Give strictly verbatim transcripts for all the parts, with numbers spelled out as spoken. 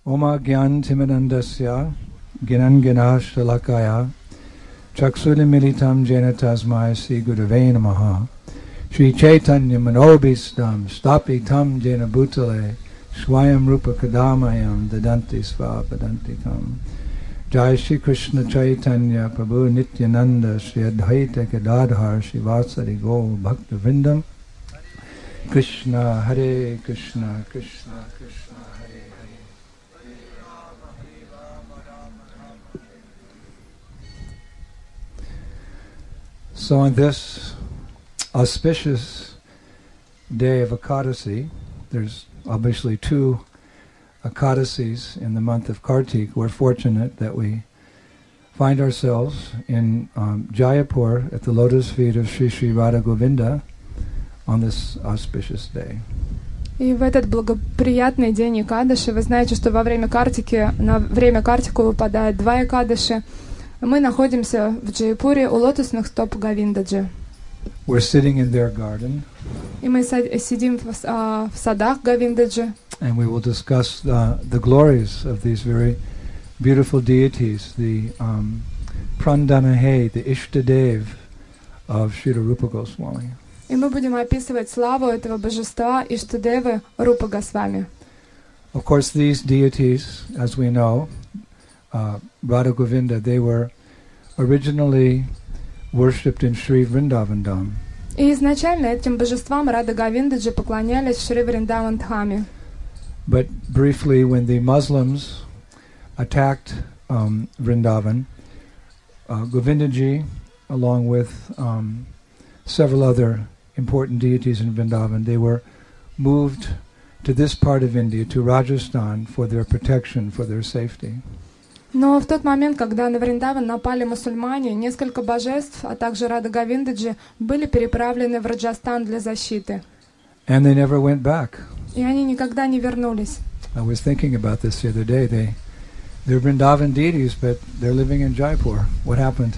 Oma Gyan Timirandasya Ginan Ginash Lakaya Chaksuli Militam Jena Tasmai Sri Gurave Namaha Sri Chaitanya Manobhistam Stapi Tam Jena Bhutale Swayam Rupa Kadamayam Dadanti Svapadanti Tam Jai Shri Krishna Chaitanya Prabhu Nityananda Shri Advaita Gadadhar Shri Vasari Gaur Bhakta Vrindam Krishna Hare Krishna Krishna Krishna Hare Hare. So on this auspicious day of Ekadasi, there's obviously two Ekadasis in the month of Kartik. We're fortunate that we find ourselves in um, Jaipur at the lotus feet of Sri Sri Radha Govinda on this auspicious day. И в этот благоприятный день Экадаши, вы знаете, что во время Картики, на время Картику выпадает два Экадаши. Мы находимся в Джайпуре у лотосных стоп Говиндаджи. We're sitting in their garden. И мы сидим в, uh, в садах Говиндаджи. And we will discuss the, the glories of these very beautiful deities, the um, Prandanahe, the Ishtadev of Srila Rupa Goswami. И мы будем описывать славу этого божества Иштадевы Рупа Госвами. Of course, these deities, as we know, uh, Radha Govinda, they were originally worshipped in Sri Vrindavan Dham. И изначально этим божествам Рада Говиндаджи поклонялись в Шри Вриндаван Дхаме. But briefly, when the Muslims attacked um, Vrindavan, uh, Govindaji, along with um, several other important deities in Vrindavan, they were moved to this part of India, to Rajasthan, for their protection, for their safety. Но в тот момент, когда на Вриндаван напали мусульмане, несколько божеств, а также Рада Говиндаджи, были переправлены в Раджастан для защиты. And they never went back. И они никогда не вернулись. I was thinking about this the other day. They, they're Vrindavan deities, but they're living in Jaipur. What happened?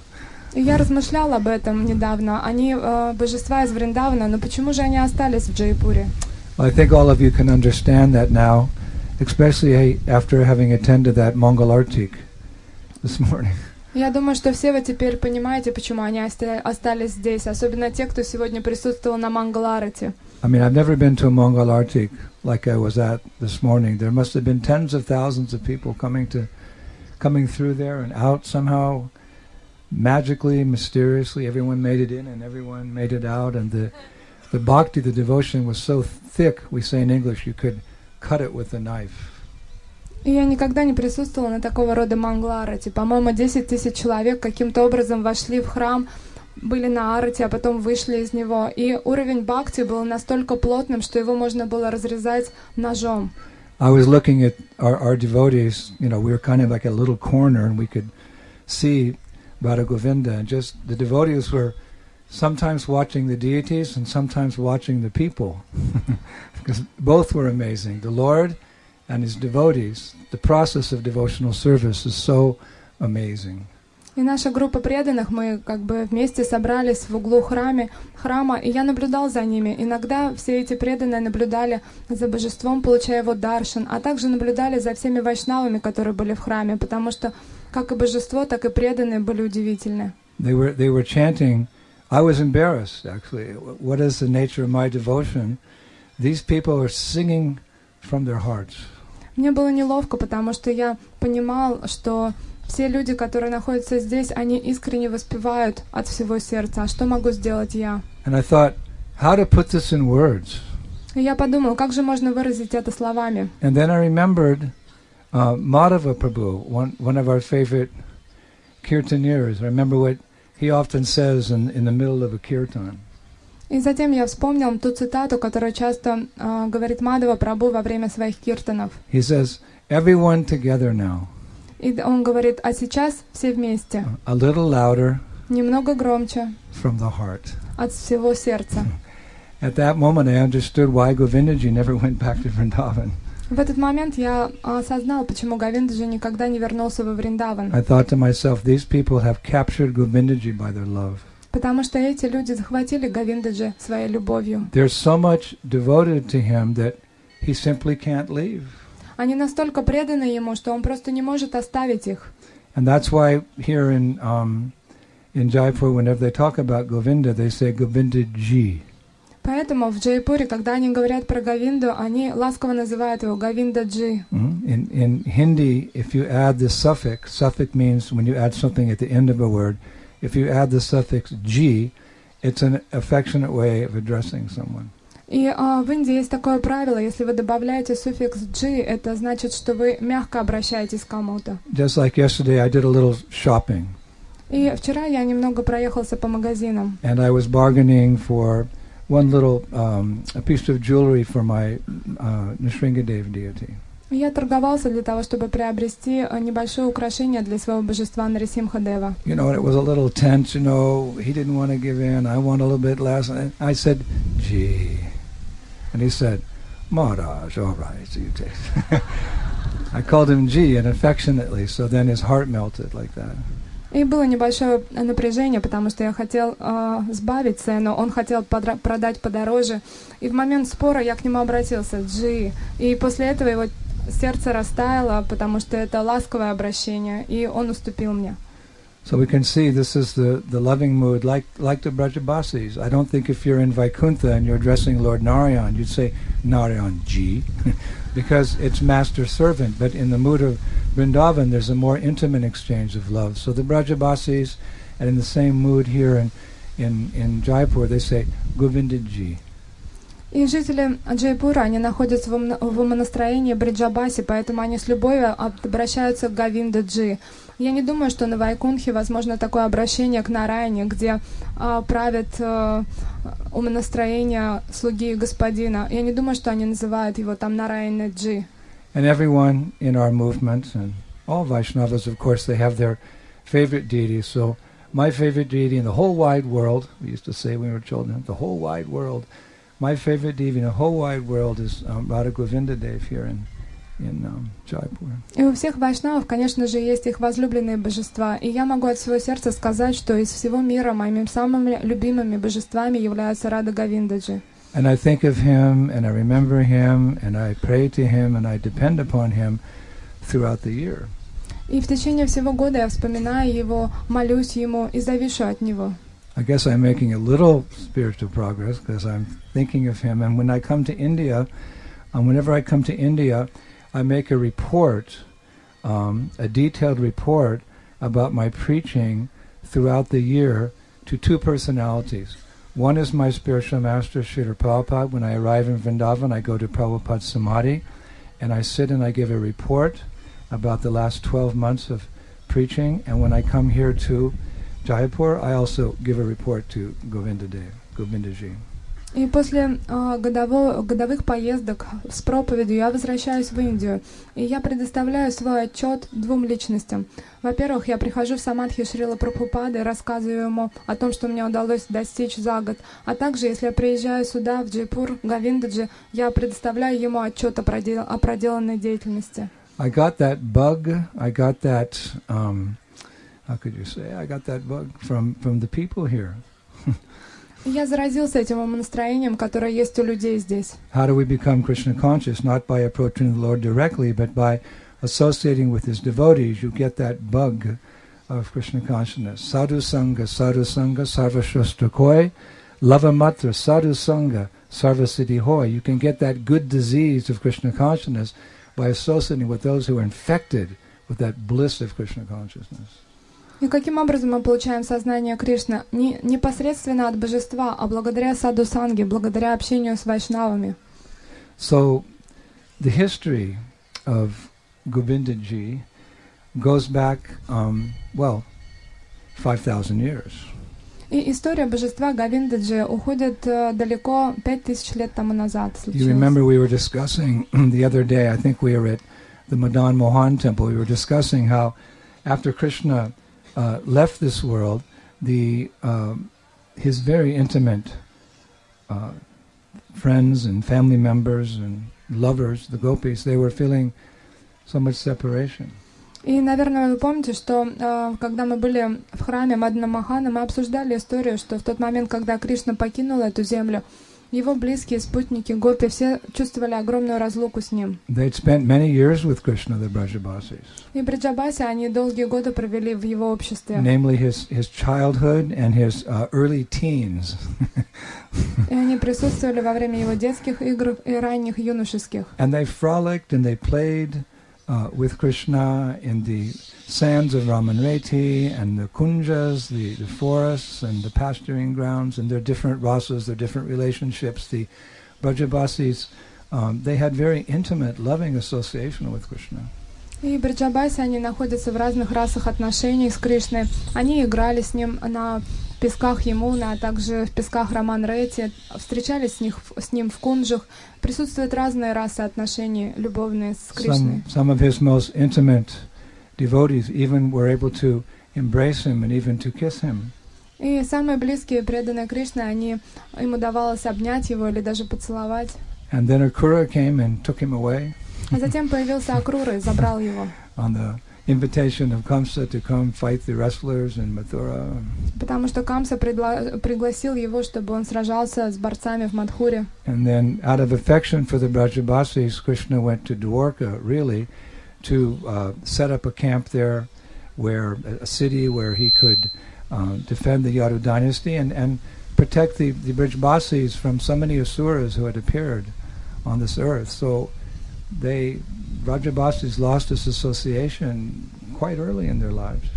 И я размышляла об этом недавно. Они э, божества из Вриндавана, но почему же они остались в Джайпуре? Well, I think all of you can understand that now, especially after having attended that Mangal Artik this morning. Я думаю, что все вы теперь понимаете, почему они остались здесь, особенно те, кто сегодня присутствовал на Мангал-арати. I mean, I've never been to a Mangal Artik like I was at this morning. There must have been tens of thousands of people coming to, coming through there and out somehow, magically, mysteriously. Everyone made it in and everyone made it out, and the the bhakti, the devotion, was so thick. We say in English, you could cut it with a knife. И я никогда не присутствовала на такого рода Мангал-арати. По-моему, десять тысяч человек каким-то образом вошли в храм, были на арати, а потом вышли из него. И уровень бхакти был настолько плотным, что его можно было разрезать ножом. I was looking at our, our devotees, you know, we were kind of like a little corner, and we could see Radha Govinda, and just the devotees were sometimes watching the deities and sometimes watching the people. Because both were amazing. The Lord and his devotees, the process of devotional service is so amazing. И наша группа преданных, мы как бы вместе собрались в углу храме, храма, и я наблюдал за ними. Иногда все эти преданные наблюдали за божеством, получая его даршан, а также наблюдали за всеми вайшнавами, которые были в храме, потому что как и божество, так и преданные были удивительны. They were, they were chanting. I was embarrassed, actually. What is the nature of my devotion? These people are singing from their hearts. Мне было неловко, потому что я понимал, что все люди, которые находятся здесь, они искренне воспевают от всего сердца. А что могу сделать я? And I thought, how to put this in words? И я подумал, как же можно выразить это словами? And then I remembered uh, Madhava Prabhu, one, one of our favorite kirtaniers. I remember what he often says in, in the middle of a kirtan. И затем я вспомнил ту цитату, которую часто uh, говорит Мадхава Прабху во время своих киртанов. He says, everyone together now. И он говорит, а сейчас все вместе. A little louder. Немного громче. From the heart. От всего сердца. At that moment I understood why Govindaji never went back to Vrindavan. В этот момент я осознал, почему Говиндаджи никогда не вернулся во Вриндаван. I thought to myself, these people have captured Govindaji by their love. Потому что эти люди захватили Говиндаджи своей любовью. They're so much devoted to him that he simply can't leave. они настолько преданы ему, что он просто не может оставить их. And that's why here in um, in Jaipur, whenever they talk about Govinda, they say Govinda Ji. Поэтому в Джайпуре, когда они говорят про Говинду, они ласково называют его Говинда Джи. Mm-hmm. In in Hindi, if you add the suffix, suffix means when you add something at the end of a word. If you add the suffix Ji, it's an affectionate way of addressing someone. И а, в Индии есть такое правило: если вы добавляете суффикс G, это значит, что вы мягко обращаетесь к кому-то. Just like yesterday, I did a little shopping. И вчера я немного проехался по магазинам. And I was bargaining for one little um, a piece of jewelry for my uh, Nrsingadev deity. Я торговался для того, чтобы приобрести небольшое украшение для своего божества Нарисимха-дева. You know, it was a little tense, you know, he didn't want to give in, I want a little bit less. And I said, gee. And he said, Maharaj, all right, so you take. I called him G, and affectionately, so then his heart melted like that. И было небольшое напряжение, потому что я хотел э, сбавить цену, он хотел подра- продать подороже. И в момент спора я к нему обратился, Джи. И после этого его сердце растаяло, потому что это ласковое обращение, и он уступил мне. So we can see this is the, the loving mood, like like the Brajabasis. I don't think if you're in Vaikuntha and you're addressing Lord Narayan, you'd say Narayan Ji, because it's master-servant. But in the mood of Vrindavan, there's a more intimate exchange of love. So the Brajabasis, and in the same mood here in, in, in Jaipur, they say Govinda Ji. И жители Джайпура, они находятся в умонастроении Бриджабаси, поэтому они с любовью обращаются к Говинда Джи. Я не думаю, что на Вайкунхе возможно такое обращение к Нараяне, где а, правит а, умонастроение слуги господина. Я не думаю, что они называют его там Нараяна Джи. And everyone in our movement, and all Vaishnavas, of course, they have their favorite deities. So my favorite deity in the whole wide world, we used to say when we were children, the whole wide world, my favorite deity in the whole wide world is um, Radha Govinda Dev here in, in um, Jaipur. И у всех вайшнавов, конечно же, есть их возлюбленные божества. И я могу от всего сердца сказать, что из всего мира моими самыми любимыми божествами являются Рада Говиндаджи. And I think of him, and I remember him, and I pray to him, and I depend upon him throughout the year. И в течение всего года я вспоминаю его, молюсь ему и завишу от него. I guess I'm making a little spiritual progress because I'm thinking of him. And when I come to India, um, whenever I come to India, I make a report, um, a detailed report about my preaching throughout the year to two personalities. One is my spiritual master, Srila Prabhupada. When I arrive in Vrindavan, I go to Prabhupada's Samadhi, and I sit and I give a report about the last twelve months of preaching. And when I come here to Jaipur, I also give a report to Govinda Dev, Govinda Ji. И после э, годово, годовых поездок с проповедью я возвращаюсь в Индию, и я предоставляю свой отчет двум личностям. Во-первых, я прихожу в Самадхи Шрила Прабхупады и рассказываю ему о том, что мне удалось достичь за год. А также, если я приезжаю сюда, в Джайпур, Говиндаджи, я предоставляю ему отчет о, продел, о проделанной деятельности. I got that bug, I got that, um, how could you say, I got that bug from, from the people here. Я заразился этим умонастроением, которое есть у людей здесь. How do we become Krishna conscious? Not by approaching the Lord directly, but by associating with His devotees. You get that bug of Krishna consciousness. Sadhu Sangha, Sadhu Sangha, Sarva Shastra Koi, Lava Matra, Sadhu Sangha, Sarva Siddhi Hoy. You can get that good disease of Krishna consciousness by associating with those who are infected with that bliss of Krishna consciousness. И каким образом мы получаем сознание Кришны? Не непосредственно от божества, а благодаря саду санги, благодаря общению с вайшнавами. So, the history of Govinda Ji goes back, um, well, five thousand years. И история божества Говиндаджи уходит uh, далеко, пять тысяч лет тому назад. You remember we were discussing the other day, I think we were at the Madan Mohan temple, we were discussing how after Krishna Uh, left this world, the uh, his very intimate uh, friends and family members and lovers, the gopis, they were feeling so much separation. И, наверное, вы помните, что э, когда мы были в храме Мадана Махана, мы обсуждали историю, что в тот момент, когда Кришна покинул эту землю, его близкие, спутники, гопи, все чувствовали огромную разлуку с ним. They'd spent many years with Krishna, the Brajabasis. И Бриджабаси, они долгие годы провели в его обществе. Namely his, his childhood and his uh, early teens. И они присутствовали во время его детских игр и ранних юношеских. And they frolicked and they played uh, with Krishna in the sands of Ramanreti and the kunjas, the, the forests and the pasturing grounds, and their different rasas, their different relationships. The Brajabasis, um, they had very intimate, loving association with Krishna. И Бриджабаси, они находятся в разных расах отношений с Кришной. Они играли с ним на песках Ямуны, а также в песках Раман-Рети, встречались с, них, с ним в кунджах. Присутствуют разные расы отношений любовные с Кришной. Some, some of his most intimate devotees even were able to embrace him and even to kiss him. И самые близкие, преданные Кришне, они, им удавалось обнять его или даже поцеловать. And then Akrura came and took him away. А затем появился Акрура и забрал его. On the invitation of Kamsa to come fight the wrestlers in Mathura. Потому что Камса пригла- пригласил его, чтобы он сражался с борцами в Мадхуре. And then out of affection for the Brajabasis, Krishna went to Dwarka, really, to uh, set up a camp there, where a city where he could uh, defend the Yadu dynasty and, and protect the, the Brajabasis from so many asuras who had appeared on this earth. So they, Brajabasis lost this association quite early in their lives.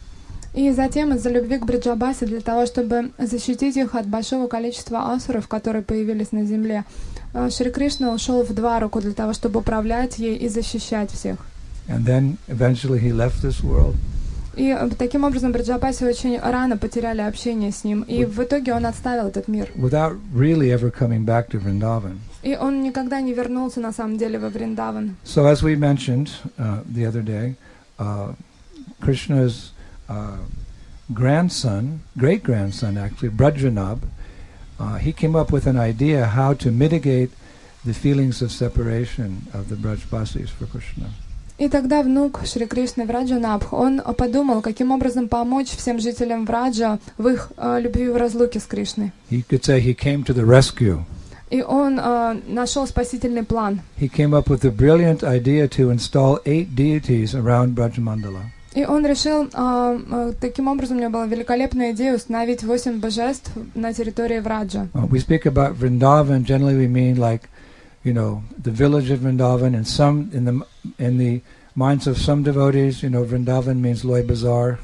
И затем из-за любви к Бриджабаси, для того, чтобы защитить их от большого количества асуров, которые появились на земле, Шри Кришна ушел в Двараку для того, чтобы управлять ей и защищать всех. And then eventually he left this world. И таким образом Бриджабаси очень рано потеряли общение с ним, и в итоге он оставил этот мир. Without really ever coming back to Vrindavan. И он никогда не вернулся на самом деле во Вриндаван. So as we mentioned uh, the other day, uh, Krishna's uh, grandson, great-grandson actually, Brajanab, uh, he came up with an idea how to mitigate the feelings of separation of the Brajbasis for Krishna. И тогда внук Шри Кришны Враджанабх, он подумал, каким образом помочь всем жителям Враджа в их uh, любви в разлуке с Кришной. He could say he came to the rescue. И он uh, нашел спасительный план. He came up with a brilliant idea to install eight deities around Brajamandala. И он решил, uh, uh, таким образом, у него была великолепная идея установить восемь божеств на территории Враджа. Uh, we speak about Vrindavan, generally we mean like, you know, the village of Vrindavan, and some in the in the minds of some devotees, you know, Vrindavan means Loy Bazaar.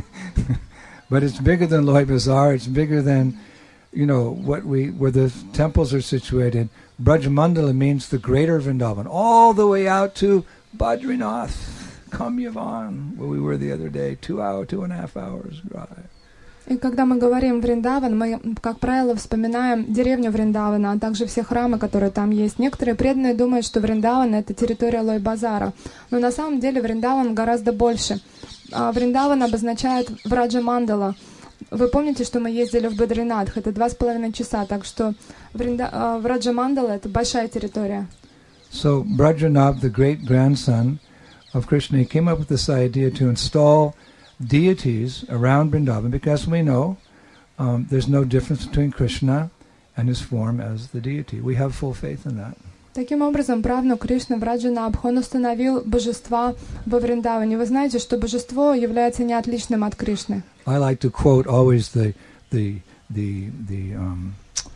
But it's bigger than Loy Bazaar, it's bigger than, you know, what we where the temples are situated. Brajamandala means the greater Vrindavan, all the way out to Badrinath, Kamyavan, where we were the other day, two hour, two and a half hours drive. И когда мы говорим Вриндаван, мы, как правило, вспоминаем деревню Вриндавана, а также все храмы, которые там есть. Некоторые преданные думают, что Вриндаван — это территория Лой-Базара. Но на самом деле Вриндаван гораздо больше. Вриндаван обозначает Враджа-мандала. Вы помните, что мы ездили в Бадринатх? Это два с половиной часа, так что Вринда... Враджа-мандала — это большая территория. So Brajanab, the great-grandson of Krishna, he came up with this idea to install deities around Vrindavan, because we know um, there's no difference between Krishna and his form as the deity. We have full faith in that. Таким образом, правнук Кришны Враджанабх, он установил божества во Вриндаване. Вы знаете, что божество является неотличным от Кришны. I like to quote always the the the the um,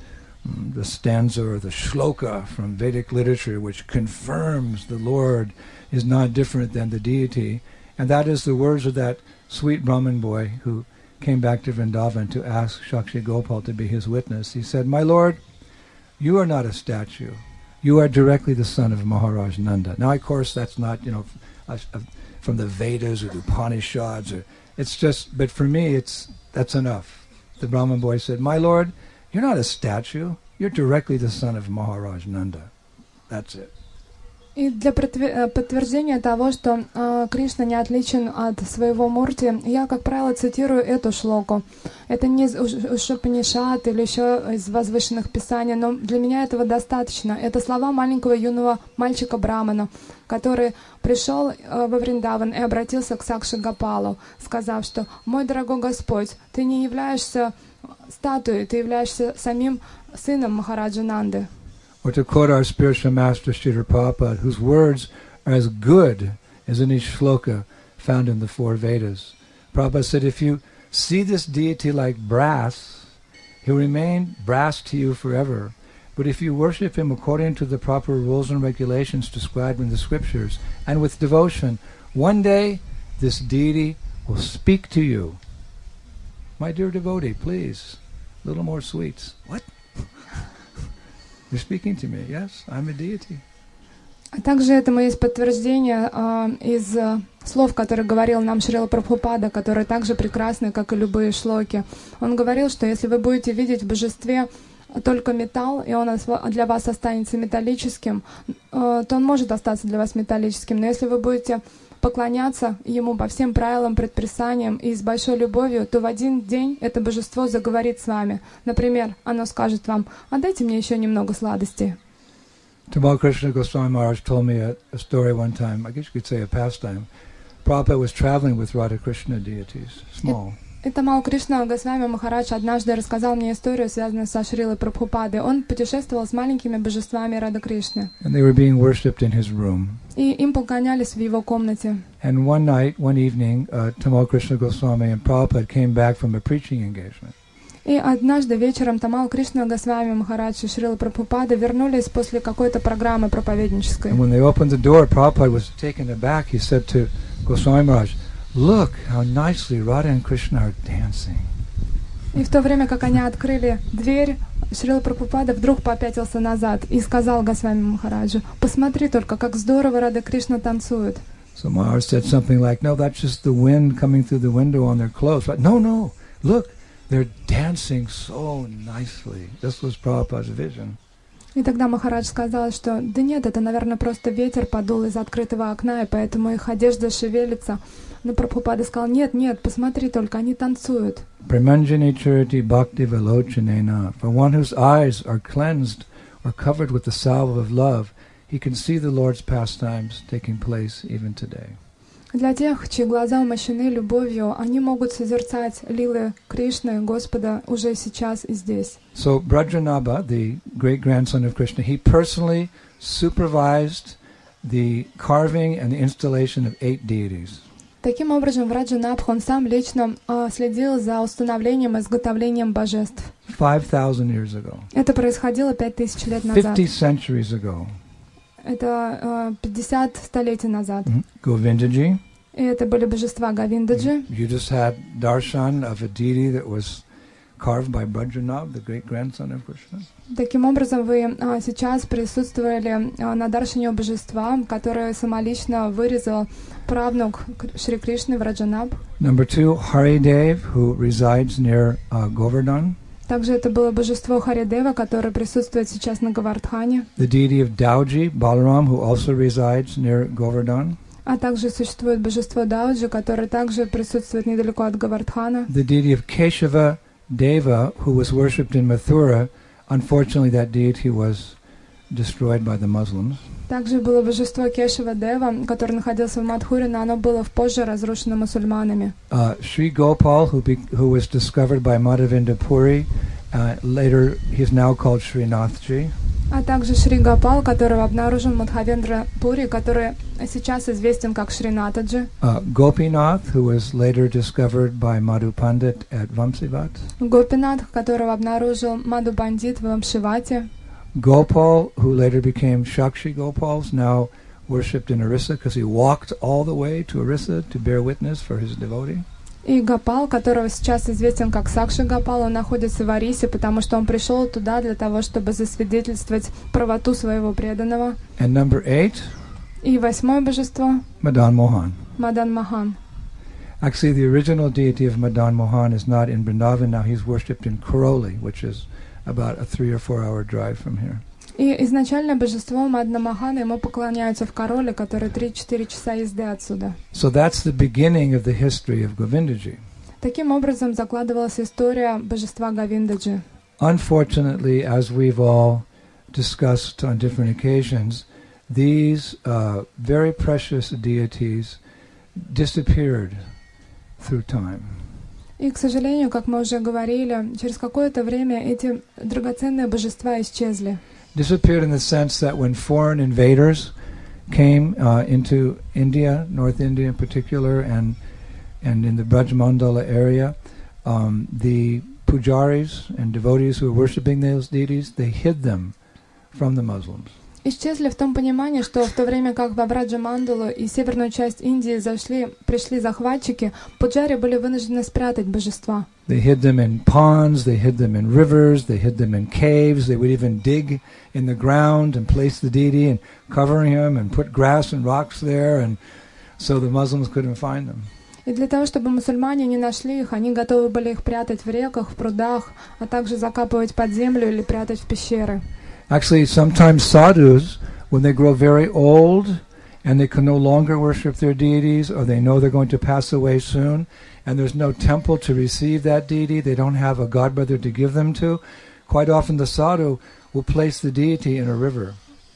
the stanza or the shloka from Vedic literature, which confirms the Lord is not different than the deity, and that is the words of that sweet Brahmin boy who came back to Vrindavan to ask Shakshi Gopal to be his witness. He said, "My Lord, you are not a statue. You are directly the son of Maharaj Nanda." Now, of course, that's not, you know, a, a, from the Vedas or the Upanishads. Or, it's just, but for me, it's that's enough. The Brahmin boy said, "My Lord, you're not a statue. You're directly the son of Maharaj Nanda. That's it." И для подтверждения того, что э, Кришна не отличен от своего Мурти, я, как правило, цитирую эту шлоку. Это не из Ушапанишат или еще из возвышенных писаний, но для меня этого достаточно. Это слова маленького юного мальчика Брамана, который пришел э, во Вриндаван и обратился к Сакши Гопалу, сказав, что «Мой дорогой Господь, ты не являешься статуей, ты являешься самим сыном Махараджа Нанды. Or to quote our spiritual master Srila Prabhupada, whose words are as good as any shloka found in the four Vedas. Prabhupada said, if you see this deity like brass, he'll remain brass to you forever. But if you worship him according to the proper rules and regulations described in the scriptures, and with devotion, one day this deity will speak to you. My dear devotee, please, a little more sweets. What? You're speaking to me. Yes, I'm a deity. А также этому есть подтверждение э, из э, слов, которые говорил нам Шрила Прабхупада, которые также прекрасны, как и любые шлоки. Он говорил, что если вы будете видеть в божестве только металл, и он для вас останется металлическим, э, то он может остаться для вас металлическим. Но если вы будете поклоняться ему по всем правилам, предписаниям и с большой любовью, то в один день это божество заговорит с вами. Например, оно скажет вам: «Отдайте мне еще немного сладостей». Tamal Krishna Goswami Maharaj told me a, a story one time, I guess you could say a pastime. Prabhupada was traveling with Radha Krishna deities, small. И Тамал Кришна Госвами Махарадж однажды рассказал мне историю, связанную со Шрилой Прабхупадой. Он путешествовал с маленькими божествами Рады Кришны. And they were being worshipped in his room. И им поклонялись в его комнате. And one night, one evening, uh, Tamal Krishna Goswami and Prabhupada came back from a preaching engagement. И однажды вечером Тамал Кришна Госвами Махарадж и Шрила Прабхупада вернулись после какой-то программы проповеднической. And when they opened the door, Prabhupada was taken aback. He said to Goswami Maharaj, "Look how nicely Radha and Krishna are dancing." И в то время, как они открыли дверь, Шрила Прабхупада вдруг попятился назад и сказал Госвами Махараджу: «Посмотри только, как здорово Рада Кришна танцует». So Maharaj said something like, "No, that's just the wind coming through the window on their clothes." But no, no, look, they're dancing so nicely. This was Prabhupada's vision. И тогда Махарадж сказал, что да нет, это, наверное, просто ветер подул из открытого окна, и поэтому их одежда шевелится. Но Прабхупада сказал: нет, нет, посмотри только, они танцуют. Premanjani chariti bhakti velochanena. For one whose eyes are cleansed or covered with the salve of love, he can see the Lord's pastimes taking place even today. Для тех, чьи глаза умощены любовью, они могут созерцать лилы Кришны, Господа, уже сейчас и здесь. So Brajanabha, the great-grandson of Krishna, he personally supervised the carving and the installation of eight deities. Таким образом, Враджанабх, он сам лично э, следил за установлением и изготовлением божеств. Five thousand years ago. Это происходило пять тысяч лет назад. Fifty centuries ago. Это э, пятьдесят столетий назад. Mm-hmm. Govindaji. И это были божества Говиндаджи. You just had darshan of a deity that was carved by Brajanabha, the great-grandson of Krishna. Таким образом, вы а, сейчас присутствовали а, на даршине божества, которое самолично вырезал правнук Шри Кришны Враджанабх. Number two, Haridev, who resides near uh, Govardhan. Также это было божество Харидева, которое присутствует сейчас на Говардхане. The deity of Dauji, Balaram, who also resides near Govardhan. А также существует божество Дауджи, которое также присутствует недалеко от Говардхана. The deity of Keshava Deva, who was worshipped in Mathura. Unfortunately, that deity was destroyed by the Muslims. Также было божество Кешава Дева, которое находилось в Мадхуре, но оно было позже разрушено мусульманами. Uh, Sri Gopal, who, be, who was discovered by Madhavinda Puri, uh, later he is now called Srinathji. А также Шри Гопал, которого обнаружил Мадхавендра Пури, который сейчас известен как Шринатаджи. Uh, Gopinath, who was later discovered by Madhu Pandit at Vamsivat. Гопинат, которого обнаружил Мадху Пандит в Вамшивате. Gopal, who later became Shakshi Gopals, now worshipped in Orissa because he walked all the way to Orissa to bear witness for his devotee. И Гопал, которого сейчас известен как Сакши Гопал, он находится в Орисе, потому что он пришел туда для того, чтобы засвидетельствовать правоту своего преданного. And number eight, И восьмое божество Madan Mohan. Мадан Махан. Actually, the original deity of Madan Mohan is not in Vrindavan now. He's worshipped in Karoli, which is about a three or four hour drive from here. И изначально божество Мадана Махана ему поклоняются в Короле, который три-четыре часа езды отсюда. So that's the beginning of the history of Govindaji. Таким образом закладывалась история божества Говиндаджи. Unfortunately, as we've all discussed on different occasions, these uh, very precious deities disappeared through time. И, к сожалению, как мы уже говорили, через какое-то время эти драгоценные божества исчезли. Disappeared in the sense that when foreign invaders came uh, into India, North India in particular, and and in the Brajmandala area, um, the pujaris and devotees who were worshipping those deities, they hid them from the Muslims. Исчезли в том понимании, что в то время как в Браджамандалу и северную часть Индии зашли, пришли захватчики, пуджари были вынуждены спрятать божества. They hid them in ponds, they hid them in rivers, they hid them in caves, they would even dig in the ground and place the deity and cover him and put grass and rocks there, and so the Muslims couldn't find them. И для того, чтобы мусульмане не нашли их, они готовы были их прятать в реках, в прудах, а также закапывать под землю или прятать в пещеры. Actually, sometimes sadhus, when they grow very old and they can no longer worship their deities, or they know they're going to pass away soon, and there's no temple to receive that deity, they don't have a godbrother to give them to, quite often the sadhu will place the deity in a river.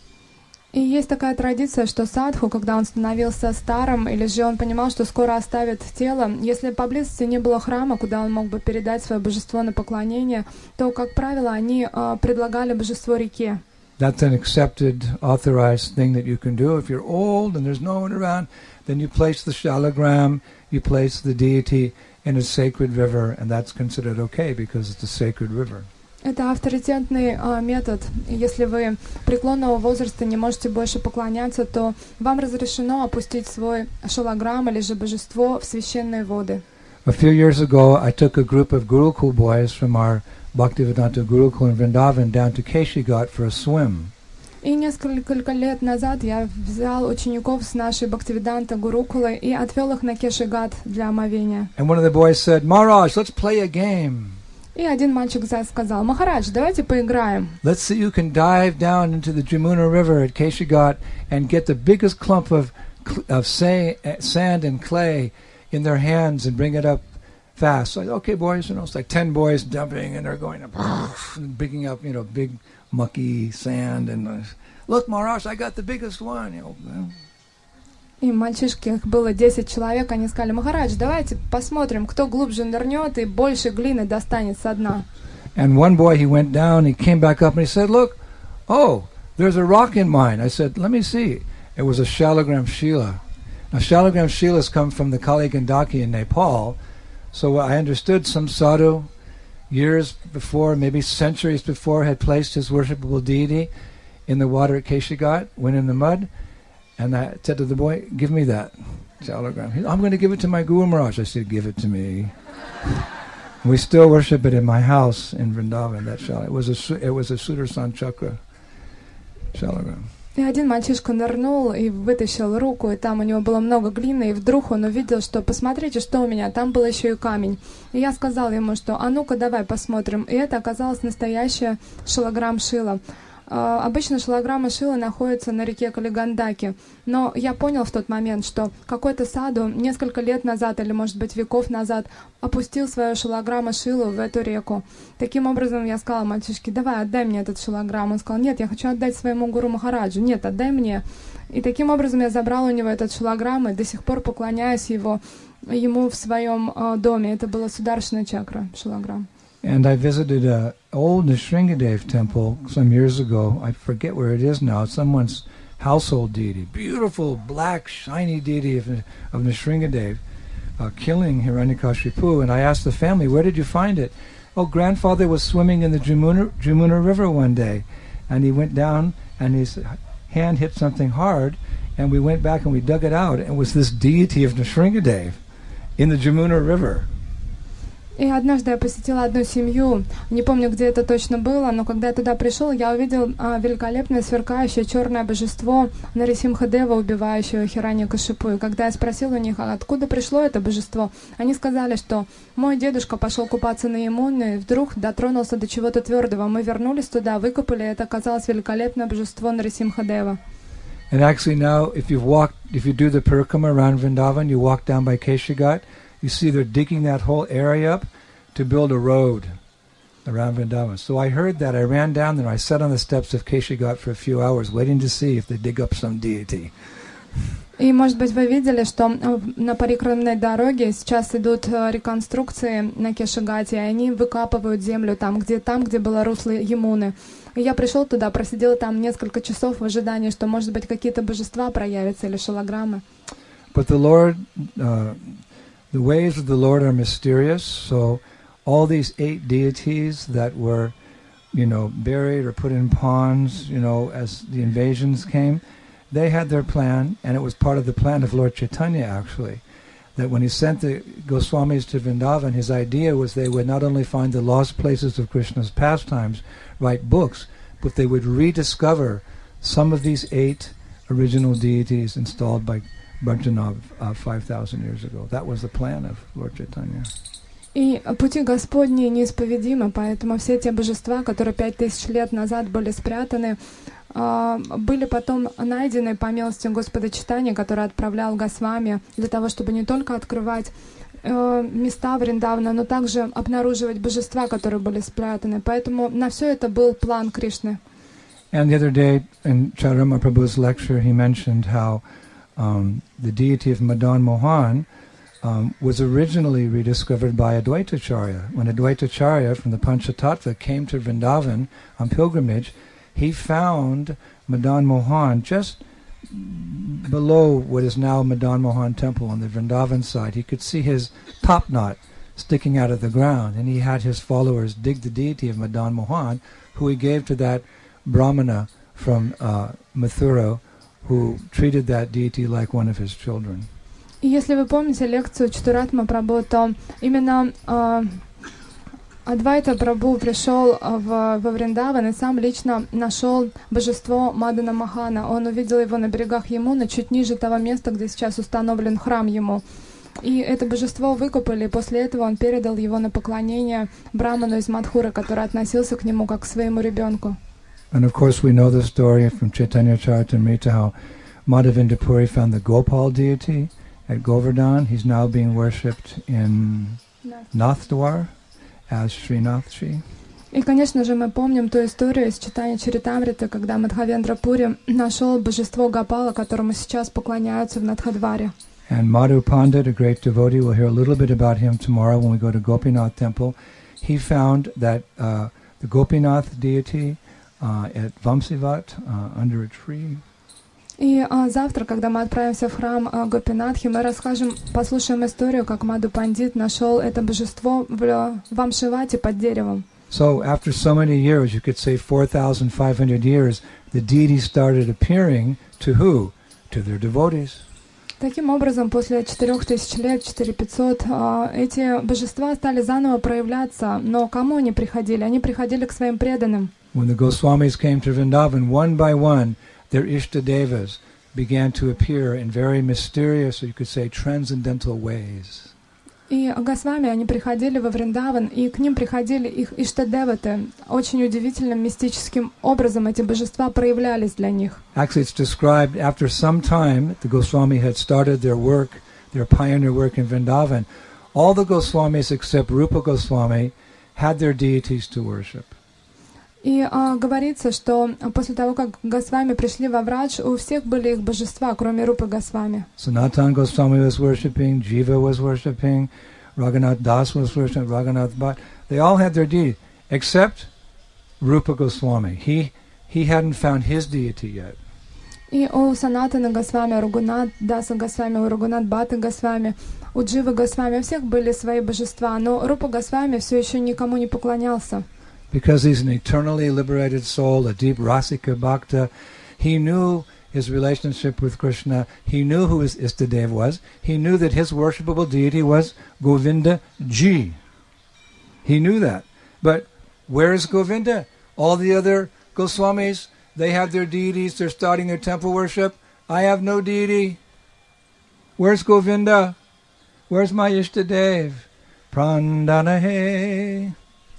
И есть такая традиция, что садху, когда он становился старым, или же он понимал, что скоро оставит тело, если поблизости не было храма, куда он мог бы передать свое божество на поклонение, то, как правило, они uh, предлагали божество реке. That's an accepted, authorized thing that you can do. If you're old and there's no one around, then you place the shalagram, you place the deity in a sacred river, and that's considered okay because it's a sacred river. Это авторитетный uh, метод. Если вы преклонного возраста не можете больше поклоняться, то вам разрешено опустить свой шалаграм или же божество в священные воды. A few years ago, I took a group of Gurukul boys from our Bhaktivedanta Gurukul in Vrindavan down to Keshigat for a swim. И несколько лет назад я взял учеников с нашей Бхактивиданта Гурукулы и отвел их на Кешигат для омовения. And one of the boys said, "Maharaj, let's play a game. И один мальчик сказал: "Махарадж, давайте поиграем. Let's see who can dive down into the Jamuna River at Keshigat and get the biggest clump of of say, sand and clay in their hands and bring it up fast." So I said, "Okay, boys," you know, it's like ten boys jumping and they're going up and picking up, you know, big mucky sand and uh, look, Maharaj, I got the biggest one, you know. И мальчишки, их было десять человек, они сказали: "Махарадж, давайте посмотрим, кто глубже нырнет и больше глины достанет со дна." And one boy, he went down, he came back up and he said, "Look, oh, there's a rock in mine." I said, "Let me see." It was a Shalagram Shila. Now, Shalagram Shilas come from the Kali Gandaki in Nepal, so I understood some sadhu years before, maybe centuries before, had placed his worshipable deity in the water at Keshigat, went in the mud, and I said to the boy, "Give me that Shalagram." He said, "I'm going to give it to my Guru Maharaj." I said, "Give it to me." We still worship it in my house in Vrindavan, that Shalagram. It was a, it was a Sudarshan Chakra Shalagram. И один мальчишка нырнул и вытащил руку, и там у него было много глины, и вдруг он увидел, что посмотрите, что у меня, там был еще и камень. И я сказал ему, что а ну-ка давай посмотрим. И это оказалось настоящая шалаграм Шила. Uh, обычно шалаграма Шилы находится на реке Калигандаки, но я понял в тот момент, что какой-то саду несколько лет назад, или может быть веков назад, опустил свою шалаграма Шилу в эту реку. Таким образом я сказала мальчишке: "Давай, отдай мне этот шалаграм." Он сказал: "Нет, я хочу отдать своему гуру Махараджу." "Нет, отдай мне." И таким образом я забрал у него этот шалаграм и до сих пор поклоняюсь его, ему в своем uh, доме. Это была Сударшана чакра шалаграм. And I visited an old Nrsingadev temple some years ago. I forget where it is now. It's someone's household deity. Beautiful, black, shiny deity of, of Nrsingadev, uh, killing Hiranyakashipu. And I asked the family, "Where did you find it?" "Oh, grandfather was swimming in the Jamuna, Jamuna River one day. And he went down and his hand hit something hard. And we went back and we dug it out. And it was this deity of Nrsingadev in the Jamuna River." И однажды я посетила одну семью, не помню, где это точно было, но когда я туда пришел, я увидел а, великолепное сверкающее черное божество Нарисимхадева, убивающего Хираньякашипу. И когда я спросил у них, а откуда пришло это божество, они сказали, что мой дедушка пошел купаться на Ямуне и вдруг дотронулся до чего-то твердого. Мы вернулись туда, выкопали, и это оказалось великолепное божество Нарисимхадева. And actually now, if you've walked, if you do the parikrama around Vrindavan, you walk down by Keshigat, you see they're digging that whole area up to build a road around Vrindavan. So I heard that. I ran down there. I sat on the steps of Keshigat for a few hours waiting to see if they dig up some deity. И, может быть, вы видели, что на парикрамной дороге сейчас идут реконструкции на Кешигате, и они выкапывают землю там, где, там, где было русло Ямуны. И я пришел туда, просидел там несколько часов в ожидании, что, может быть, какие-то божества проявятся или шалограммы. But the Lord, uh, the ways of the Lord are mysterious, so all these eight deities that were, you know, buried or put in ponds, you know, as the invasions came, they had their plan, and it was part of the plan of Lord Chaitanya, actually, that when he sent the Goswamis to Vrindavan, his idea was they would not only find the lost places of Krishna's pastimes, write books, but they would rediscover some of these eight original deities installed by Bhajanov uh, five thousand years ago. That was the plan of Lord Chaitanya. И пути Господни неисповедимы, поэтому все те божества, которые пять тысяч лет назад были спрятаны, были потом найдены по милости Господа Чайтаньи, который отправлял Госвами для того, чтобы не только открывать места Вриндавана, но также обнаруживать божества, которые были спрятаны. Поэтому на все это был план Кришны. And the other day in Chaitanya Prabhu's lecture, he mentioned how um, the deity of Madan Mohan um, was originally rediscovered by Advaitacharya. When Advaitacharya from the Panchatattva came to Vrindavan on pilgrimage, he found Madan Mohan just below what is now Madan Mohan temple on the Vrindavan side. He could see his top knot sticking out of the ground, and he had his followers dig the deity of Madan Mohan, who he gave to that Brahmana from uh, Mathura, who treated that deity like one of his children. И если вы помните лекцию Чатуратма Прабху, то именно uh, Адвайта Прабху пришел в, во Вриндаван и сам лично нашел божество Мадана Махана. Он увидел его на берегах Ямуны, чуть ниже того места, где сейчас установлен храм ему. И это божество выкопали, и после этого он передал его на поклонение Брахману из Мадхуры, который относился к нему как к своему ребенку. And of course we know the story from Chaitanya Charitamrita how Madhavendra Puri found the Gopal deity at Govardhan. He's now being worshipped in Nathdwar as Srinathji. И, конечно же, мы помним ту историю из читания Чаритамриты, когда Мадхавендра Пури нашел божество Гопала, которому сейчас поклоняются в Надхадваре. And Madhu Pandit, a great devotee, we'll hear a little bit about him tomorrow when we go to Gopinath temple. He found that uh, the Gopinath deity uh, at Vamsivat uh, under a tree. И а, завтра, когда мы отправимся в храм а, Гопинатхи, мы расскажем, послушаем историю, как Мадху Пандит нашел это божество в Вамшивате под деревом. So after so many years, you could say four thousand five hundred years, the deity started appearing to who? To their devotees. Таким образом, после четырех тысяч лет, четыре тысячи пятьсот, а, эти божества стали заново проявляться. Но кому они приходили? Они приходили к своим преданным. When the Goswamis came to Vrindavan, one by one, their Ishtadevas began to appear in very mysterious, or you could say, transcendental ways. И Госвами, они приходили во Вриндаван, и к ним приходили их Иштадеваты. Очень удивительным, мистическим образом эти божества проявлялись для них. Actually, it's described after some time, the Goswami had started their work, their pioneer work in Vrindavan. All the Goswamis except Rupa Goswami had their deities to worship. И а, говорится, что после того, как Госвами пришли во Врадж, у всех были их божества, кроме Рупы Госвами. Sanatana Goswami was worshipping, Jiva was worshipping, Raghunath Das was worshipping, Raghunath Bhatt. They all had their deity, except Rupa Goswami. He he hadn't found his deity yet. И у Санатана Госвами, у Рагунат Даса Госвами, у Рагунат Бхатта Госвами, у Дживы Госвами, у всех были свои божества, но Рупа Госвами все еще никому не поклонялся. Because he's an eternally liberated soul, a deep Rasika Bhakta, he knew his relationship with Krishna, he knew who his Istadev was, he knew that his worshipable deity was Govinda Ji. He knew that. But where is Govinda? All the other Goswamis, they have their deities, they're starting their temple worship. I have no deity. Where's Govinda? Where's my Ishtadev? Prandanahe.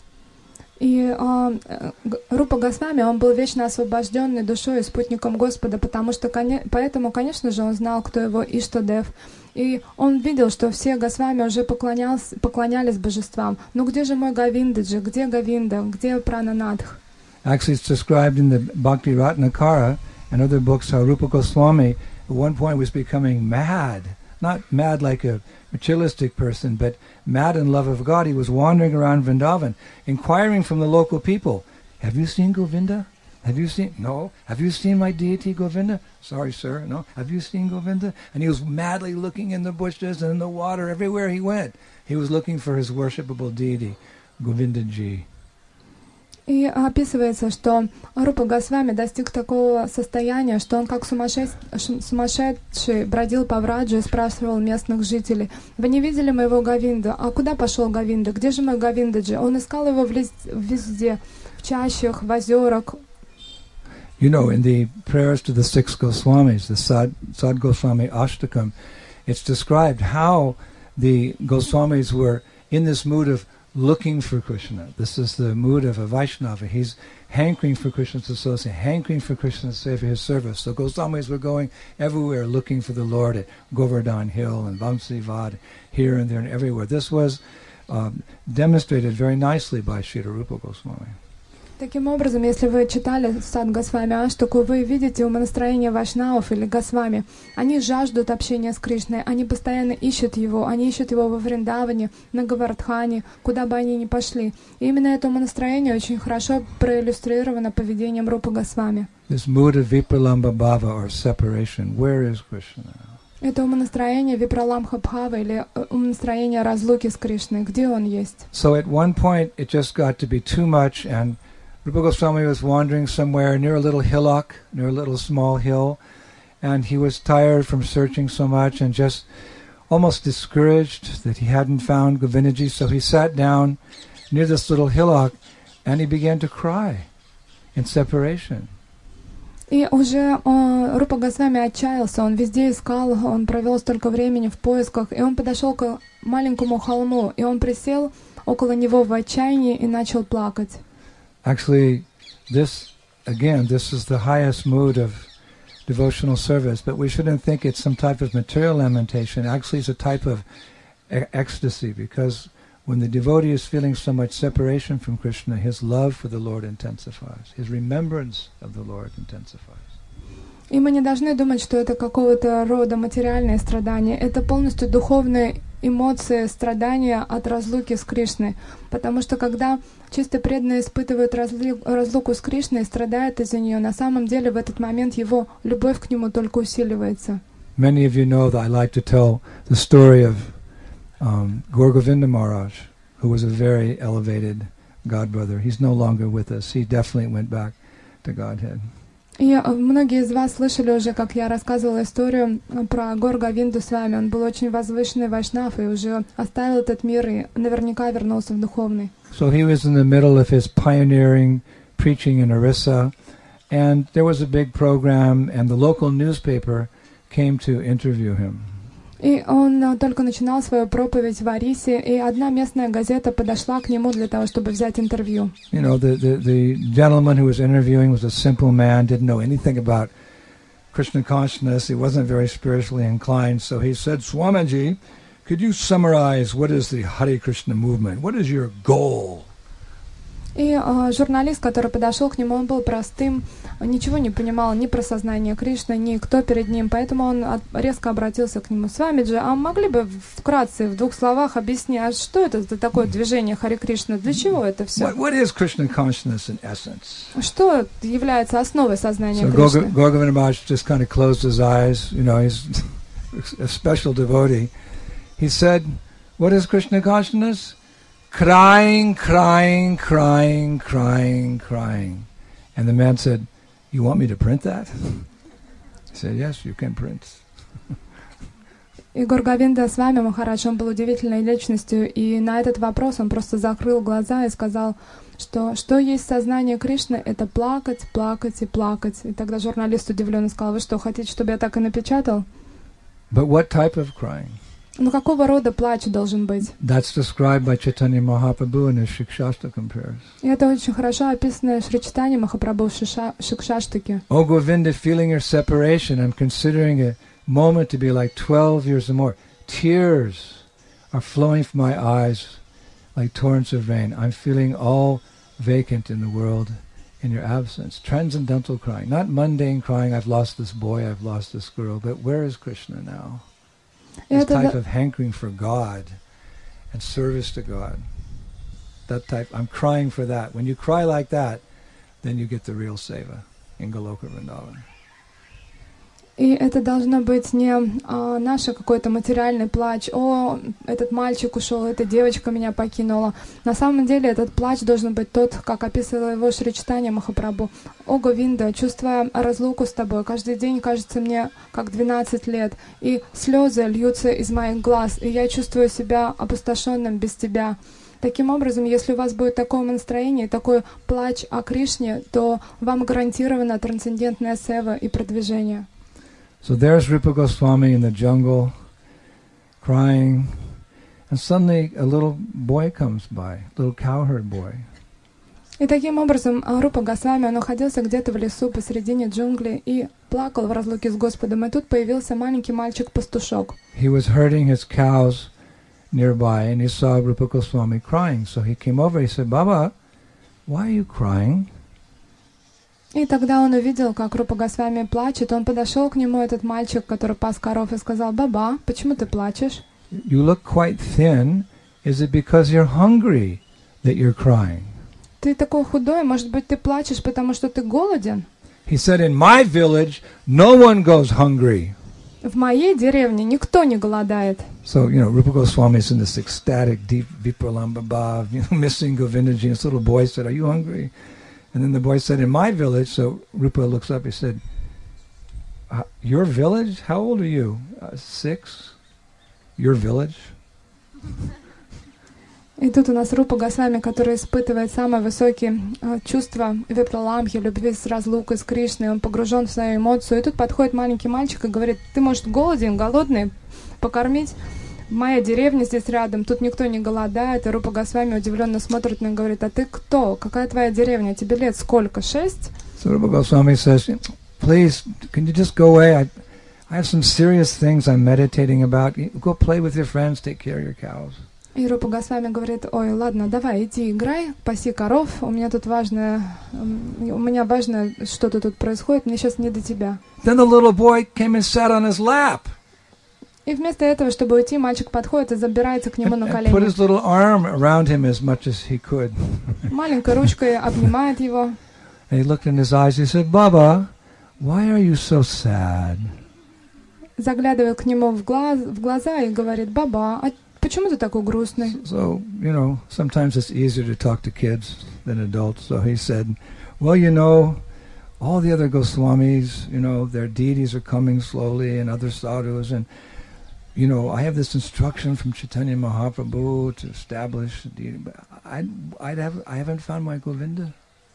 И а, Рупа Госвами, он был вечно освобожденный душой и спутником Господа, потому что, поэтому, конечно же, он знал, кто его Иштадев. И он видел, что все Госвами уже поклонялись божествам. Ну где же мой Говиндаджи? Где Говинда? Где Прананадх? Actually, it's described in the Bhakti Ratnakara and other books how Rupa Goswami at one point was becoming mad. Not mad like a materialistic person, but mad in love of God. He was wandering around Vrindavan, inquiring from the local people, have you seen Govinda? Have you seen? No. Have you seen my deity Govinda? Sorry, sir. No. Have you seen Govinda? And he was madly looking in the bushes and in the water everywhere he went. He was looking for his worshipable deity, Govinda-ji. И описывается, что Рупа Госвами достиг такого состояния, что он как сумасшедший, сумасшедший бродил по Враджу и спрашивал местных жителей: «Вы не видели моего Говинду? А куда пошел Говинда? Где же мой Говиндаджи?» Он искал его везде, в чащах, в озерах. You know, in the prayers to the six Goswamis, the Sad, Sad Goswami Ashtakam, it's described how the Goswamis were in this mood of looking for Krishna. This is the mood of a Vaishnava. He's hankering for Krishna's association, hankering for Krishna's save his service. So Goswamis were going everywhere looking for the Lord at Govardhan Hill and Vamsivad, here and there and everywhere. This was um, demonstrated very nicely by Srila Rupa Goswami. Таким образом, если вы читали Сад Госвами Аштаку, вы видите умонастроение вайшнавов или Госвами. Они жаждут общения с Кришной, они постоянно ищут его, они ищут его во Вриндаване, на Говардхане, куда бы они ни пошли. И именно это умонастроение очень хорошо проиллюстрировано поведением Рупы Госвами. This mood of vipralambha bhava or separation, where is Krishna? Это умонастроение випраламха бхава или умонастроение разлуки с Кришной. Где он есть? So at one point it just got to be too much, and Rupa Goswami was wandering somewhere near a little hillock, near a little small hill, and he was tired from searching so much and just almost discouraged that he hadn't found Govindaji. So he sat down near this little hillock and he began to cry in separation. И уже э, Рупа Госвами отчаялся, он везде искал, он провел столько времени в поисках, и он подошел к маленькому холму, и он присел около него в отчаянии и начал плакать. Actually, this, again, this is the highest mood of devotional service, but we shouldn't think it's some type of material lamentation. Actually, it's a type of e- ecstasy, because when the devotee is feeling so much separation from Krishna, his love for the Lord intensifies. His remembrance of the Lord intensifies. И мы не должны думать, что это какого-то рода материальное страдание. Это полностью духовные эмоции, страдания от разлуки с Кришной. Потому что когда чисто преданные испытывают разли- разлуку с Кришной и страдают из-за нее, на самом деле в этот момент его любовь к нему только усиливается. Many of you know that I like to tell the story of um, Gaur Govinda Maharaj, who was a very elevated godbrother. He's no longer with us. He definitely went back to Godhead. И многие из вас слышали уже, как я рассказывала историю про Гор Говинду с вами. Он был очень возвышенный вайшнав и уже оставил этот мир и наверняка вернулся в духовный. So he was in the middle of his pioneering preaching in Orissa, and there was a big program, and the local newspaper came to interview him. И он только начинал свою проповедь в Орисе, и одна местная газета подошла к нему для того, чтобы взять интервью. You know, the, the, the gentleman who was interviewing was a simple man, didn't know anything about Krishna consciousness. He wasn't very spiritually inclined, so he said, Swamiji, could you summarize what is the Hare Krishna movement? What is your goal? И э, журналист, который подошел к нему, он был простым, ничего не понимал ни про сознание Кришны, ни кто перед ним, поэтому он от, резко обратился к нему. Свамиджи, а могли бы вкратце, в двух словах объяснить, а что это за такое движение Харе Кришна, для чего это все? What, what is Krishna consciousness in essence? Что является основой сознания so Кришны? Gaur Govinda Maharaj just kind of closed his eyes, you know, he's a special devotee. He said, what is Krishna consciousness? Crying, crying, crying, crying, crying. And the man said, you want me to print that? He said, yes, you can print. И Гор Говинда с вами, Махарадж, он был удивительной личностью, и на этот вопрос он просто закрыл глаза и сказал, что что есть сознание Кришны, это плакать, плакать и плакать. И тогда журналист удивленно сказал, вы что, хотите, чтобы я так и напечатал? But what type of crying? Ну какого рода плач должен быть? That's described by Chaitanya Mahaprabhu in his Shikshashtakam prayers. И это очень хорошо описано в Шри Чайтанья Махапрабху в Шикшаштаке. O Govinda, feeling your separation, I'm considering a moment to be like twelve years or more. Tears are flowing from my eyes like torrents of rain. I'm feeling all vacant in the world in your absence. Transcendental crying, not mundane crying, I've lost this boy, I've lost this girl, but where is Krishna now? This type of hankering for God and service to God. That type, I'm crying for that. When you cry like that, then you get the real seva in Goloka Vrindavan. И это должно быть не а, наш какой-то материальный плач. О, этот мальчик ушел, эта девочка меня покинула. На самом деле этот плач должен быть тот, как описывала его Шри Чайтанья Махапрабху. О, Говинда, чувствуя разлуку с тобой, каждый день кажется мне как двенадцать лет, и слезы льются из моих глаз, и я чувствую себя опустошенным без тебя. Таким образом, если у вас будет такое настроение, такой плач о Кришне, то вам гарантирована трансцендентная сева и продвижение. So there's Rupa Goswami in the jungle, crying, and suddenly a little boy comes by, a little cowherd boy. И таким образом Рупа Госвами, он находился где-то в лесу посредине джунглей и плакал в разлуке с Господом, и тут появился маленький мальчик-пастушок. He was herding his cows nearby, and he saw Rupa Goswami crying, so he came over, he said, Baba, why are you crying? И тогда он увидел, как Рупа Госвами плачет. Он подошел к нему, этот мальчик, который пас коров, и сказал: «Баба, почему ты плачешь?» You look quite thin. Is it because you're hungry that you're crying? Ты такой худой, может быть, ты плачешь, потому что ты голоден? He said, in my village, no one goes hungry. В моей деревне никто не голодает. So, you know, Rupa Goswami is in this ecstatic, deep Vipralamba bhav, you know, missing Govindaji. This little boy said, are you hungry? And then the boy said, in my village, so Rupa looks up, he said, your village? How old are you? Uh, six? Your village? И тут у нас Рупа Госвами, который испытывает самые высокие э, чувства випраламхи, любви с разлукой с Кришной, он погружен в свою эмоцию. И тут подходит маленький мальчик и говорит: ты, может, голоден, голодный, покормить? Моя деревня здесь рядом, тут никто не голодает. И Рупа Госвами удивленно смотрит на него и говорит: а ты кто? Какая твоя деревня? Тебе лет сколько? Шесть? So Rupa Goswami says, please, can you just go away? I, I have some serious things I'm meditating about. Go play with your friends, take care of your cows. И Рупа Госвами говорит: ой, ладно, давай, иди играй, паси коров, у меня тут важное, у меня важно, что-то тут происходит, мне сейчас не до тебя. Then the little boy came and sat on his lap. И вместо этого, чтобы уйти, мальчик подходит и забирается к нему на колени. Put his little arm around him as much as he could. Маленькой ручкой обнимает его. And he looked in his eyes. He said, Baba, why are you so sad? Заглядывает к нему в, глаз, в глаза и говорит: Баба, а почему ты такой грустный? So, you know, sometimes it's easier to talk to kids than adults. So he said, well, you know, all the other Goswamis, you know, their deities are coming slowly, and other sadhus, and you know, I have this instruction from Chaitanya Mahaprabhu to establish a deity, but I, I'd have, I haven't found my Govinda.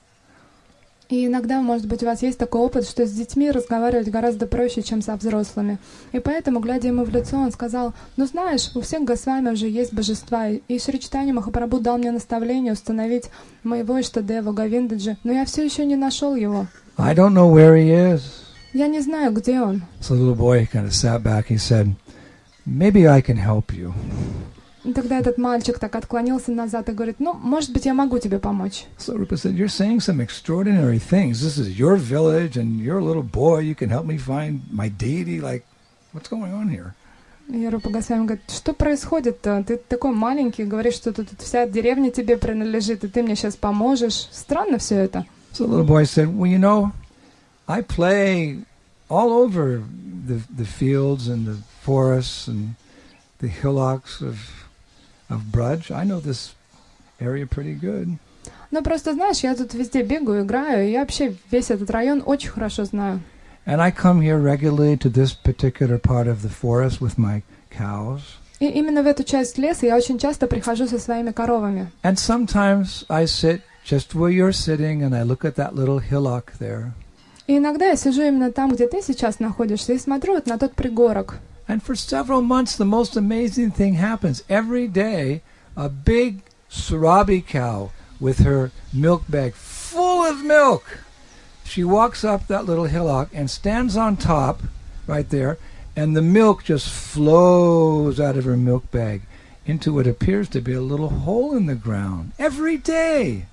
И иногда, может быть, у вас есть такой опыт, что с детьми разговаривать гораздо проще, чем со взрослыми. И поэтому, глядя ему в лицо, он сказал: ну знаешь, у всех Госвами уже есть божества, и Шри Чайтанья Махапрабху дал мне наставление установить моего Иштадева Говиндаджи, но я все еще не нашел его. I don't know where he is. Я не знаю, где он. So the little boy kind of sat back. He said, maybe I can help you. И тогда этот мальчик так отклонился назад и говорит: ну, может быть, я могу тебе помочь. So Rupa said, you're saying some extraordinary things. This is your village and you're a little boy. You can help me find my deity. Like, what's going on here? И Рупа Госвами говорит: что происходит-то? Ты такой маленький, говоришь, что тут вся деревня тебе принадлежит, и ты мне сейчас поможешь. Странно все это. So the little boy said, well, you know, I play all over the, the fields and the forests and the hillocks of of Braj. I know this area pretty good. Ну просто знаешь, я тут везде бегаю, играю, и я вообще весь этот район очень хорошо знаю. And I come here regularly to this particular part of the forest with my cows. И именно в эту часть леса я очень часто прихожу со своими коровами. And sometimes I sit just where you're sitting and I look at that little hillock there. И иногда я сижу именно там, где ты сейчас находишься, и смотрю вот на тот пригорок. And for several months, the most amazing thing happens. Every day, a big Surabi cow with her milk bag full of milk. She walks up that little hillock and stands on top right there, and the milk just flows out of her milk bag into what appears to be a little hole in the ground. Every day.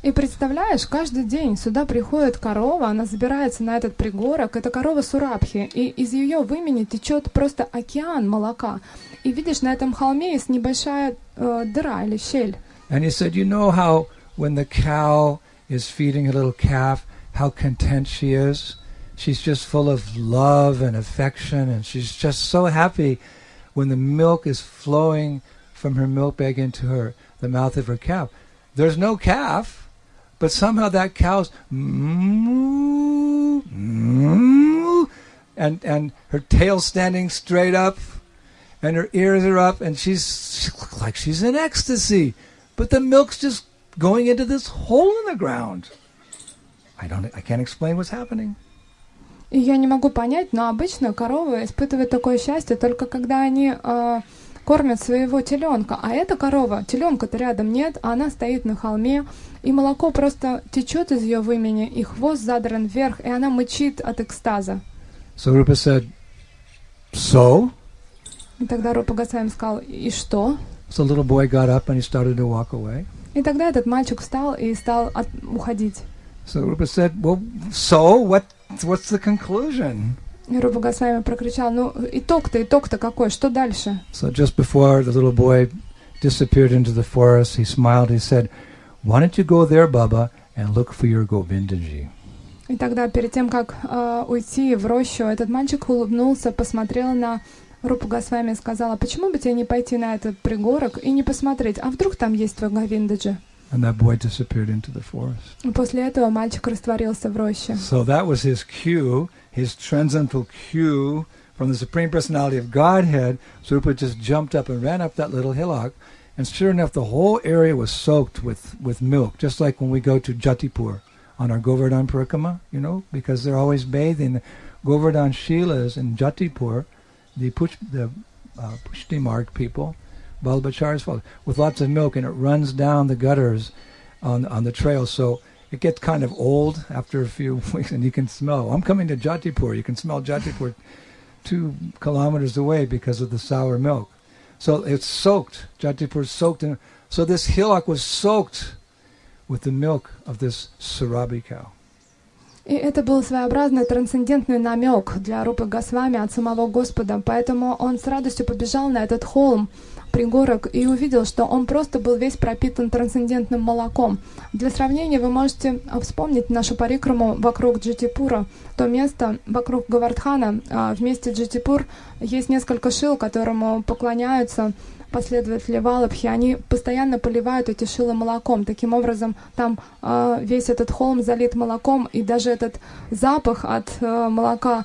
И представляешь, каждый день сюда приходит корова, она забирается на этот пригорок, это корова Сурабхи, и из ее вымени течет просто океан молока. И видишь, на этом холме есть небольшая э, дыра или щель. And he said, you know how when the cow is feeding a little calf, how content she is? She's just full of love and affection, and she's just so happy when the milk is flowing from her milk bag into her the mouth of her calf. There's no calf, but somehow that cow's moo, moo, and and her tail standing straight up, and her ears are up, and she's she looks like she's in ecstasy, but the milk's just going into this hole in the ground. I don't I can't explain what's happening. И я не могу понять, но обычно коровы испытывают такое счастье только когда они э, кормят своего теленка. А эта корова, теленка-то рядом нет, а она стоит на холме, и молоко просто течет из ее вымени, и хвост задран вверх, и она мычит от экстаза. So Rupa said, so? И тогда Рупа Госвами сказал, и что? So the little boy got up and he started to walk away. И тогда этот мальчик встал и стал от, уходить. So Rupa said, well, so what? What's the conclusion? И Рупа Госвами прокричал, ну итог-то, итог-то какой, что дальше? So just before the little boy disappeared into the forest, he smiled, he said, why don't you go there, Baba, and look for your Govindaji? И тогда, перед тем, как э, уйти в рощу, этот мальчик улыбнулся, посмотрел на Рупу Госвами и сказал, а почему бы тебе не пойти на этот пригорок и не посмотреть, а вдруг там есть твой Говиндаджи? And that boy disappeared into the forest. И после этого мальчик растворился в роще. So that was his cue, his transcendental cue from the Supreme Personality of Godhead. So Rupa just jumped up and ran up that little hillock, and sure enough, the whole area was soaked with, with milk, just like when we go to Jatipur on our Govardhan Parikrama, you know, because they're always bathing. The Govardhan Shilas in Jatipur, the, Push, the uh, Pushti Marg people, Balbacharya's fault, with lots of milk, and it runs down the gutters on on the trail. So it gets kind of old after a few weeks, and you can smell. I'm coming to Jatipur. You can smell Jatipur two kilometers away because of the sour milk. So it's soaked. Jatipur is soaked in. So this hillock was soaked with the milk of this Surabhi cow. И это был своеобразный трансцендентный намек для Рупы Госвами от самого Господа, поэтому он с радостью побежал на этот холм, пригорок, и увидел, что он просто был весь пропитан трансцендентным молоком. Для сравнения вы можете вспомнить нашу парикраму вокруг Джатипура, то место вокруг Говардхана. В месте Джатипур есть несколько шил, которому поклоняются последователи Валабхи, они постоянно поливают эти шилы молоком. Таким образом, там э, весь этот холм залит молоком, и даже этот запах от э, молока,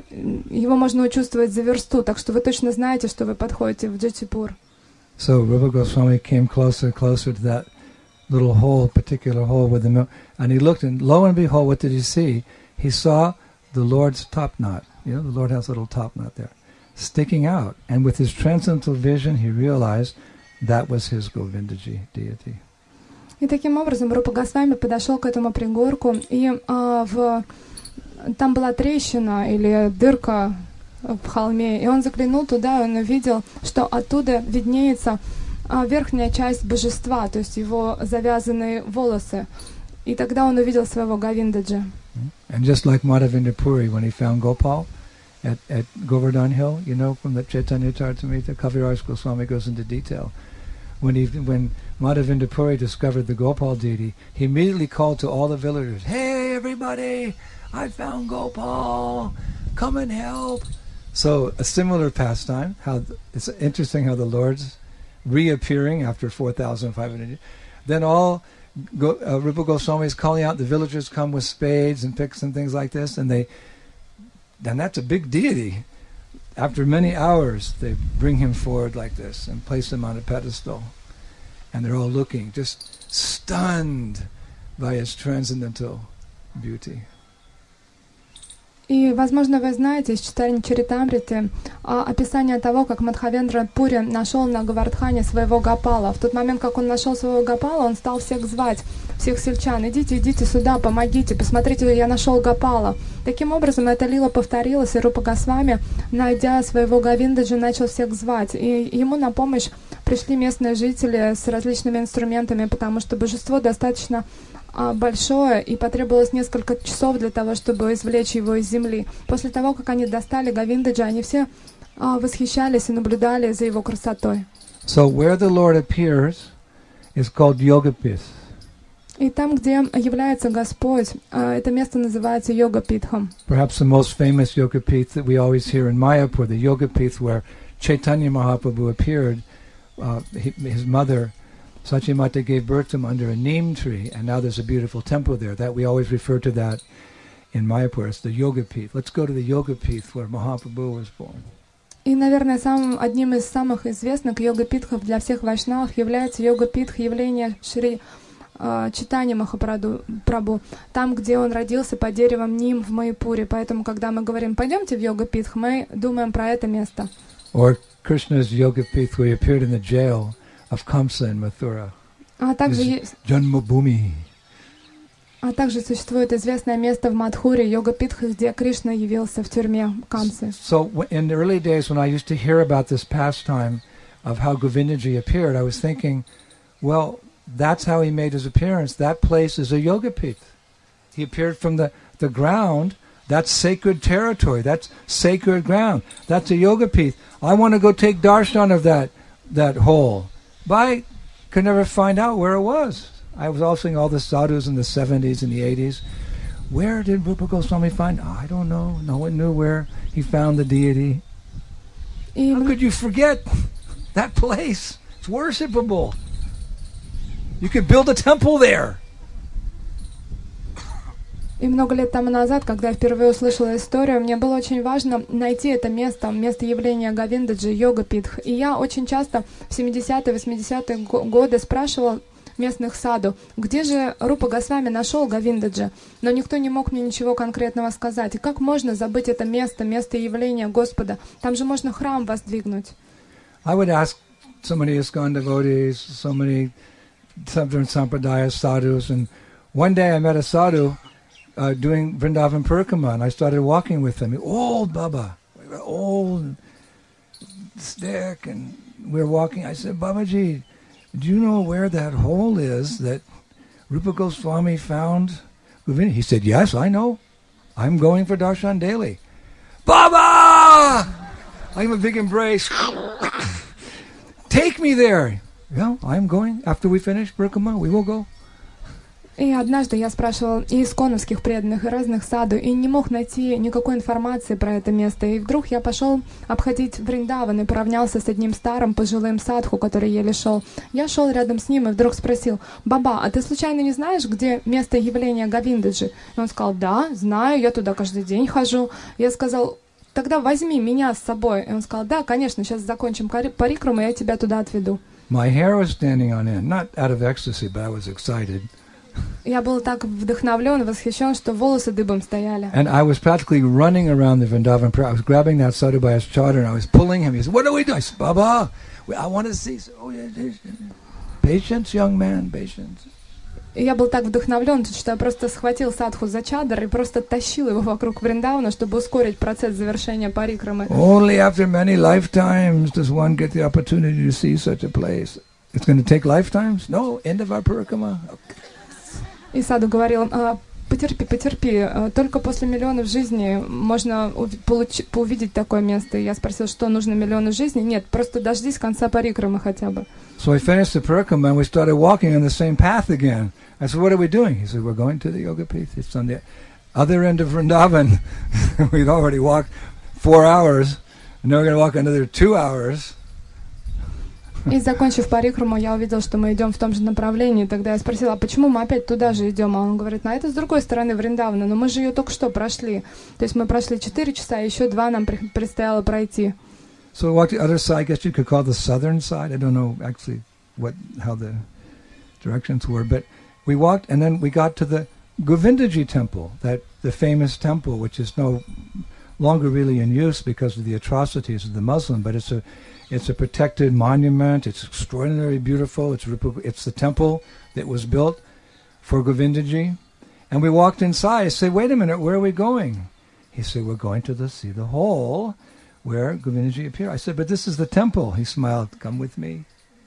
его можно чувствовать за версту, так что вы точно знаете, что вы подходите в Джатипур. So Rupa Goswami came closer and closer to that little hole, particular hole with the milk, and he looked, and lo and behold, what did he see? He saw the Lord's top knot. You know, the Lord has a little top knot there, sticking out. And with his transcendental vision, he realized that was his Govindaji deity. И таким образом Рупа Госвами подошел к этому пригорку, и а, в... там была трещина или дырка в холме, и он заглянул туда, и он увидел, что оттуда виднеется а, верхняя часть божества, то есть его завязанные волосы. И тогда он увидел своего Говиндаджи. And just like Madhavinda Puri, when he found Gopal at, at Govardhan Hill, you know, from the Chaitanya Charitamrita, Kaviraj Goswami goes into detail. When he, when Madhavinda Puri discovered the Gopal deity, he immediately called to all the villagers, "Hey, everybody! I found Gopal! Come and help!" So a similar pastime. How it's interesting how the Lord's reappearing after four thousand five hundred years. Then all Go, uh, Rupa Goswami is calling out. The villagers come with spades and picks and things like this, and they. Then that's a big deity. After many hours, they bring him forward like this and place him on a pedestal, and they're all looking, just stunned by his transcendental beauty. И, возможно, вы знаете из читания Чаритамриты а, описание того, как Мадхавендра Пури нашел на Говардхане своего Гопала. В тот момент, как он нашел своего Гопала, он стал всех звать, всех сельчан: идите, идите сюда, помогите, посмотрите, я нашел Гопала. Таким образом, эта лила повторилась, и Рупа Госвами, найдя своего Говиндаджи, начал всех звать. И ему на помощь пришли местные жители с различными инструментами, потому что божество достаточно а, большое, и потребовалось несколько часов для того, чтобы извлечь его из земли. После того, как они достали Говиндаджи, они все а, восхищались и наблюдали за его красотой. So where the Lord appears is called Yogapith. И там, где является Господь, это место называется Йога-питхом. Perhaps the most famous Yoga-pith that we always hear in Mayapur, the Yoga-pith where Chaitanya Mahaprabhu appeared, uh, his mother Sachimata gave birth to him under a neem tree, and now there's a beautiful temple there. That we always refer to that in Mayapur. It's the Yoga-pith. Let's go to the Yoga-pith where Mahaprabhu was born. И, наверное, самым, одним из самых известных йога-питхов для всех вайшнавов является йога-питх явления Шри Чайтанья Махапрабху, там, где он родился под деревом Ним в Майяпуре. Поэтому, когда мы говорим «пойдемте в йога-питх», мы думаем про это место. Or Krishna's Yoga-pith where he appeared in the jail of Kamsa in Mathura. А также, есть, Janmabhoomi. а также существует известное место в Мадхуре, йога-питх, где Кришна явился в тюрьме Камсы. So in the early days when I used to hear about this pastime of how Govindaji appeared, I was thinking, well, that's how he made his appearance. That place is a Yoga-pith. He appeared from the, the ground. That's sacred territory. That's sacred ground. That's a Yoga-pith. I want to go take darshan of that that hole. But I could never find out where it was. I was also seeing all the sadhus in the seventies and the eighties. Where did Rupa Goswami find? Oh, I don't know. No one knew where he found the deity. How could you forget that place? It's worshipable. You could build a temple there. И много лет тому назад, когда я впервые услышала историю, мне было очень важно найти это место, место явления Говиндаджи, йога-питх. И я очень часто в семидесятые, восьмидесятые годы спрашивала местных саду, где же Рупа Госвами нашел Говиндаджи, но никто не мог мне ничего конкретного сказать. И как можно забыть это место, место явления Господа? Там же можно храм воздвигнуть. I would ask so many ISKCON devotees, so many different sampradaya sadhus, and one day I met a sadhu uh, doing Vrindavan Parikrama, and I started walking with him. Old Baba, old stick, and we were walking. I said, Babaji, do you know where that hole is that Rupa Goswami found? He said, yes, I know. I'm going for darshan daily. Baba! I give him a big embrace. Take me there. Yeah, I'm going. After we finish Parikrama, we will go. И однажды я спрашивал и исконовских преданных, и разных саду, и не мог найти никакой информации про это место. И вдруг я пошел обходить Вриндаван и поравнялся с одним старым пожилым садху, который еле шел. Я шел рядом с ним и вдруг спросил: «Баба, а ты случайно не знаешь, где место явления Говиндаджи?» И он сказал: «Да, знаю, я туда каждый день хожу». Я сказал: «Тогда возьми меня с собой». И он сказал: «Да, конечно, сейчас закончим парикраму, и я тебя туда отведу». My hair was standing on end, not out of ecstasy, but I was excited. Я был так вдохновлен, восхищен, что волосы дыбом стояли. And I was practically running around the Vrindavan. I was grabbing that sadhu by his chadar and I was pulling him. He said, "What are we doing?" I said, "Baba, I want to see." Oh, yeah, patience, young man, patience. И я был так вдохновлен, что я просто схватил садху за чадр и просто тащил его вокруг Вриндавана, чтобы ускорить процесс завершения парикрамы. Only after many lifetimes does one get the opportunity to see such a place. It's going to take lifetimes? No, end of our parikrama. Okay. И саду говорил: потерпи, потерпи, только после миллионов жизней можно получ- увидеть такое место. И я спросил, что нужно миллиону жизней? Нет, просто дождись конца парикрамы хотя бы. So we finished the parikrama and we started walking on the same path again. I said, "What are we doing?" He said, "We're going to the Yoga-pith. It's on the other end of Vrindavan." We'd already walked four hours, and now we're going to walk another two hours. И закончив парикраму, я увидел, что мы идем в том же направлении. Тогда я спросила: а почему мы опять туда же идем? А он говорит: на это с другой стороны Вриндавана, но мы же ее только что прошли. То есть мы прошли четыре часа, еще два нам предстояло пройти. So we walked the other side. I guess you could call it the southern side. I don't know actually what how the directions were, but we walked, and then we got to the Govindaji temple, that the famous temple, which is no longer really in use because of the atrocities of the Muslim, but it's a It's a protected monument. It's extraordinarily beautiful. It's it's the temple that was built for Govindaji. And we walked inside. I said, "Wait a minute, where are we going?" He said, "We're going to the, see the hole where Govindaji appeared." I said, "But this is the temple." He smiled. "Come with me."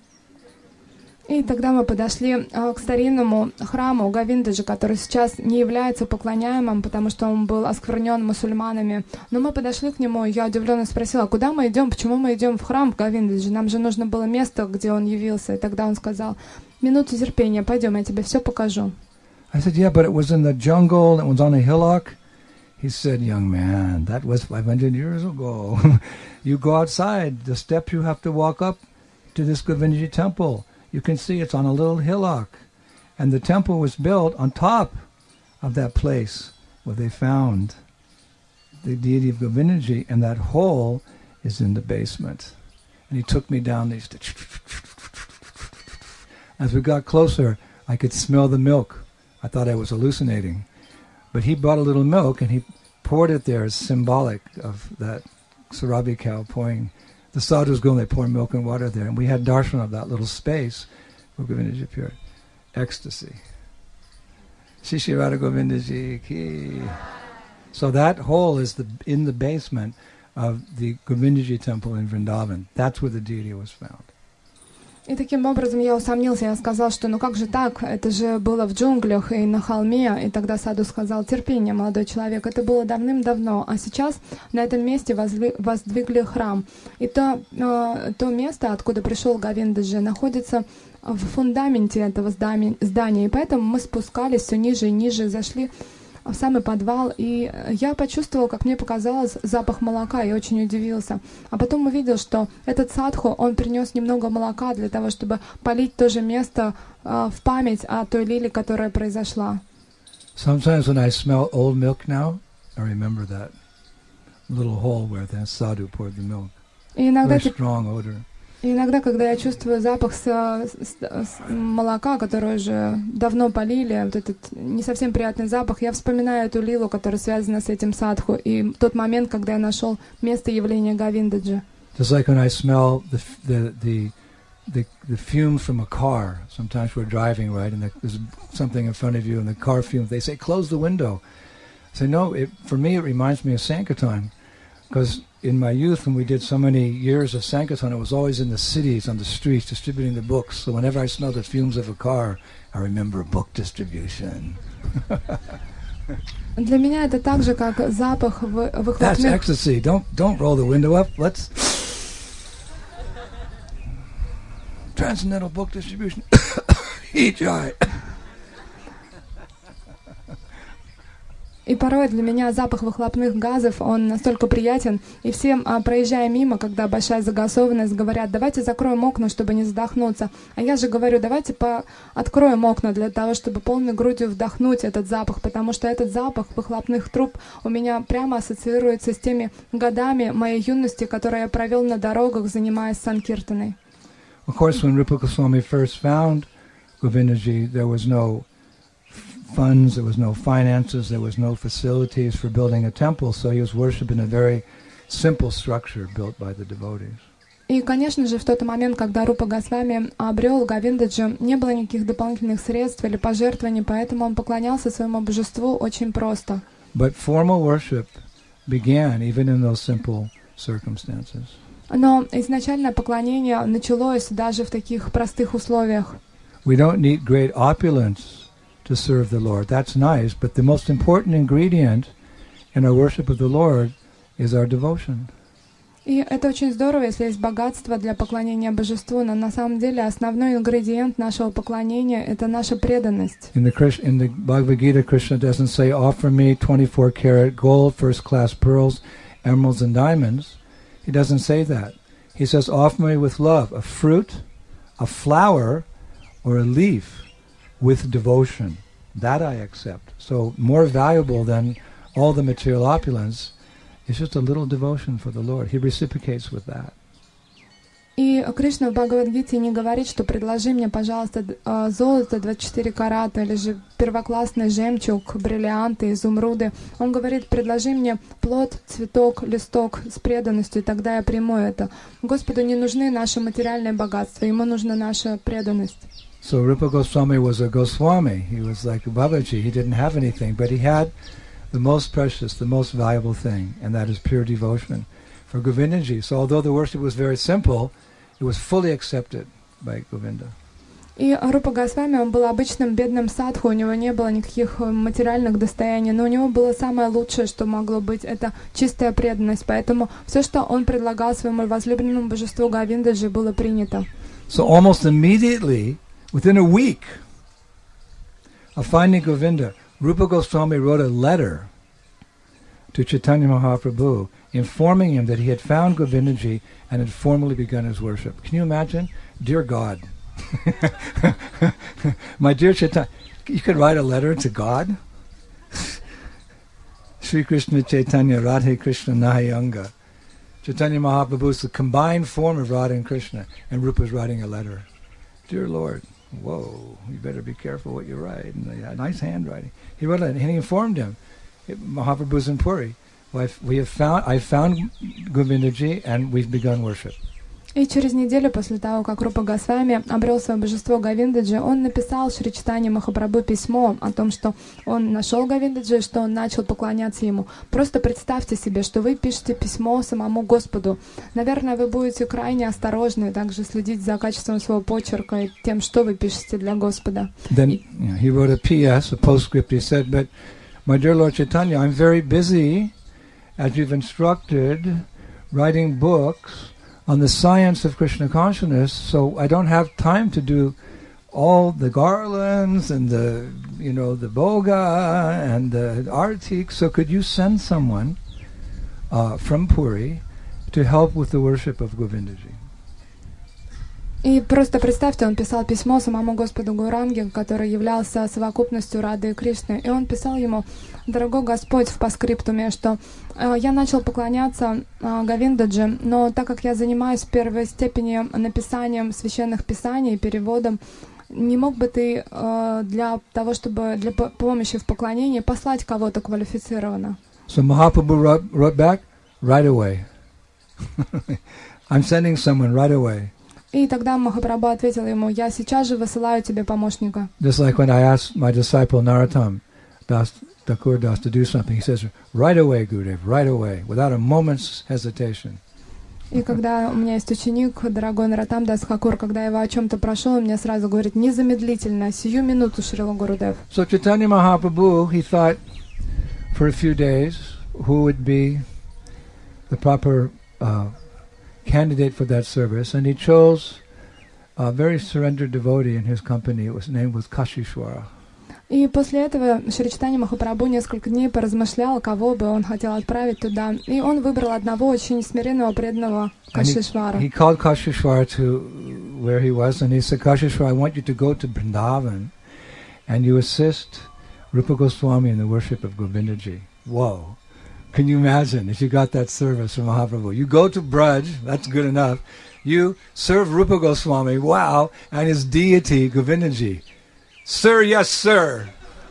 И тогда мы подошли а, к старинному храму Говиндаджи, который сейчас не является поклоняемым, потому что он был осквернен мусульманами. Но мы подошли к нему, и я удивленно спросила, куда мы идем, почему мы идем в храм Говиндаджи? Нам же нужно было место, где он явился. И тогда он сказал, минуту терпения, пойдем, я тебе все покажу. I said, yeah, but it was in the jungle, it was on a hillock. He said, young man, that was five hundred years ago. You go outside, the steps you have to walk up to this Govindaji temple. You can see it's on a little hillock. And the temple was built on top of that place where they found the deity of Govindaji, and that hole is in the basement. And he took me down these. As we got closer, I could smell the milk. I thought I was hallucinating. But he brought a little milk and he poured it there as symbolic of that Sarabi cow pouring. The sadhus go and they pour milk and water there. And we had darshan of that little space where Govindaji appeared. Ecstasy. Shishi Radha Govindaji ki. So that hole is the in the basement of the Govindaji temple in Vrindavan. That's where the deity was found. И таким образом я усомнился, я сказал, что ну как же так, это же было в джунглях и на холме, и тогда саду сказал, терпение, молодой человек, это было давным-давно, а сейчас на этом месте возли, воздвигли храм. И то, э, то место, откуда пришел Говиндаджи, находится в фундаменте этого здания, здания, и поэтому мы спускались все ниже и ниже, зашли в самый подвал, и я почувствовал, как мне показалось, запах молока, и очень удивился. А потом увидел, что этот садху, он принес немного молока для того, чтобы полить то же место uh, в память о той лиле, которая произошла. Sometimes when I smell old milk now, I remember that little hole where the sadhu poured the milk. И иногда, Very strong odor. И иногда, когда я чувствую запах с, с, с молока, которое уже давно полили, вот этот не совсем приятный запах, я вспоминаю эту лилу, которая связана с этим садху, и тот момент, когда я нашел место явления Говиндаджи. Just like when I smell the the the the, the fumes from a car. Sometimes we're driving, right, and there's something in front of you, and the car fumes. They say, "Close the window." I say, "No." It, for me, it reminds me of Sankirtan, because in my youth, when we did so many years of Sankirtan, it was always in the cities, on the streets, distributing the books. So whenever I smell the fumes of a car, I remember book distribution. Для меня это так же, как запах выхлопных... That's ecstasy. Don't, don't roll the window up. Let's... Transcendental book distribution. Ijai. И порой для меня запах выхлопных газов, он настолько приятен, и все, а, проезжая мимо, когда большая загазованность, говорят, давайте закроем окна, чтобы не задохнуться. А я же говорю, давайте по... откроем окна для того, чтобы полной грудью вдохнуть этот запах, потому что этот запах выхлопных труб у меня прямо ассоциируется с теми годами моей юности, которые я провел на дорогах, занимаясь санкиртаной. Of course, when Rupa Goswami first found Govindaji, there was no funds, there was no finances, there was no facilities for building a temple, so he was worshipped in a very simple structure built by the devotees. И, конечно же, в тот момент, когда Рупа Госвами обрел Говиндаджи, не было никаких дополнительных средств или пожертвований, поэтому он поклонялся своему божеству очень просто. But formal worship began even in those simple circumstances. Но изначальное поклонение началось даже в таких простых условиях. We don't need great opulence to serve the Lord. That's nice, but the most important ingredient in our worship of the Lord is our devotion. И это очень здорово, если есть богатство для поклонения божеству, но на самом деле основной ингредиент нашего поклонения — это наша преданность. In the Krishna, in the Bhagavad Gita, Krishna doesn't say, "Offer me twenty-four karat gold, first-class pearls, emeralds, and diamonds." He doesn't say that. He says, "Offer me with love, a fruit, a flower, or a leaf, with devotion. That I accept." So more valuable than all the material opulence is just a little devotion for the Lord. He reciprocates with that. И Кришна в Бхагавад-гите не говорит, что предложи мне, пожалуйста, золото двадцать четыре карата или же первоклассный жемчуг, бриллианты, изумруды. Он говорит, предложи мне плод, цветок, листок с преданностью, и тогда я приму это. Господу не нужны наши материальные богатства, ему нужна наша преданность. So Rupa Goswami was a Goswami. He was like Babaji. He didn't have anything, but he had the most precious, the most valuable thing, and that is pure devotion for Govindaji. So although the worship was very simple, it was fully accepted by Govinda. И Рупа Госвами, он был обычным бедным садху, у него не было никаких материальных достояний, но у него было самое лучшее, что могло быть, это чистая преданность. Поэтому все, что он предлагал своему возлюбленному божеству Говиндаджи, было принято. So almost immediately, within a week of finding Govinda, Rupa Goswami wrote a letter to Chaitanya Mahaprabhu, informing him that he had found Govindaji and had formally begun his worship. Can you imagine? Dear God, my dear Chaitanya, you could write a letter to God? Sri Krishna Chaitanya Radhe Krishna Nahayanga. Chaitanya Mahaprabhu is the combined form of Radha and Krishna, and Rupa is writing a letter. Dear Lord, whoa, you better be careful what you write. And they had nice handwriting. He wrote it, and he informed him, Mahaprabhu's in Puri. Well, we have found, I found Govindaji, and we've begun worship. И через неделю после того, как Рупа Госвами обрел свое божество Говиндаджи, он написал Шри Чайтанье Махапрабху письмо о том, что он нашел Говиндаджи, что он начал поклоняться ему. Просто представьте себе, что вы пишете письмо самому Господу. Наверное, вы будете крайне осторожны, также следить за качеством своего почерка и тем, что вы пишете для Господа. Then yeah, he wrote a P S, a postscript. He said, "But my dear Lord Chaitanya, I'm very busy, as you've instructed, writing books on the science of Krishna consciousness, so I don't have time to do all the garlands and the, you know, the boga and the artik. So could you send someone uh, from Puri to help with the worship of Govindaji?" И просто представьте, он писал письмо самому Господу Гауранге, который являлся совокупностью Рады и Кришны. И он писал ему: «Дорогой Господь», в паскриптуме, что э, «я начал поклоняться э, Говиндаджи, но так как я занимаюсь в первой степени написанием священных писаний, переводом, не мог бы ты э, для того, чтобы для помощи в поклонении послать кого-то квалифицированно?» So Mahaprabhu wrote, wrote back, "Right away." I'm sending someone right away. И тогда Махапрабху ответил ему: «Я сейчас же высылаю тебе помощника». Just like when I asked my disciple Narottam Das, Thakur Das to do something, he says, "Right away, Gurudev, right away, without a moment's hesitation." И когда у меня есть ученик, дорогой Наротам Дас Тхакур, когда я его о чем-то прошу, он мне сразу говорит: «Незамедлительно, сию минуту, Шрила Гурудев». So Chaitanya Mahaprabhu, he thought for a few days who would be the proper uh, candidate for that service, and he chose a very surrendered devotee in his company. It was named was Kashishwara. И после этого Шри Чайтанья Махапрабху несколько дней поразмышлял, кого бы он хотел отправить туда, и он выбрал одного очень смиренного, преданного Кашишвара. He, he called Kashishwara to where he was, and he said, "Kashishwara, I want you to go to Vrindavan, and you assist Rupa Goswami in the worship of Govindaji." Whoa! Can you imagine if you got that service from Mahaprabhu? You go to Braj, that's good enough. You serve Rupa Goswami, wow, and his deity, Govindaji. Sir, yes, sir.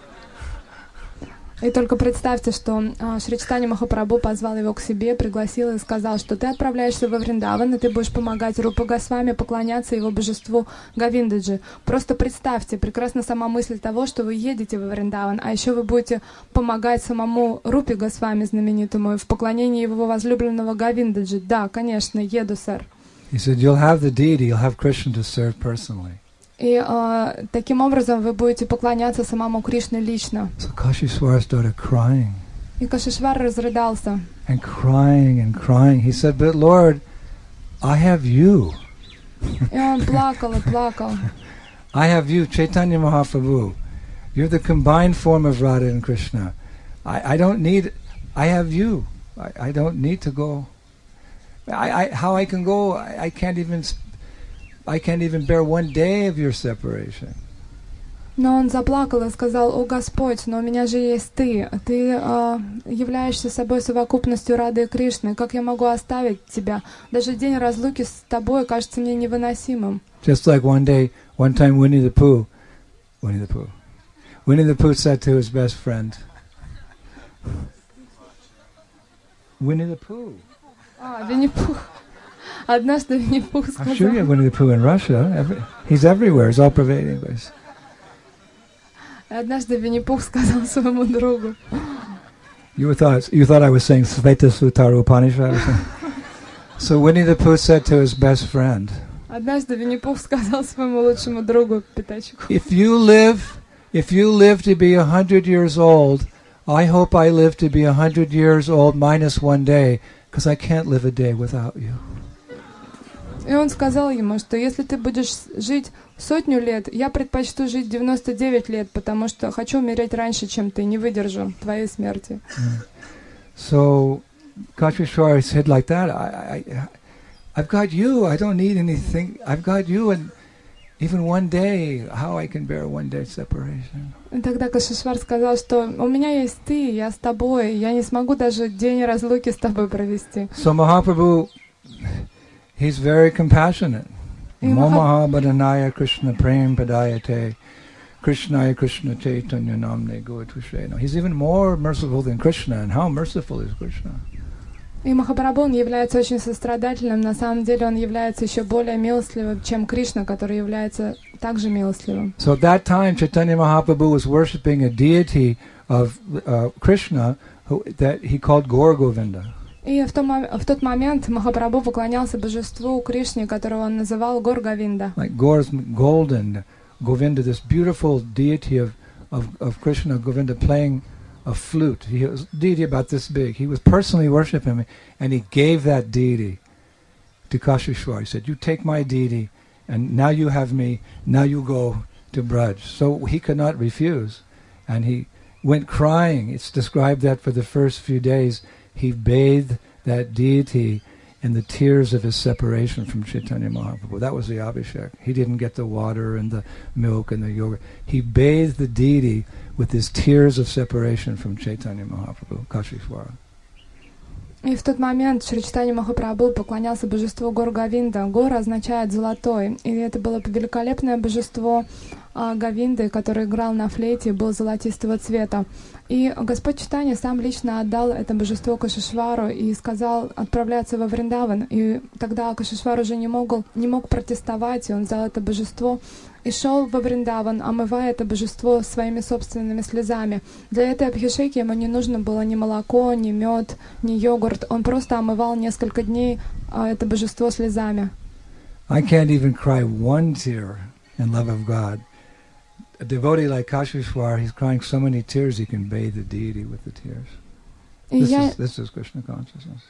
И только представьте, что а, Шри Чайтанья Махапрабху позвал его к себе, пригласил и сказал, что ты отправляешься во Вриндаван, и ты будешь помогать Рупа Госвами поклоняться его божеству Говиндаджи. Просто представьте, прекрасна сама мысль того, что вы едете во Вриндаван, а еще вы будете помогать самому Рупе Госвами знаменитому в поклонении его возлюбленного Говиндаджи. Да, конечно, еду, сэр. He said, "You'll have the deity, you'll have Krishna to serve personally." И э, таким образом вы будете поклоняться самому Кришне лично. So Kashishwara started crying. И Кашишвар разрыдался. And crying and crying. He said, "But Lord, I have you." И он плакал и плакал. I have you, Chaitanya Mahaprabhu. You're the combined form of Radha and Krishna. I, I don't need, I have you. I, I don't need to go. I, I, how I can go, I, I can't even... I can't even bear one day of your separation. Но он заплакал и сказал: «О Господь, но у меня же есть ты. Ты э, являешься собой совокупностью Рады и Кришны. Как я могу оставить тебя? Даже день разлуки с тобой кажется мне невыносимым». Just like one day, one time Winnie the Pooh, Winnie the Pooh, Winnie the Pooh said to his best friend, Winnie the Pooh. А, Винни-Пух. Однажды Винни-Пух сказал... I'm sure you have Winnie the Pooh in Russia. Every, he's everywhere. He's all pervading. But Однажды Винни-Пух сказал своему другу. You thought you thought I was saying Sveta Sutara Upanishad or something. So Winnie the Pooh said to his best friend, Однажды Винни-Пух сказал своему лучшему другу Пятачку: If you live, if you live to be a hundred years old, I hope I live to be a hundred years old minus one day, because I can't live a day without you. И он сказал ему, что если ты будешь жить сотню лет, я предпочту жить девяносто девять лет, потому что хочу умереть раньше, чем ты, не выдержу твоей смерти. Mm. So Kashishwar said like that, I, I, I've got you, I don't need anything, I've got you, and even one day, how I can bear one day separation. И тогда Кашишвар сказал, что у меня есть ты, я с тобой, я не смогу даже день разлуки с тобой провести. So Mahaprabhu, he's very compassionate. Momaha Badanaya Krishna Prem Padayate Krishnaya Krishna Chaitanya Namne Goetushe. He's even more merciful than Krishna, and how merciful is Krishna? И Махапрабху, он является очень сострадательным, на самом деле он является еще более милостливым, чем Кришна, который является также милостливым. So at that time Chaitanya Mahaprabhu was worshipping a deity of uh, Krishna who, that he called Gaur Govinda. И в, том, в тот момент Махапрабху поклонялся божеству Кришне, которого он называл Гор Говинда. Like Gaur's golden, Govinda, this beautiful deity of, of, of Krishna, Govinda, playing a flute. He was a deity about this big. He was personally worshiping him, and he gave that deity to Kashishwar. He said, you take my deity, and now you have me, now you go to Braj. So he could not refuse. And he went crying. It's described that for the first few days, he bathed that deity in the tears of his separation from Chaitanya Mahaprabhu. That was the Abhishek. He didn't get the water and the milk and the yogurt. He bathed the deity with his tears of separation from Chaitanya Mahaprabhu, Kashishwara. И в тот момент Шри Чайтанья Махапрабху поклонялся божеству Гор Говинда. Гор означает «золотой». И это было великолепное божество а, Говинды, который играл на флейте и был золотистого цвета. И Господь Чайтанья сам лично отдал это божество Кашишвару и сказал отправляться во Вриндаван. И тогда Кашишвар уже не мог, не мог протестовать, и он взял это божество и шел во Вриндаван, омывая это божество своими собственными слезами. Для этой абхишеки ему не нужно было ни молоко, ни мед, ни йогурт. Он просто омывал несколько дней а, это божество слезами. I can't even cry one tear in love of God. A devotee like Kashishwar, he's crying so many tears he can bathe the deity with the tears. This, Я... is, this is Krishna consciousness.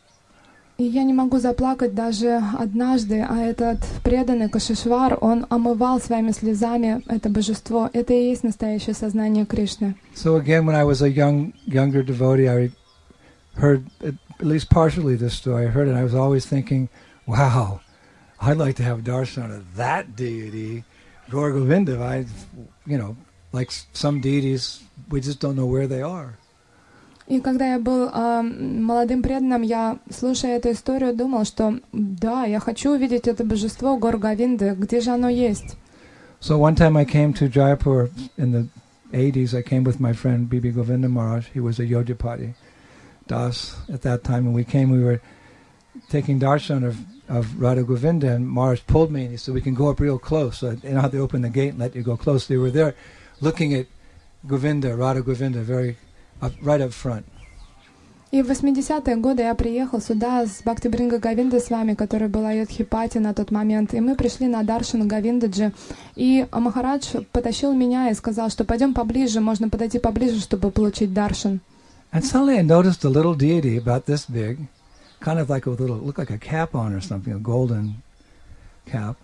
И я не могу заплакать даже однажды, а этот преданный Кашишвар, он омывал своими слезами это божество. Это и есть настоящее сознание Кришны. So again, when I was a young, younger devotee, I heard at least partially this story. I heard it, and I was always thinking, wow, I'd like to have darshan of that deity, Gaur Govinda. I, you know, like some deities, we just don't know where they are. И когда я был э, молодым преданным, я, слушая эту историю, думал, что да, я хочу увидеть это божество Гор Говинды, где же оно есть. So one time I came to Jaipur in the eighties. I came with my friend Bibi Govinda Maharaj. He was a Yojapati Das at that time, and we came. We were taking darshan of of Radha Govinda, and Maharaj pulled me and he said, "We can go up real close." So you know how they open the gate and let you go close. They were there, looking at Govinda, Radha Govinda, very. Up, right up front. И в восьмидесятые годы я приехал сюда с Бхакти Бринга Говинда с вами, который был Айодхипати на тот момент, и мы пришли на даршан Говиндаджи, и Махарадж потащил меня и сказал, что пойдем поближе, можно подойти поближе, чтобы получить даршан. And suddenly I noticed a little deity about this big, kind of like a little, looked like a cap on or something, a golden cap,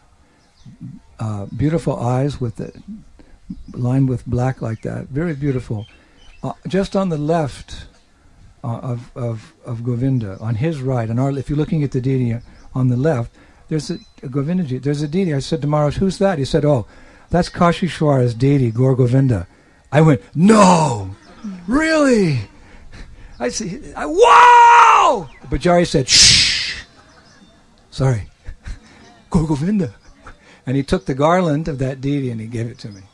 uh, beautiful eyes with it, lined with black like that, very beautiful. Uh, just on the left uh, of, of of Govinda, on his right, on our, if you're looking at the deity on the left, there's a, a Govindaji, there's a deity. I said to Maharaj, who's that? He said, oh, that's Kashishwara's deity, Gaur Govinda. I went, no, really? I said, I, wow! Bajari said, shh, sorry, Gaur Govinda. And he took the garland of that deity and he gave it to me.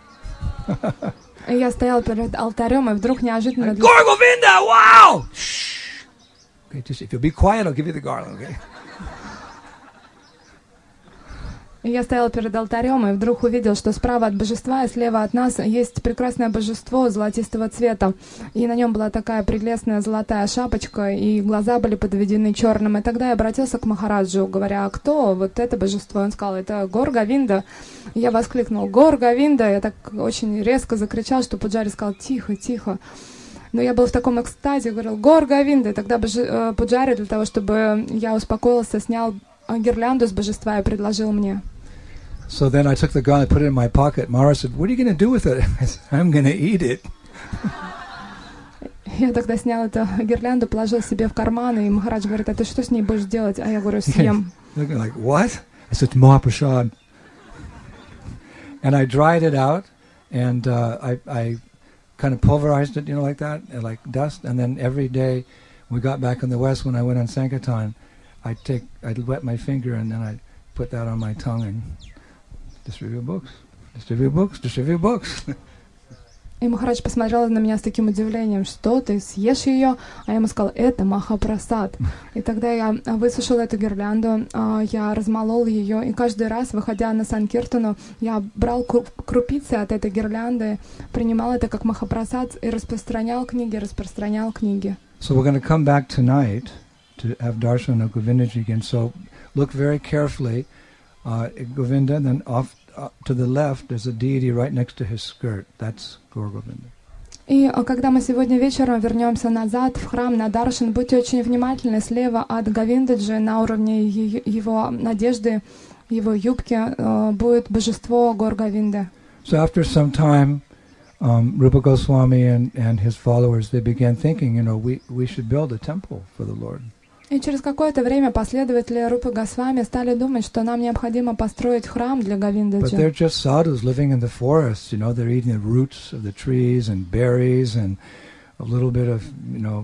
Я стоял перед алтарем, и вдруг неожиданно... Gaur Govinda, wow! Shh. Okay, just if you'll be quiet, I'll give you the garland, okay? И я стоял перед алтарем и вдруг увидел, что справа от божества и слева от нас есть прекрасное божество золотистого цвета. И на нем была такая прелестная золотая шапочка, и глаза были подведены черным. И тогда я обратился к Махараджу, говоря: а кто вот это божество? Он сказал: это Гор Говинда. И я воскликнул: Гор Говинда! Я так очень резко закричал, что Пуджари сказал: тихо, тихо. Но я был в таком экстазе, говорил: Гор Говинда! И тогда божи... Пуджари, для того, чтобы я успокоился, снял гирлянду с божества и предложил мне. So then I took the garland, put it in my pocket. Mara said, "What are you going to do with it?" I said, "I'm going to eat it." Я тогда снял эту гирлянду, положил себе в карман, и Махарадж говорит: а ты что с ней будешь делать? А я говорю: съем. Looking like, what? I said, Mahaprasad. And I dried it out, and uh, I, I kind of pulverized it, you know, like that, and like dust. And then every day, we got back in the West, when I went on Sankirtan, I'd take, I'd wet my finger, and then I'd put that on my tongue and distribute books, distribute books, distribute books. И Махарадж посмотрел на меня с таким удивлением: что ты съешь ее? А я ему сказал: это Махапрасад. И тогда я высушил эту гирлянду, я размолол ее, и каждый раз, выходя на Санкиртану, я брал крупицы от этой гирлянды, принимал это как Махапрасад и распространял книги, распространял книги. So we're going to come back tonight to have darshan of Govindaji again. So look very carefully. Uh, Govinda, and then off uh, to the left, there's a deity right next to his skirt. That's Gaur Govinda. И когда мы сегодня вечером вернемся назад в храм на Даршан, будьте очень внимательны. Слева от Говиндаджи, на уровне его надежды, его юбки, uh, будет божество Гор Говинда. So after some time, um, Rupa Goswami and, and his followers, they began thinking, you know, we, we should build a temple for the Lord. И через какое-то время последователи Рупы Госвами стали думать, что нам необходимо построить храм для Говиндаджи. But they're just sadhus living in the forests, you know, they're eating the roots of the trees and berries and a little bit of, you know,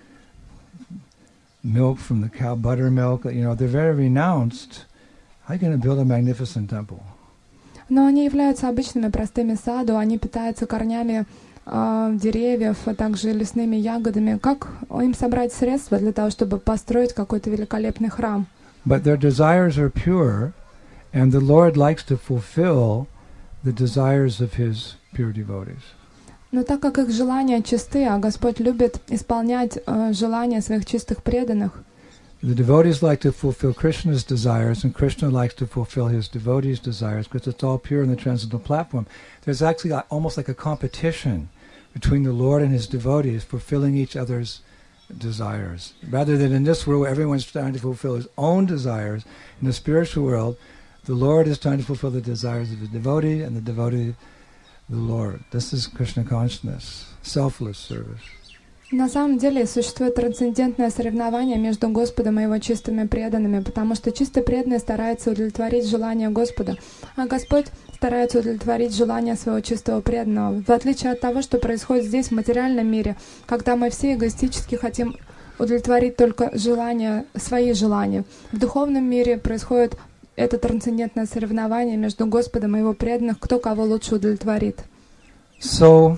milk from the cow, buttermilk, you know, they're very renounced. How are you going to build a magnificent temple? Но они являются обычными простыми саду, они питаются корнями деревьев, а также лесными ягодами. Как им собрать средства для того, чтобы построить какой-то великолепный храм? But their desires are pure, and the Lord likes to fulfill the desires of His pure devotees. Но так как их желания чисты, а Господь любит исполнять uh, желания своих чистых преданных, the devotees like to fulfill Krishna's desires, and Krishna likes to fulfill his devotees' desires, because it's all pure in the transcendental platform. There's actually like, almost like a competition between the Lord and his devotees, fulfilling each other's desires. Rather than in this world, everyone's trying to fulfill his own desires, in the spiritual world, the Lord is trying to fulfill the desires of the devotee, and the devotee, the Lord. This is Krishna consciousness, selfless service. На самом деле существует трансцендентное соревнование между Господом и Его чистыми преданными, потому что чистые преданные стараются удовлетворить желания Господа, а Господь старается удовлетворить желания своего чистого преданного. В отличие от того, что происходит здесь, в материальном мире, когда мы все эгоистически хотим удовлетворить только желания, свои желания. В духовном мире происходит это трансцендентное соревнование между Господом и Его преданных, кто кого лучше удовлетворит. So,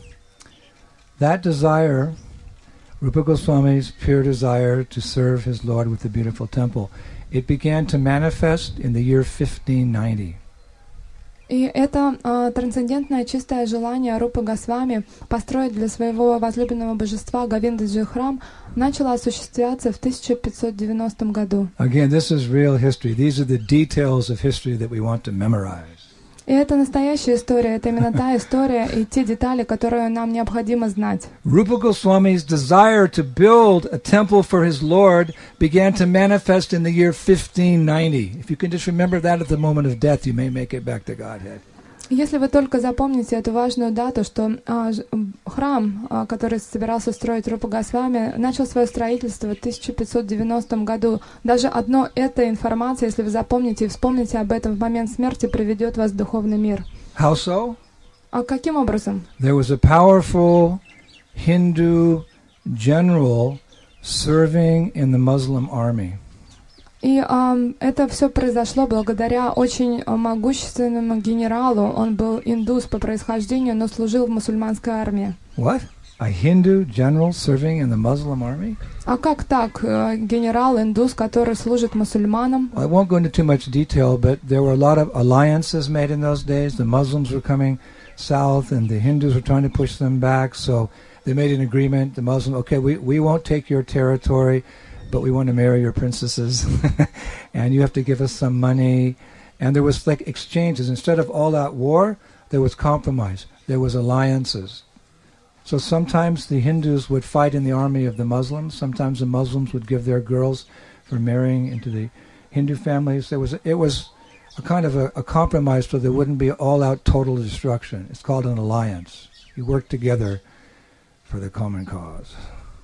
that desire, Rupa Goswami's pure desire to serve his Lord with the beautiful temple, it began to manifest in the year fifteen ninety. И это uh, трансцендентное чистое желание Рупы Госвами построить для своего возлюбленного божества Говиндаджи храм начало осуществляться в тысяча пятьсот девяностом году. Again, this is real history. These are the details of history that we want to memorize. И это настоящая история, это именно та история и те детали, которые нам необходимо знать. Rupa Goswami's desire to build a temple for his Lord began to manifest in the year fifteen ninety. If you can just remember that at the moment of death, you may make it back to Godhead. Если вы только запомните эту важную дату, что а, храм, а, который собирался строить Рупа Госвами, начал свое строительство в тысяча пятьсот девяностом году. Даже одно эта информация, если вы запомните и вспомните об этом в момент смерти, приведет вас в духовный мир. How so? А каким образом? There was a powerful Hindu general serving in the Muslim army. И um, это все произошло благодаря очень могущественному генералу. Он был индус по происхождению, но служил в мусульманской армии. What? a Hindu general serving in the Muslim army? А как так? Э, Генерал индус, который служит мусульманам. I won't go into too much detail, but there were a lot of alliances made in those days. The Muslims were coming south, and the Hindus were trying to push them back. So they made an agreement. The Muslims, okay, we, we won't take your territory, but we want to marry your princesses, and you have to give us some money. And there was like exchanges. Instead of all-out war, there was compromise. There was alliances. So sometimes the Hindus would fight in the army of the Muslims. Sometimes the Muslims would give their girls for marrying into the Hindu families. There was it was a kind of a, a compromise, so there wouldn't be all-out total destruction. It's called an alliance. You work together for the common cause.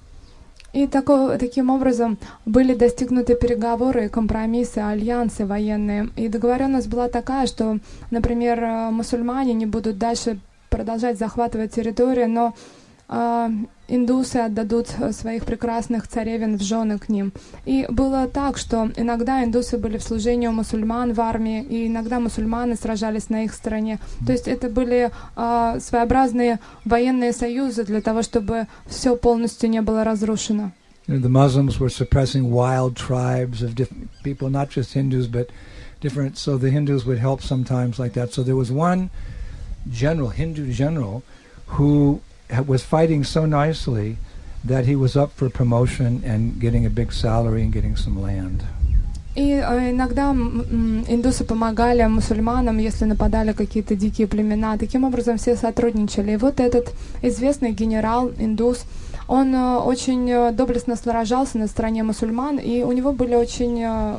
И тако, таким образом были достигнуты переговоры, компромиссы, альянсы военные. И договоренность была такая, что, например, мусульмане не будут дальше продолжать захватывать территорию, но э, индусы отдадут своих прекрасных царевен в жены к ним. И было так, что иногда индусы были в служении у мусульман в армии, и иногда мусульманы сражались на их стороне. То есть это были э, своеобразные военные союзы для того, чтобы все полностью не было разрушено. You know, the Muslims were suppressing wild tribes of different people, not just Hindus, but different. So the Hindus would help sometimes like that. So there was one general, Hindu general, who was fighting so nicely that he was up for promotion and getting a big salary and getting some land. И э, иногда м, индусы помогали мусульманам, если нападали какие-то дикие племена. Таким образом все сотрудничали. И вот этот известный генерал, индус, он э, очень э, доблестно сражался на стороне мусульман, и у него были очень, э,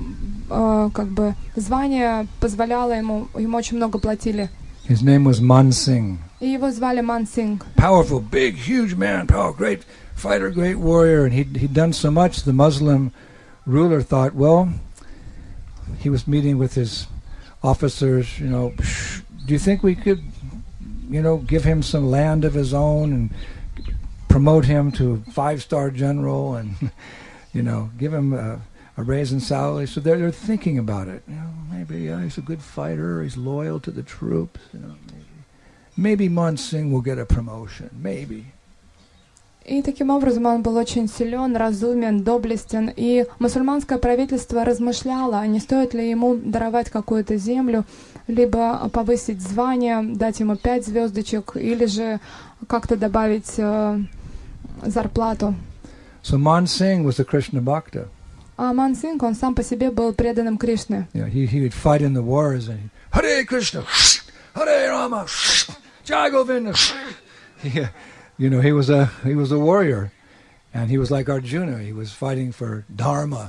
э, как бы, звания позволяло ему, ему очень много платили. His name was Man Singh. И его звали Ман Синг. Powerful, big, huge man, powerful, great fighter, great warrior, and he'd, he'd done so much. The Muslim ruler thought, well, he was meeting with his officers, you know, do you think we could, you know, give him some land of his own and promote him to five-star general and, you know, give him a, a raise in salary? So they're, they're thinking about it. You know, maybe yeah, he's a good fighter, he's loyal to the troops, you know, maybe. Maybe Man Singh will get a promotion, maybe. И таким образом он был очень силен, разумен, доблестен. И мусульманское правительство размышляло, не стоит ли ему даровать какую-то землю, либо повысить звание, дать ему пять звездочек, или же как-то добавить э, зарплату. So Man Singh was a Krishna Bhakta. А Ман Синг, он сам по себе был преданным Кришне. Yeah, he, he would fight in the wars and Hare Krishna, Hare Rama, Jai Govinda. Yeah. You know, he was a he was a warrior, and he was like Arjuna. He was fighting for Dharma.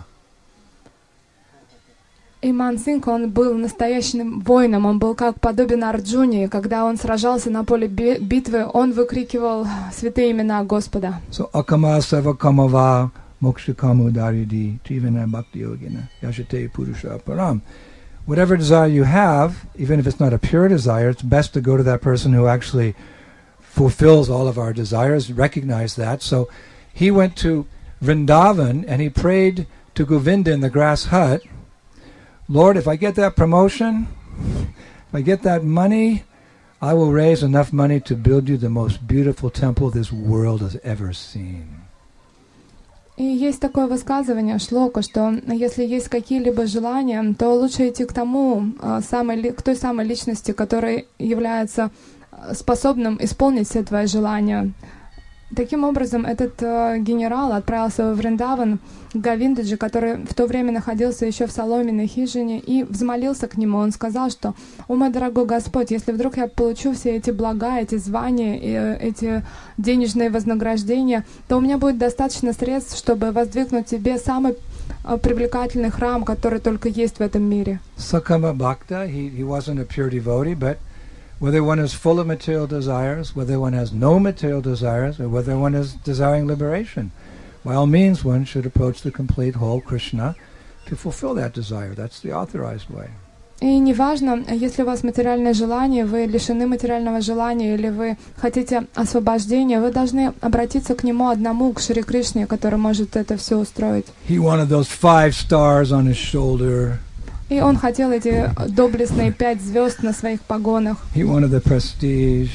И Ман Синг, он был настоящим воином, он был как подобен Арджуне. Когда он сражался на поле битвы, он выкрикивал святые имена Господа. So akama savakamava mokshikamu daridi trivana bhakti yogina yashate purusha param. Whatever desire you have, even if it's not a pure desire, it's best to go to that person who actually fulfills all of our desires, recognize that. So he went to Vrindavan and he prayed to Govinda in the grass hut, Lord, if I get that promotion, if I get that money, I will raise enough money to build you the most beautiful temple this world has ever seen. И есть такое высказывание, шлока, что если есть какие-либо желания, то лучше идти к тому, самой, к той самой личности, которая является способным исполнить все твои желания. Таким образом, этот э, генерал отправился во Вриндаван к Говиндаджи, который в то время находился еще в соломенной хижине, и взмолился к нему. Он сказал, что «О, мой дорогой Господь, если вдруг я получу все эти блага, эти звания, и, э, эти денежные вознаграждения, то у меня будет достаточно средств, чтобы воздвигнуть тебе самый э, привлекательный храм, который только есть в этом мире». Sakama Bhakta, he, he wasn't a pure devotee, but whether one is full of material desires, whether one has no material desires, or whether one is desiring liberation, by all means one should approach the complete whole Krishna to fulfill that desire. That's the authorized way. И неважно, если у вас материальное желание, вы лишены материального желания, или вы хотите освобождения, вы должны обратиться к нему одному, к Шри Кришне, который может это все устроить. He wanted those five stars on his shoulder. И он хотел эти доблестные пять звезд на своих погонах. He wanted the prestige.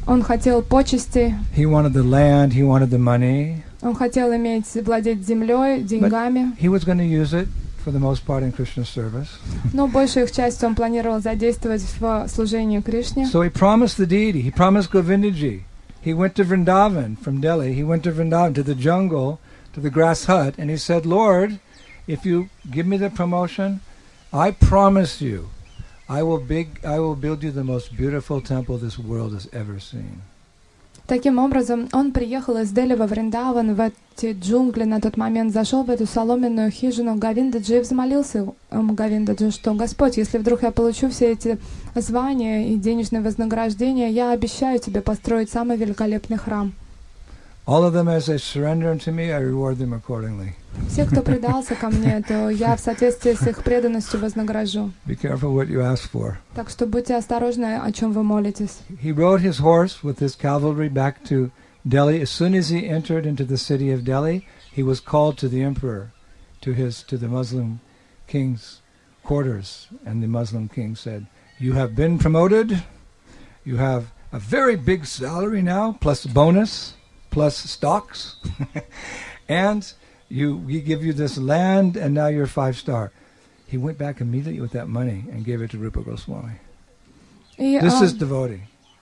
Он хотел почестей. He wanted the land, he wanted the money. Он хотел иметь, владеть землей, деньгами. But he was going to use it for the most part in Krishna service. Но большую их часть он планировал задействовать в служении Кришне. So he promised the deity, he promised Govindaji. He went to Vrindavan from Delhi. He went to Vrindavan, to the jungle, to the grass hut, and he said, Lord, if you give me the promotion, I promise you, I will big, I will build you the most beautiful temple this world has ever seen. Таким образом, он приехал из Дели во Вриндаван, в эти джунгли на тот момент, зашел в эту соломенную хижину Говиндаджи и взмолился Говиндаджи, что «Господь, если вдруг я получу все эти звания и денежные вознаграждения, я обещаю тебе построить самый великолепный храм». All of them, as they surrender unto me, I reward them accordingly. Все, кто предался ко мне, то я в соответствии с их преданностью вознагражу. Be careful what you ask for. Так что будьте осторожны, о чем вы молитесь. He rode his horse with his cavalry back to Delhi. As soon as he entered into the city of Delhi, he was called to the emperor, to his to the Muslim king's quarters, and the Muslim king said, "You have been promoted. You have a very big salary now, plus bonus, plus stocks, and you we give you this land, and now you're five star." He went back immediately with that money and gave it to Rupa Goswami. И, This а, is devotee.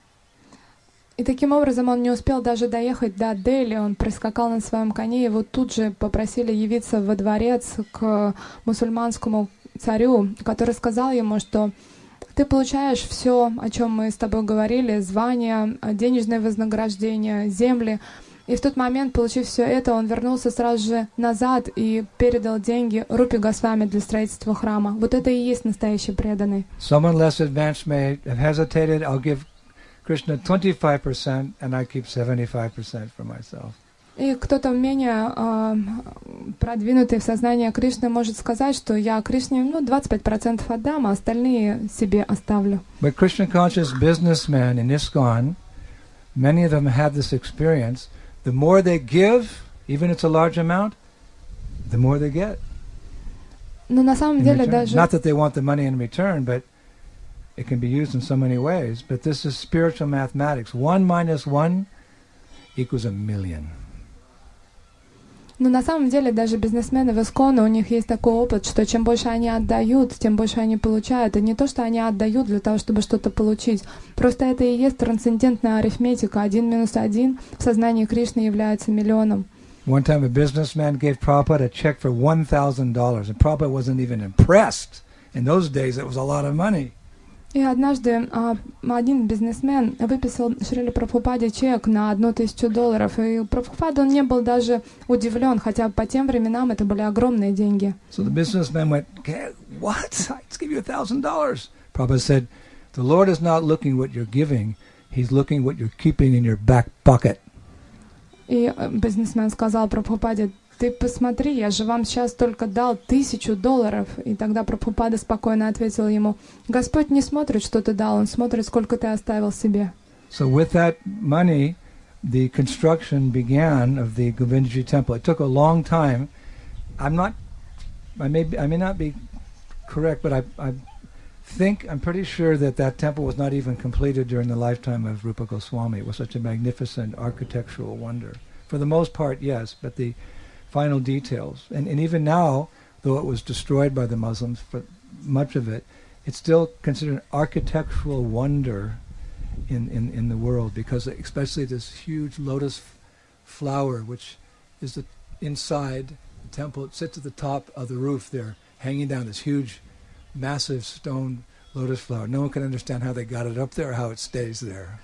И таким образом он не успел даже доехать до Дели, он прискакал на своем коне, и вот тут же попросили явиться во дворец к мусульманскому царю, который сказал ему, что ты получаешь все, о чем мы с тобой говорили, звания, денежное вознаграждение, земли. И в тот момент, получив все это, он вернулся сразу же назад и передал деньги Рупи Госвами для строительства храма. Вот это и есть настоящий преданный. Someone less advanced may have hesitated. I'll give Krishna twenty-five percent and I keep seventy-five percent for myself. И кто-то менее э, продвинутый в сознании Кришны может сказать, что я Кришне ну, двадцать пять процентов отдам, а остальные себе оставлю. But Krishna-conscious businessmen in ISKCON, many of them have this experience. The more they give, even if it's a large amount, the more they get. Но на самом деле даже... Not that they want the money in return, but it can be used in so many ways. But this is spiritual mathematics. One minus one equals a million. Но на самом деле даже бизнесмены в ISKCON, у них есть такой опыт, что чем больше они отдают, тем больше они получают. И не то, что они отдают для того, чтобы что-то получить. Просто это и есть трансцендентная арифметика. Один минус один в сознании Кришны является миллионом. One time a businessman gave Prabhupada a check for one thousand dollars, and Prabhupada wasn't even impressed. In those days, it was a lot of money. И однажды а, один бизнесмен выписал Шриле Прабхупаде чек на одну тысячу долларов, и Прабхупада он не был даже удивлен, хотя по тем временам это были огромные деньги. So the businessman went, okay, what? Let's give you a thousand dollars. Prabhupada said, the Lord is not looking what you're giving, He's looking what you're keeping in your back pocket. И бизнесмен сказал Прабхупаде, ты посмотри, я же вам сейчас только дал тысячу долларов. И тогда Прабхупада спокойно ответил ему, Господь не смотрит, что ты дал, Он смотрит, сколько ты оставил себе. So with that money, the construction began of the Govindaji temple. It took a long time. I'm not, I may, be, I may not be correct, but I, I think, I'm pretty sure that that temple was not even completed during the lifetime of Rupa Goswami. It was such a magnificent architectural wonder. For the most part, yes, but the final details. And, and even now, though it was destroyed by the Muslims, for much of it, it's still considered an architectural wonder in, in, in the world, because especially this huge lotus f- flower, which is the, inside the temple, it sits at the top of the roof there, hanging down this huge, massive stone lotus flower. No one can understand how they got it up there or how it stays there.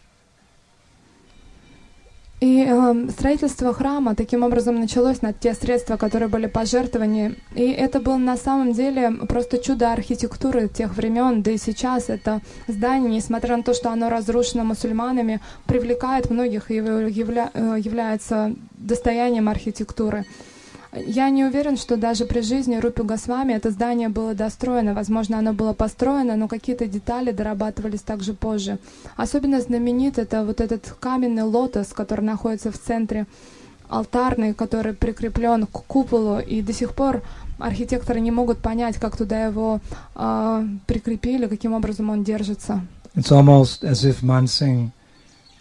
И э, строительство храма таким образом началось на те средства, которые были пожертвованы. И это было на самом деле просто чудо архитектуры тех времен, да и сейчас это здание, несмотря на то, что оно разрушено мусульманами, привлекает многих и явля, э, является достоянием архитектуры. Я не уверен, что даже при жизни Рупи Госвами это здание было достроено. Возможно, оно было построено, но какие-то детали дорабатывались также позже. Особенно знаменит это вот этот каменный лотос, который находится в центре алтарный, который прикреплен к куполу, и до сих пор архитекторы не могут понять, как туда его э, прикрепили, каким образом он держится. It's almost as if Mansingh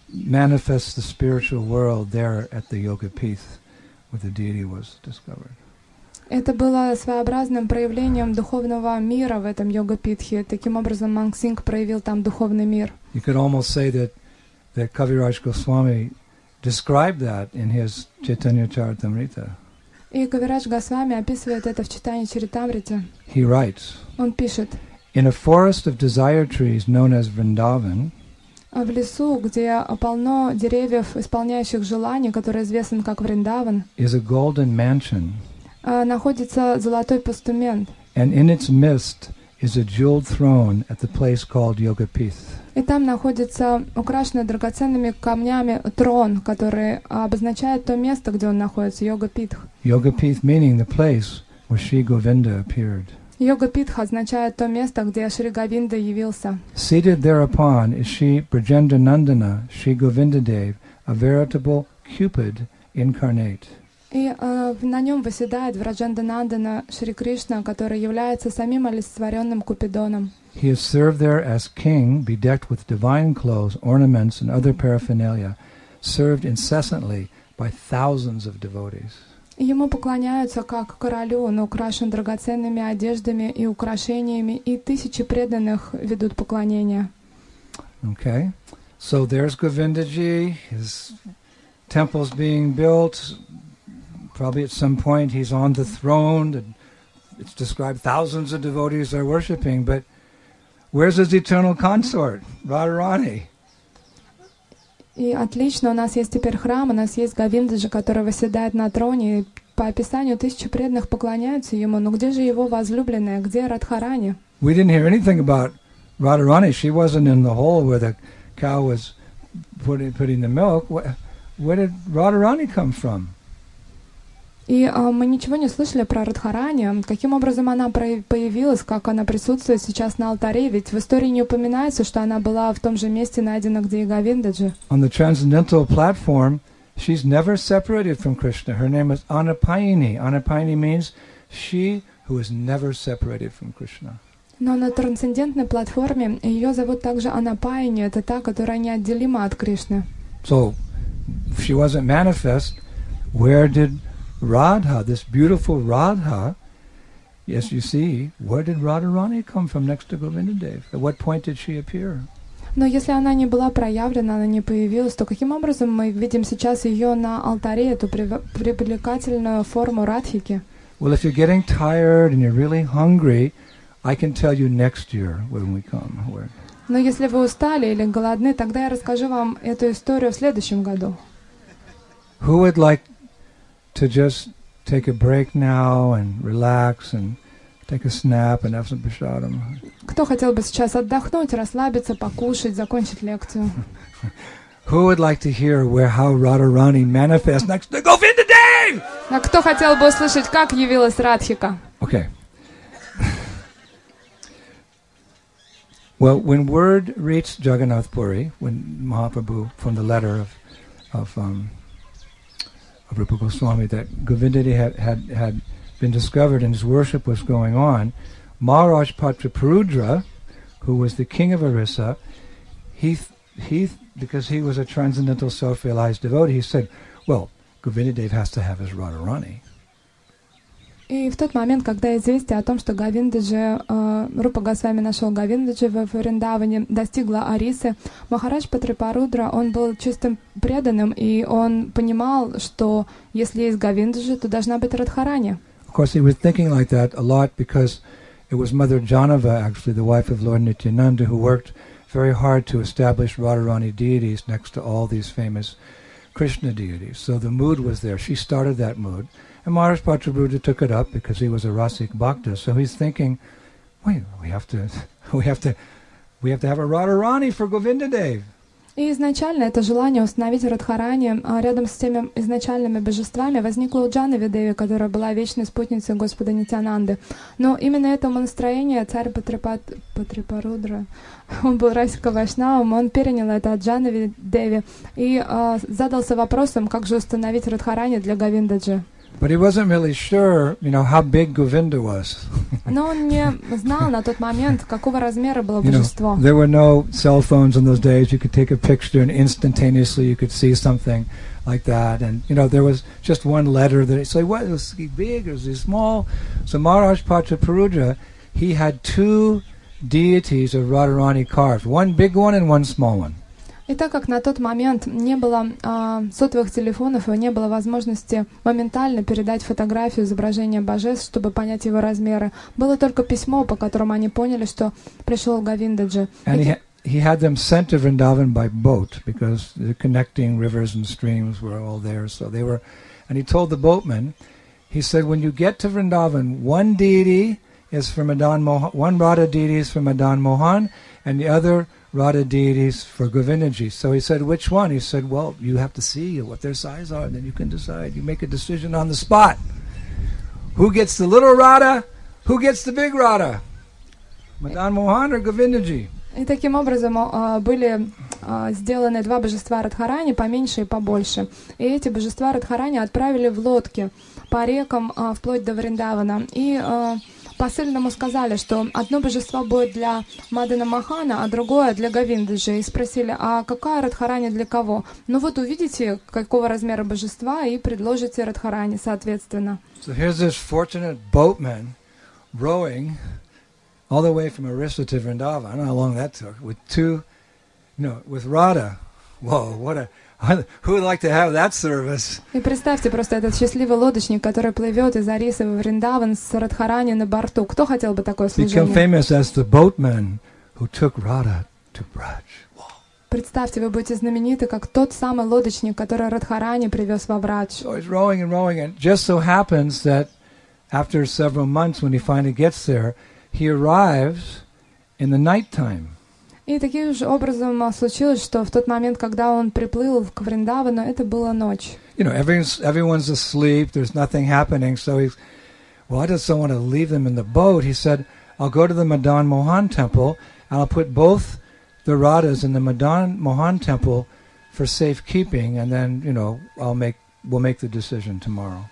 manifests the spiritual world there at the Yogapith, where the deity was discovered. Это было своеобразным проявлением духовного мира в этом йога-питхе. Таким образом, Манг Сингх проявил там духовный мир. You could almost say that that Kaviraj Goswami described that in his Chaitanya Charitamrita. И Кавирадж Госвами описывает это в читании Чаритамрите. He writes, Он пишет: in a forest of desire trees known as Vrindavan, в лесу, где полно деревьев, исполняющих желания, который известен как Вриндаван, is a golden mansion, находится золотой постамент. And in its midst is a jeweled throne at the place called Yogapith. И там находится украшенный драгоценными камнями трон, который обозначает то место, где он находится, Йога-питх. Yogapith meaning the place where Sri Govinda appeared. Йога-питх означает то место, где Шри Говинда явился. Seated thereupon is Shri Brajendra Nandana, Shri Govinda Dev, a veritable Cupid incarnate. И э, на нем восседает Врадженданандана Шри Кришна, который является самим олицетворенным Купидоном. He is served there as king, bedecked with divine clothes, ornaments, and other paraphernalia, served incessantly by thousands of devotees. Ему поклоняются как королю, он украшен драгоценными одеждами и украшениями, и тысячи преданных ведут поклонение. Okay, so there's Govindaji, his temple's being built. Probably at some point he's on the throne. And it's described thousands of devotees are worshipping, but where's his eternal consort, Radharani? И отлично, у нас есть теперь храм, у нас есть Говиндаджи, который восседает на троне, и по описанию тысячи преданных поклоняются ему, но где же его возлюбленная, где Радхарани? We didn't hear anything about Radharani. She wasn't in the hole where the cow was putting, putting the milk. Where, where did Radharani come from? И э, мы ничего не слышали про Радхарани, каким образом она появилась, как она присутствует сейчас на алтаре, ведь в истории не упоминается, что она была в том же месте найдена, где и Говиндаджи. On the transcendental platform, she's never separated from Krishna. Her name is Anapayini. Anapayini means she who is never separated from Krishna. Но на трансцендентной платформе ее зовут также Анапайни, это та, которая неотделима от Кришны. So, if she wasn't manifest, where did Radha, this beautiful Radha, yes, you see, where did Radharani come from next to Govindadev? At what point did she appear? Но если она не была проявлена, она не появилась, то каким образом мы видим сейчас ее на алтаре, эту привлекательную форму Радхики? Well, if you're getting tired and you're really hungry, I can tell you next year when we come. Where... Но если вы устали или голодны, тогда я расскажу вам эту историю в следующем году. Who would like to just take a break now and relax and take a snap and have some prasadam? Кто хотел бы сейчас отдохнуть, расслабиться, покушать, закончить лекцию? Who would like to hear where how Radharani manifests next to Govindadev? А кто хотел бы услышать, как явилась Радхика? Okay. Well, when word reached Jagannath Puri, when Mahaprabhu, from the letter of of um, of Rupa Goswami, that Govindadev had, had, had been discovered and his worship was going on, Maharaj Patraparudra, who was the king of Orissa, he, he, because he was a transcendental self-realized devotee, he said, well, Govindadev has to have his Radharani. И в тот момент, когда известие о том, что Говиндаджи, э, Рупа Госвами нашел Говиндаджи в Вриндаване, достигло Арисы, Махарадж Патрипарудра, он был чистым преданным, и он понимал, что если есть Говиндаджи, то должна быть Радхарани. Of course, he was thinking like that a lot because it was Mother Janava, actually, the wife of Lord Nityananda, who worked very hard to establish Radharani deities next to all these famous Krishna deities. So the mood was there. She started that mood. And Maharaj Patraparudra took it up because he was a Rasik Bhakta. So he's thinking, wait, we have to, we have to, we have to have a Radharani for Govindadev. И изначально это желание установить Радхарани рядом с теми изначальными божествами возникло у Джаннави Деви, которая была вечной спутницей Господа Нитянанды. Но именно этому настроению царь Патрипат, Патрипарудра, он был Расика Вайшнавом, он перенял это от Джаннави Деви и э, задался вопросом, как же установить Радхарани для Говиндаджи. But he wasn't really sure, you know, how big Govinda was. Но он не знал на тот момент, какого размера было You know, божество. there were no cell phones in those days. You could take a picture and instantaneously you could see something like that. And, you know, there was just one letter that, so what, was he big or was he small? So Maharaj Prataparudra, he had two deities of Radharani carved, one big one and one small one. И так как на тот момент не было а, сотовых телефонов и не было возможности моментально передать фотографию изображения божеств, чтобы понять его размеры, было только письмо, по которому они поняли, что пришел Говиндаджи. And he, ha- he had them sent to Vrindavan by boat because the connecting rivers and streams were all there. So they were, and he told the boatman, he said, when you get to Vrindavan, one deity is for Madan Mohan, one Radha deity is for Madan Mohan, and the other Radha deities for Govindaji. So he said, which one? He said, well, you have to see what their size are, and then you can decide. You make a decision on the spot. Who gets the little Radha? Who gets the big Radha? Madan Mohan or Govindaji? И таким образом а, были а, сделаны два божества Радхарани, поменьше и побольше. И эти божества Радхарани отправили в лодке по рекам а, вплоть до Вриндавана. И а, посыльному сказали, что одно божество будет для Мадана Махана, а другое для Говиндаджи. И спросили, а какая Радхарани для кого? Ну вот увидите, какого размера божества, и предложите Радхарани соответственно. So here's this fortunate boatman rowing all the way from Orissa to Vrindavan. I don't know how long that took. With two, you know, with Radha. Whoa, what a... Who would like to have that service? И представьте просто этот счастливый лодочник, который плывет из Орисы в Вриндаван с Радхарани на борту. Кто хотел бы такое служение? Become famous as the boatman who took Radha to Braj. Представьте, вы будете знамениты, как тот самый лодочник, который Радхарани привез во Брадж. So he's rowing and rowing, and just so happens that after several months, when he finally gets there, he arrives in the night time. И таким же образом случилось, что в тот момент, когда он приплыл к Вриндавану, это была ночь. You know, everyone's, everyone's asleep, there's nothing happening, so he's, well, I just don't want to leave them in the boat. He said, I'll go to the Madan Mohan temple, and I'll put both the Radhas in the Madan Mohan temple for safekeeping, and then, you know, I'll make, we'll make the decision tomorrow.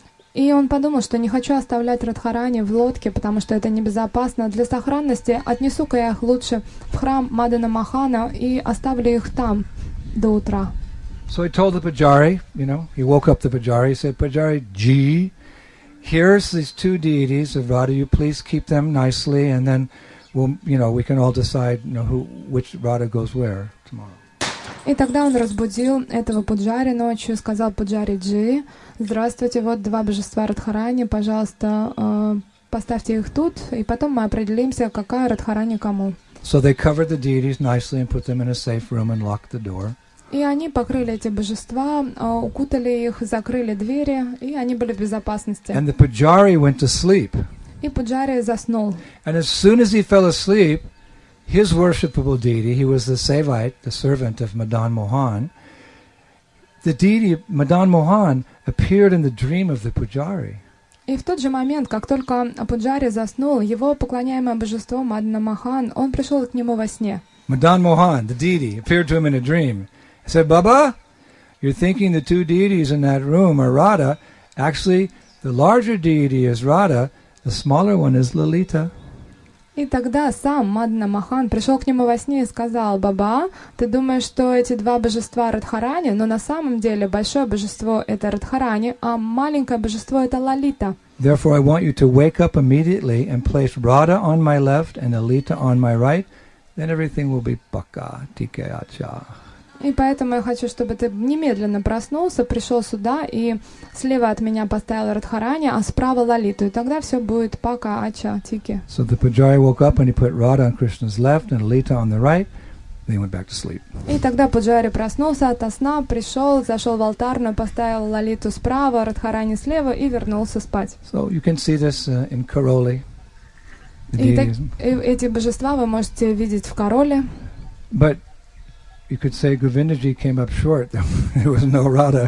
И он подумал, что не хочу оставлять Радхарани в лодке, потому что это небезопасно. Для сохранности отнесу-ка я их лучше в храм Мадана Махана и оставлю их там до утра. So he told the Pujari, you know, he woke up the Pujari, he said, Pujari, Ji, here's these two deities of Radha, you please keep them nicely, and then we'll, you know, we can all decide, you know, who, which Radha goes where tomorrow. И тогда он разбудил этого Пуджари ночью, сказал Пуджари Джи, здравствуйте, вот два божества Радхарани, пожалуйста, э, поставьте их тут, и потом мы определимся, какая Радхарани кому. So they covered the deities nicely and put them in a safe room and locked the door. И они покрыли эти божества, э, укутали их, закрыли двери, и они были в безопасности. And the Pujari went to sleep. И Пуджари заснул. And as soon as he fell asleep, his worshipable deity, he was the Sevite, the servant of Madan Mohan, the deity Madan Mohan appeared in the dream of the Pujari. И в тот же момент, как только Пуджари заснул, его поклоняемое божество Мадана Махан, он пришел к нему во сне. Madan Mohan, the deity, appeared to him in a dream. He said, Baba, you're thinking the two deities in that room are Radha. Actually, the larger deity is Radha, the smaller one is Lalita. И тогда сам Мадана Махан пришел к нему во сне и сказал, «Баба, ты думаешь, что эти два божества Радхарани, но на самом деле большое божество — это Радхарани, а маленькое божество — это Лалита. Therefore, I want you to wake up immediately and place Radha on my left and Lalita on my right. Then everything will be baka, tike acha». И поэтому я хочу, чтобы ты немедленно проснулся, пришел сюда и слева от меня поставил Радхарани, а справа Лалиту. И тогда все будет пака, ача, тики. So the Pujari woke up and he put Radha on Krishna's left and Lalita on the right. Then he went back to sleep. И тогда Пуджари проснулся ото сна, пришел, зашел в алтарную, поставил Лалиту справа, Радхарани слева и вернулся спать. So you can see this uh, in Karoli. И, так, и эти божества вы можете видеть в Короле. But you could say Govindaji came up short. There was no Radha.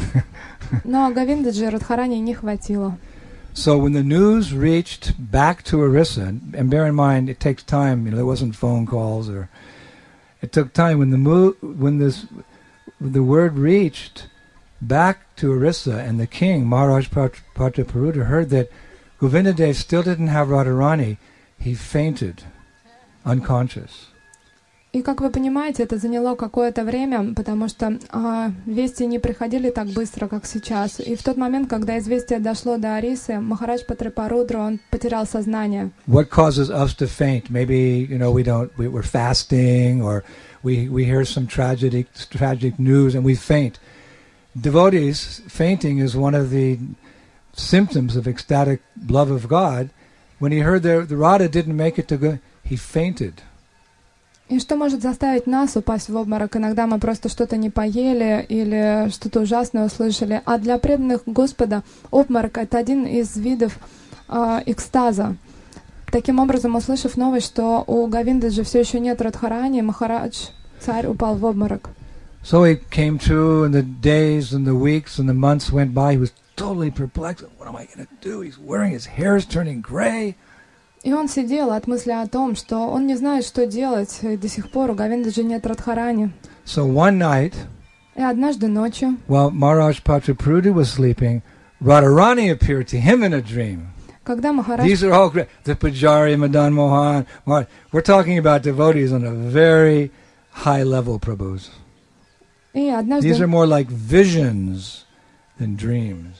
Но Говиндаджи Радхарани не хватило. So when the news reached back to Orissa, and bear in mind it takes time, you know, there wasn't phone calls, or it took time when the mo- when this the word reached back to Orissa, and the king, Maharaj Prataparudra, heard that Govindadev still didn't have Radharani, he fainted, unconscious. И как вы понимаете, это заняло какое-то время, потому что а, вести не приходили так быстро, как сейчас. И в тот момент, когда известие дошло до Орисы, Махарадж Пратрапарудра, он потерял сознание. What causes us to faint? Maybe, you know, we don't, we, we're fasting, or we we hear some tragic tragic news and we faint. Devotees, fainting is one of the symptoms of ecstatic love of God. When he heard that the Radha didn't make it to go, he fainted. И что может заставить нас упасть в обморок? Иногда мы просто что-то не поели или что-то ужасное услышали. А для преданных Господа обморок — это один из видов э, экстаза. Таким образом, услышав новость, что у Говиндаджи все еще нет Радхарани, Махарадж, царь, упал в обморок. So he came to, and the days and the weeks and the months went by. He was totally perplexed. What am I going to do? He's wearing his hair is turning gray. И он сидел от мысли о том, что он не знает, что делать, и до сих пор у Говиндаджи нет Радхарани. So one night, и однажды ночью, while Maharaj Pratrapruta was sleeping, Radharani appeared to him in a dream. Когда Махарадж... These are all great. The Pujari, Madan Mohan. We're talking about devotees on a very high level, Prabhus. И однажды... These are more like visions than dreams.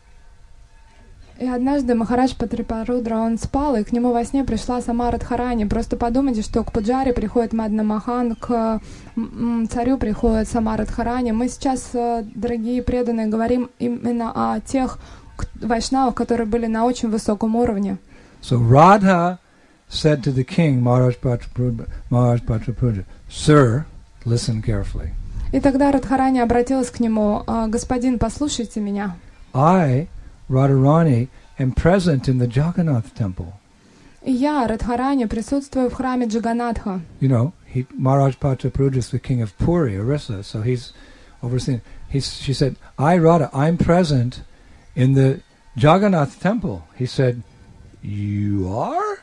И однажды Махарадж Пратрапарудра, он спал, и к нему во сне пришла сама Радхарани. Просто подумайте, что к Пуджаре приходит Мадна Мохан, к царю приходит сама Радхарани. Мы сейчас, дорогие преданные, говорим именно о тех вайшнавах, которые были на очень высоком уровне. So Radha said to the king, Maharaj Pratrapruta, Sir, listen carefully. И тогда Радхарани обратилась к нему: господин, послушайте меня. I, Radharani, am present in the Jagannath temple. И я, Радхарани, присутствую в храме Джаганатха. You know, he, Maharaj Pratrapruta is the king of Puri, Orissa, so he's overseen. He's, she said, I, Radha, I'm present in the Jagannath temple. He said, you are?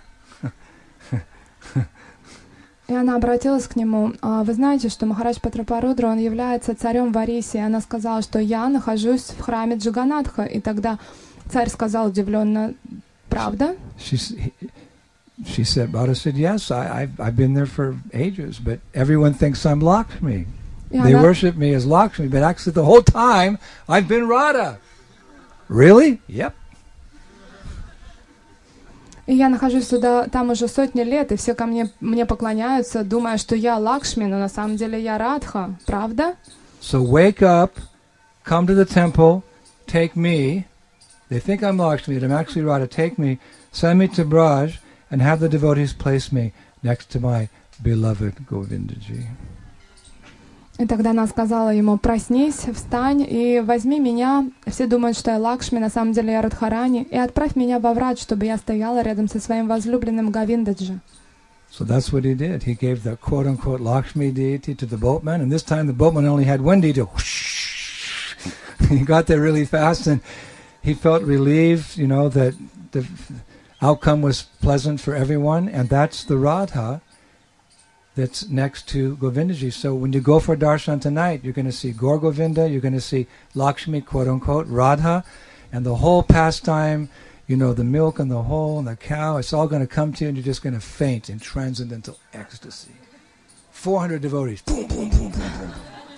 И она обратилась к нему: вы знаете, что Махарадж Пратрапарудра, он является царем в Орисе. И она сказала, что я нахожусь в храме Джаганатха. И тогда царь сказал удивленно: правда? She, she said, Radha said, yes, I, I've, I've been there for ages, but everyone thinks I'm Lakshmi. They она... worship me as Lakshmi, but actually the whole time I've been Radha. Really? Yep. И я нахожусь сюда, там уже сотни лет, и все ко мне, мне поклоняются, думая, что я Лакшми, но на самом деле я Радха. Правда? So wake up, come to the temple, take me. They think I'm Lakshmi, but I'm actually Radha. Take me, send me to Braj, and have the devotees place me next to my beloved Govindaji. И тогда она сказала ему: проснись, встань и возьми меня. Все думают, что я Лакшми, на самом деле я Радхарани. И отправь меня во Врадж, чтобы я стояла рядом со своим возлюбленным Говиндаджи. So that's what he did. He gave the quote-unquote Lakshmi deity to the boatman, and this time the boatman only had one deity. He got there really fast, and he felt relieved, you know, that the outcome was pleasant for everyone, and that's the Radha that's next to Govindaji. So when you go for darshan tonight, you're going to see Gaur Govinda, you're going to see Lakshmi, quote-unquote, Radha, and the whole pastime, you know, the milk and the whole and the cow, it's all going to come to you, and you're just going to faint in transcendental ecstasy. four hundred devotees. Boom, boom, boom, boom, boom.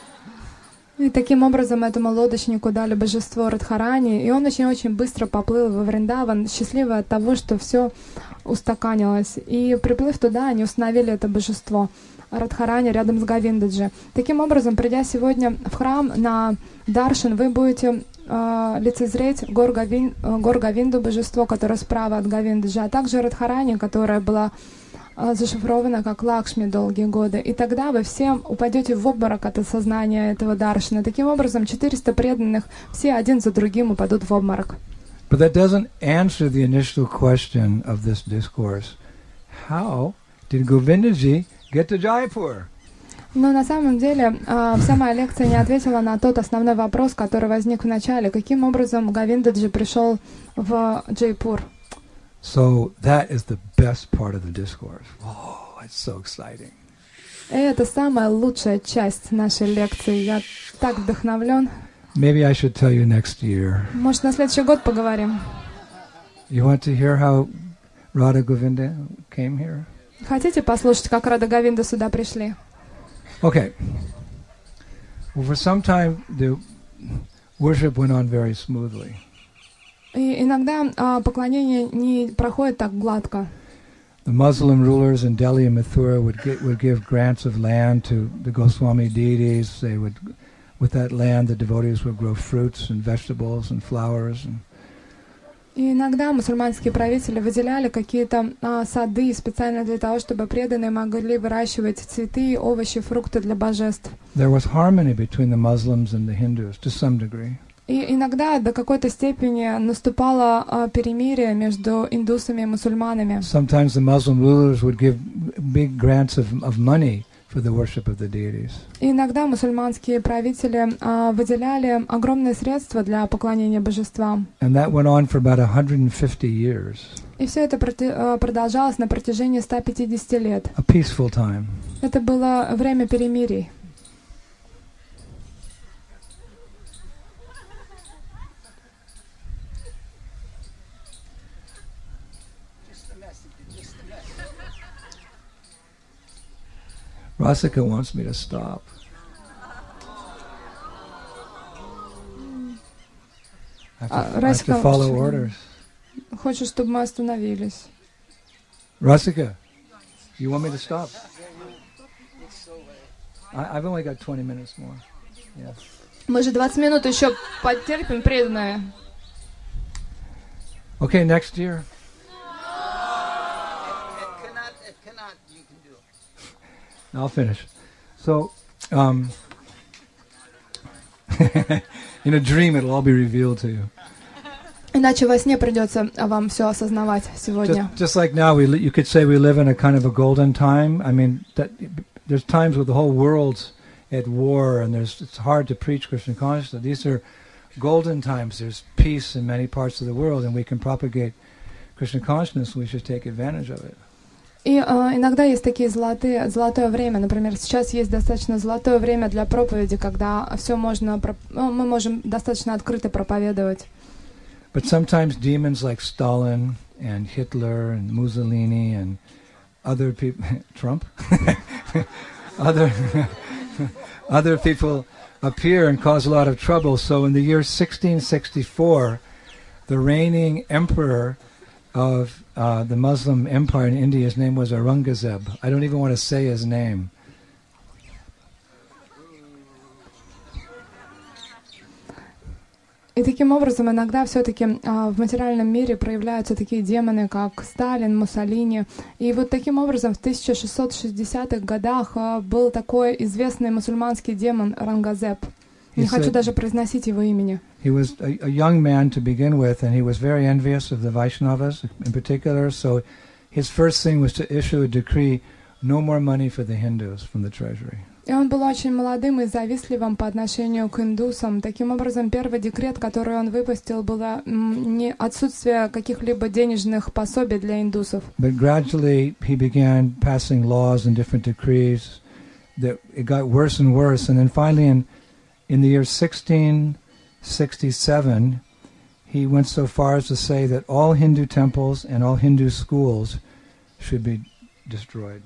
И таким образом этому лодочнику дали божество Радхарани, и он очень-очень быстро поплыл во Вриндаван, счастливый от того, что все устаканилось. И приплыв туда, они установили это божество Радхарани рядом с Говиндаджи. Таким образом, придя сегодня в храм на Даршан, вы будете э, лицезреть Гор, Говин, э, Гор Говинду, божество, которое справа от Говиндаджи, а также Радхарани, которая была зашифровано как Лакшми долгие годы. И тогда вы все упадете в обморок от осознания этого даршана. Таким образом, четыреста преданных все один за другим упадут в обморок. But that doesn't answer the initial question of this discourse. How did Govindaji get to Jaipur? Но на самом деле вся моя лекция не ответила на тот основной вопрос, который возник в начале. Каким образом Говиндаджи пришел в Джайпур? So that is the best part of the discourse. Oh, it's so exciting. И это самая лучшая часть нашей лекции. Я так вдохновлен. Maybe I should tell you next year. Может, на следующий год поговорим. You want to hear how Radha Govinda came here? Хотите послушать, как Рада Говинда сюда пришли? Okay. Well, for some time, the worship went on very smoothly. И иногда а, поклонение не проходит так гладко. The Muslim rulers in Delhi and Mathura would get, would give grants of land to the Goswami deities. They would, with that land, the devotees would grow fruits and vegetables and flowers. And И иногда мусульманские правители выделяли какие-то а, сады специально для того, чтобы преданные могли выращивать цветы, овощи, фрукты для божеств. There was harmony between the Muslims and the Hindus to some degree. И иногда до какой-то степени наступало а, перемирие между индусами и мусульманами. Sometimes the Muslim rulers would give big grants of, of money for the worship of the deities. И иногда мусульманские правители а, выделяли огромные средства для поклонения божествам. And that went on for about one hundred fifty years. И все это проти- а, продолжалось на протяжении ста пятидесяти лет. A peaceful time. Это было время перемирий. Rasika wants me to stop. I have to, Uh, I have to follow Rasika, orders. Хочет, чтобы мы остановились. Rasika, you want me to stop? I, I've only got twenty minutes more. Yes. Мы же двадцать минут еще потерпим, преданные. Okay, next year. I'll finish. So, um, in a dream, it'll all be revealed to you. Иначе во сне придется вам все осознавать сегодня. Just, just like now, we li- you could say we live in a kind of a golden time. I mean, that there's times where the whole world's at war, and there's it's hard to preach Krishna consciousness. These are golden times. There's peace in many parts of the world, and we can propagate Krishna consciousness. We should take advantage of it. И э, иногда есть такие золотые, золотое время. Например, сейчас есть достаточно золотое время для проповеди, когда все можно, ну, мы можем достаточно открыто проповедовать. But sometimes demons like Stalin and Hitler and Mussolini and other people, Trump, other other people appear and cause a lot of trouble. So in the year sixteen sixty-four, the reigning emperor of uh, the Muslim Empire in India, his name was Aurangzeb. I don't even want to say his name. И таким образом иногда все-таки а, в материальном мире проявляются такие демоны, как Сталин, Муссолини. И вот таким образом в тысяча шестьсот шестидесятых годах а, был такой известный мусульманский демон Рангазеб. Не хочу даже произносить его имени. He was a, a young man to begin with, and he was very envious of the Vaishnavas in particular. So his first thing was to issue a decree, no more money for the Hindus from the treasury. И он был очень молодым и завистливым по отношению к индусам. Таким образом, первый декрет, который он выпустил, было не отсутствие каких-либо денежных пособий для индусов. But gradually he began passing laws and different decrees that it got worse and worse. And then finally in, in the year sixteen sixty-seven, he went so far as to say that all Hindu temples and all Hindu schools should be destroyed.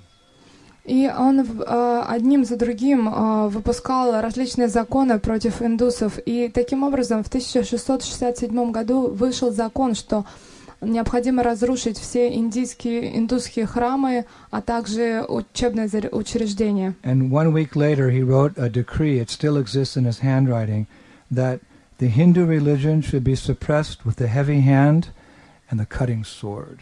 И он э, одним за другим э, выпускал различные законы против индусов. И таким образом в тысяча шестьсот шестьдесят седьмом году вышел закон, что необходимо разрушить все индийские, индусские храмы, а также учебные учреждения. And one week later he wrote a decree, it still exists in his handwriting, that the Hindu religion should be suppressed with the heavy hand and the cutting sword.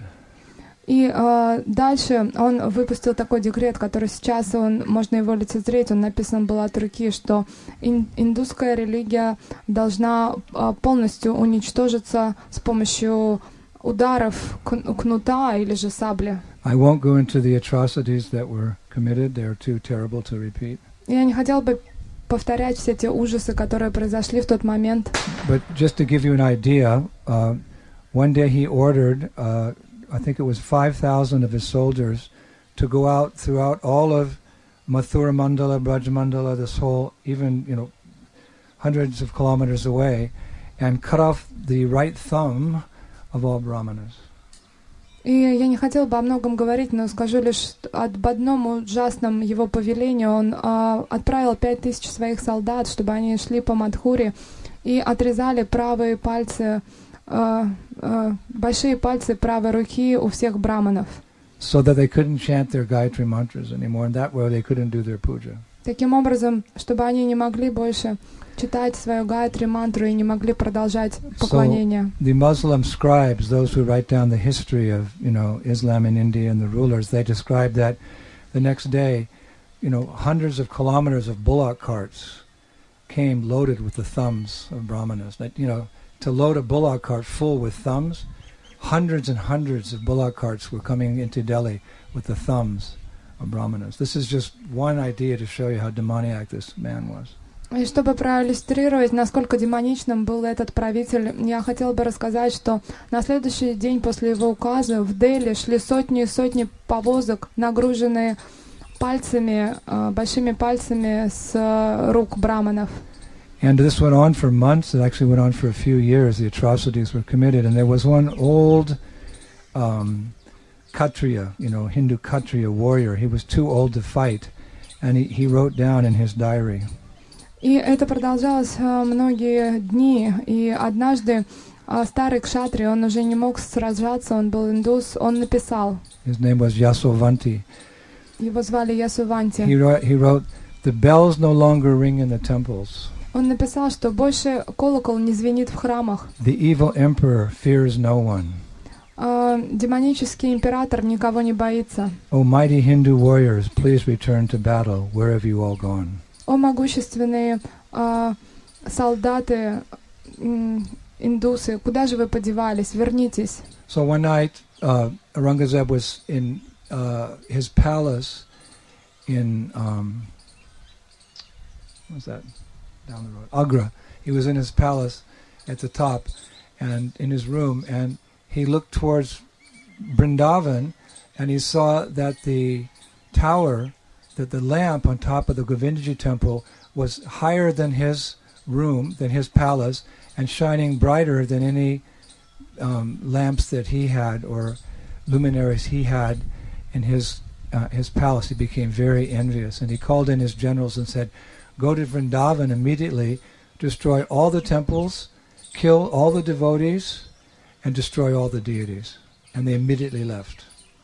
И э, дальше он выпустил такой декрет, который сейчас, он, можно его лицезреть, он написан был от руки, что ин, индусская религия должна э, полностью уничтожиться с помощью ударов кнута или же сабли. I won't go into the atrocities that were committed, they are too terrible to repeat. Я не хотел бы повторять все те ужасы, которые произошли в тот момент. But just to give you an idea, uh, one day he ordered uh, I think it was five thousand of his soldiers to go out throughout all of Mathura Mandala, Braj Mandala, this whole, even, you know, hundreds of kilometers away and cut off the right thumb of all brahmanas. И я не хотела бы о многом говорить, но скажу лишь об одном ужасном его повелении. Он а, отправил пять тысяч своих солдат, чтобы они шли по Мадхуре и отрезали правые пальцы, а, а, большие пальцы правой руки у всех браманов. So that they couldn't chant their Gayatri mantras anymore, and that way they couldn't do their puja. Таким образом, чтобы они не могли больше читать свою Гайатри мантру и не могли продолжать поклонение. So the Muslim scribes, those who write down the history of, you know, Islam in India and the rulers, they describe that the next day, you know, hundreds of kilometers of bullock carts came loaded with the thumbs of brahmanas. That, you know, to load a bullock cart full with thumbs, hundreds and hundreds of bullock carts were coming into Delhi with the thumbs of brahmanas. This is just one idea to show you how demoniac this man was. И чтобы проиллюстрировать, насколько демоничным был этот правитель, я хотела бы рассказать, что на следующий день после его указа в Дели шли сотни и сотни повозок, нагруженные пальцами, большими пальцами с рук браманов. And this went on for months. It actually went on for a few years. The atrocities were committed. And there was one old um, Kshatriya, you know, Hindu Kshatriya warrior. He was too old to fight. And he, he wrote down in his diary. И это продолжалось uh, многие дни. И однажды uh, старый кшатри, он уже не мог сражаться, он был индус, он написал. His name was Yasovanti. Его звали Ясуванти. He wrote, he wrote, the bells no longer ring in the temples. Он написал, что больше колокол не звенит в храмах. The evil emperor fears no one. Uh, демонический император никого не боится. O mighty Hindu warriors, please return to battle. Where have you all gone? О могущественные uh, солдаты, м, индусы, куда же вы подевались? Вернитесь. So one night, uh, Aurangzeb was in uh, his palace in um, what's that? Down the road, Agra. He was in his palace at the top, and in his room, and he looked towards Vrindavan, and he saw that the tower, that the lamp on top of the Govindaji temple was higher than his room, than his palace, and shining brighter than any um, lamps that he had or luminaries he had in his uh, his palace. He became very envious, and he called in his generals and said, go to Vrindavan immediately, destroy all the temples, kill all the devotees, and destroy all the deities. And they immediately left.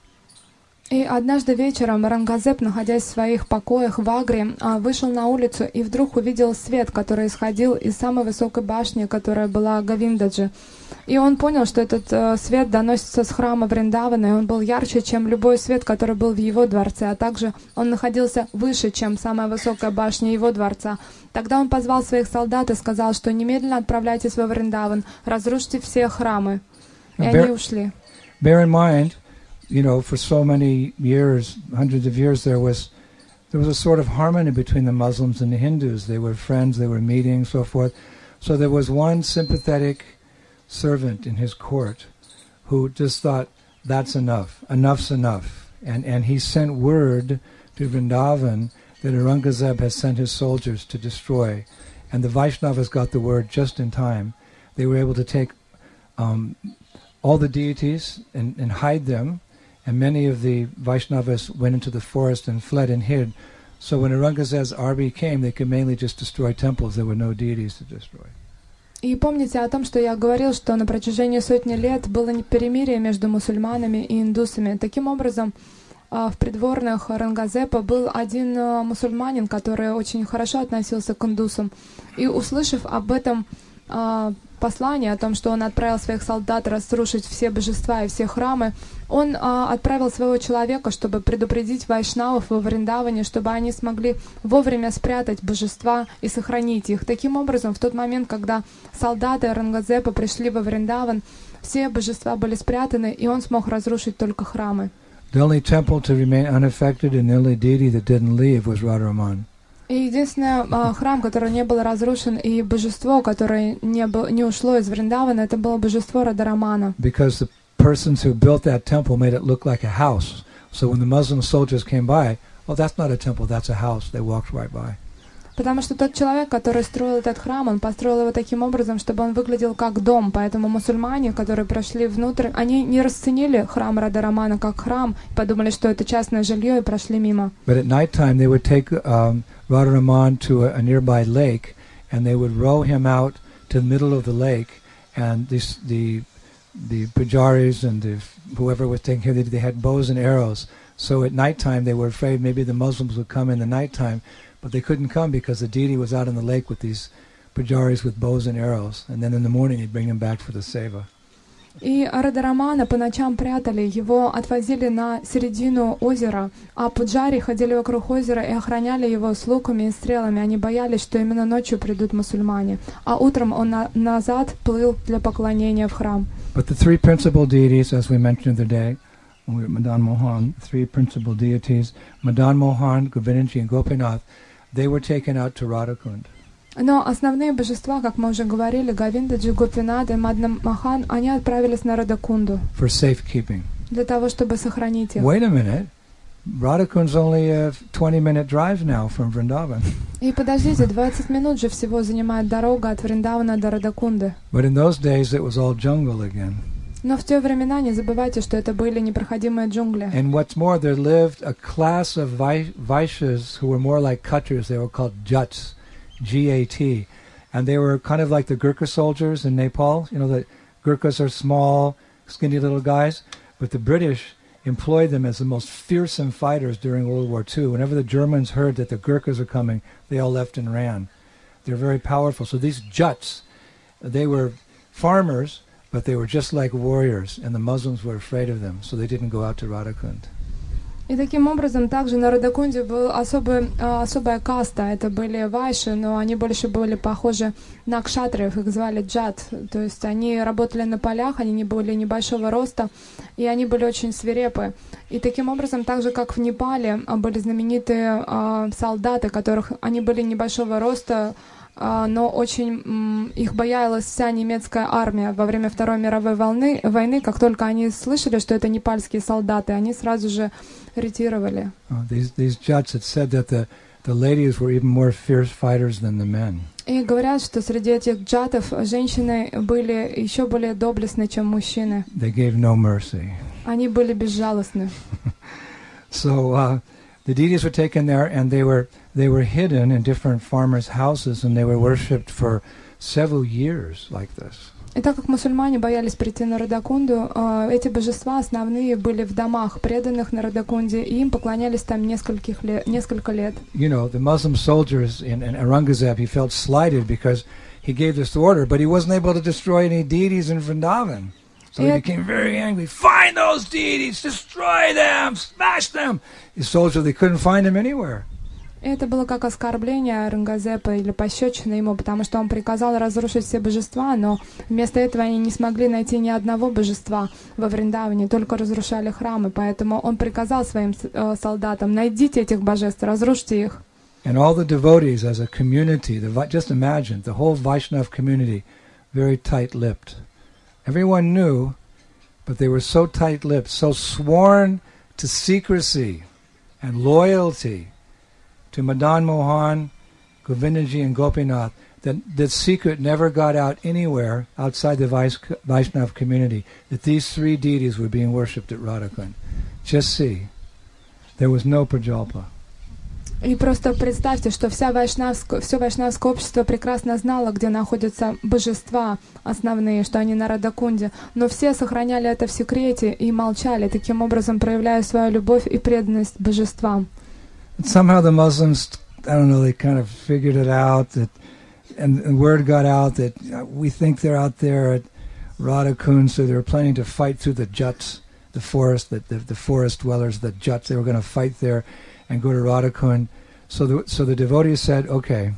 И однажды вечером Рангазеп, находясь в своих покоях в Агре, вышел на улицу и вдруг увидел свет, который исходил из самой высокой башни, которая была Говиндаджи. И он понял, что этот uh, свет доносится с храма Вриндавана, и он был ярче, чем любой свет, который был в его дворце, а также он находился выше, чем самая высокая башня его дворца. Тогда он позвал своих солдат и сказал, что немедленно отправляйтесь во Вриндаван, разрушьте все храмы. И Now, они bear, ушли. Bear in mind, you know, for so many years, hundreds of years, there was there was a sort of harmony between the Muslims and the Hindus. They were friends, they were meeting, so forth. So there was one sympathetic servant in his court who just thought, that's enough, enough's enough. And and he sent word to Vrindavan that Aurangzeb has sent his soldiers to destroy. And the Vaishnavas got the word just in time. They were able to take um, all the deities and, and hide them. And many of the Vaishnavas went into the forest and fled and hid. So when Aurangzeb's army came, they could mainly just destroy temples. There were no deities to destroy. И помните о том, что я говорил, что на протяжении сотни лет было перемирие между мусульманами и индусами. Таким образом, в придворных Рангазепа был один мусульманин, который очень хорошо относился к индусам. И услышав об этом послание, о том, что он отправил своих солдат разрушить все божества и все храмы, он а, отправил своего человека, чтобы предупредить вайшнавов во Вриндаване, чтобы они смогли вовремя спрятать божества и сохранить их. Таким образом, в тот момент, когда солдаты Рангазепа пришли во Вриндаван, все божества были спрятаны, и он смог разрушить только храмы. The only temple to remain unaffected and the only deity that didn't leave was Radharaman. И единственный а, храм, который не был разрушен, и божество, которое не, был, не ушло из Вриндавана, это было божество Радhaрамана. Because the persons who built that temple made it look like a house. So when the Muslim soldiers came by, well, that's not a temple, that's a house. They walked right by. Потому что тот человек, который строил этот храм, он построил его таким образом, чтобы он выглядел как дом. Поэтому мусульмане, которые прошли внутрь, они не расценили храм Радха-Рамана как храм, подумали, что это частное жилье, и прошли мимо. But at night time they would take um, Radha-Raman to a, a nearby lake, and they would row him out to the middle of the lake, and this, the the pujaris and the, whoever was taking care of it, they had bows and arrows. So at night time they were afraid maybe the Muslims would come in the night time, but they couldn't come because the deity was out in the lake with these pujaris with bows and arrows, and then in the morning he'd bring them back for the seva. И Радха-Рамана по ночам прятали, его отвозили на середину озера, а пуджари ходили вокруг озера и охраняли его с луками и стрелами. Они боялись, что именно ночью придут мусульмане, а утром он на- назад плыл для поклонения в храм. But the three principal deities, as we mentioned the other day, when we were at Madan Mohan, three principal deities, Madan Mohan, Govindaji, and Gopinath, they were taken out to Radhakund. Но основные божества, как мы уже говорили, Говиндаджи, Гопинат и Мадан Мохан, они отправились на Радхакунду For safekeeping. для того, чтобы сохранить их. Wait a minute. Radhakund's only a twenty-minute drive now from Vrindavan. И подождите, двадцать минут же всего занимает дорога от Вриндавана до Радхакунды. But in those days it was all jungle again. Но в те времена не забывайте, что это были непроходимые джунгли. And what's more, there lived a class of vai- Vaishyas who were more like Khatris. They were called Jats, G A T. And they were kind of like the Gurkha soldiers in Nepal. You know, the Gurkhas are small, skinny little guys. But the British employed them as the most fearsome fighters during World War Two. Whenever the Germans heard that the Gurkhas are coming, they all left and ran. They're very powerful. So these Jats, they were farmers, but they were just like warriors, and the Muslims were afraid of them, so they didn't go out to Radhakund. И таким образом также на Радхакунде была особая, особая каста. Это были вайши, но они больше были похожи на кшатриев, их звали джат. То есть они работали на полях, они не были небольшого роста, и они были очень свирепы. И таким образом, так же как в Непале, были знаменитые э, солдаты, которых они были небольшого роста, но очень м, их боялась вся немецкая армия во время Второй мировой волны, войны. Как только они слышали, что это непальские солдаты, они сразу же ретировали. Oh, these these Jats had said that the, the ladies were even more fierce fighters than the men. И говорят, что среди этих джатов женщины были еще более доблестны, чем мужчины. They gave no mercy. Они были безжалостны. So uh, the deities were taken there, and they were they were hidden in different farmers' houses, and they were worshipped for several years like this. И так как мусульмане боялись прийти на Радхакунду, эти божества основные были в домах преданных на Радхакунде, и им поклонялись там нескольких лет, несколько лет. You know, the Muslim soldiers in, in Aurangzeb, he felt slighted because he gave this order, but he wasn't able to destroy any deities in Vrindavan. So he Yeah. became very angry. Find those deities, destroy them, smash them. His soldiers, they couldn't find them anywhere. И это было как оскорбление Аурангзеба или пощечина ему, потому что он приказал разрушить все божества, но вместо этого они не смогли найти ни одного божества во Вриндаване, только разрушали храмы. Поэтому он приказал своим э, солдатам: найдите этих божеств, разрушьте их. And all the devotees as a community, the, Vi- just imagine, the whole Vaishnav community, very tight-lipped. Everyone knew, but they were so tight-lipped, so sworn to secrecy and loyalty to Madan Mohan, Govindaji, and Gopinath, that that secret never got out anywhere outside the Vais- Vaishnav community, that these three deities were being worshipped at Radhakund. Just see. There was no Prajalpa. И просто представьте, что вся вайшнавск... все вайшнавское общество прекрасно знало, где находятся божества основные, что они на Радхакунде, но все сохраняли это в секрете и молчали, таким образом проявляя свою любовь и преданность божествам. And somehow the Muslims, I don't know, they kind of figured it out, that, and the word got out that uh, we think they're out there at Radhakund, so they were planning to fight through the Jats, the forest, the, the, the forest dwellers, the Jats. They were going to fight there and go to Radhakund. So the, so the devotees said, okay,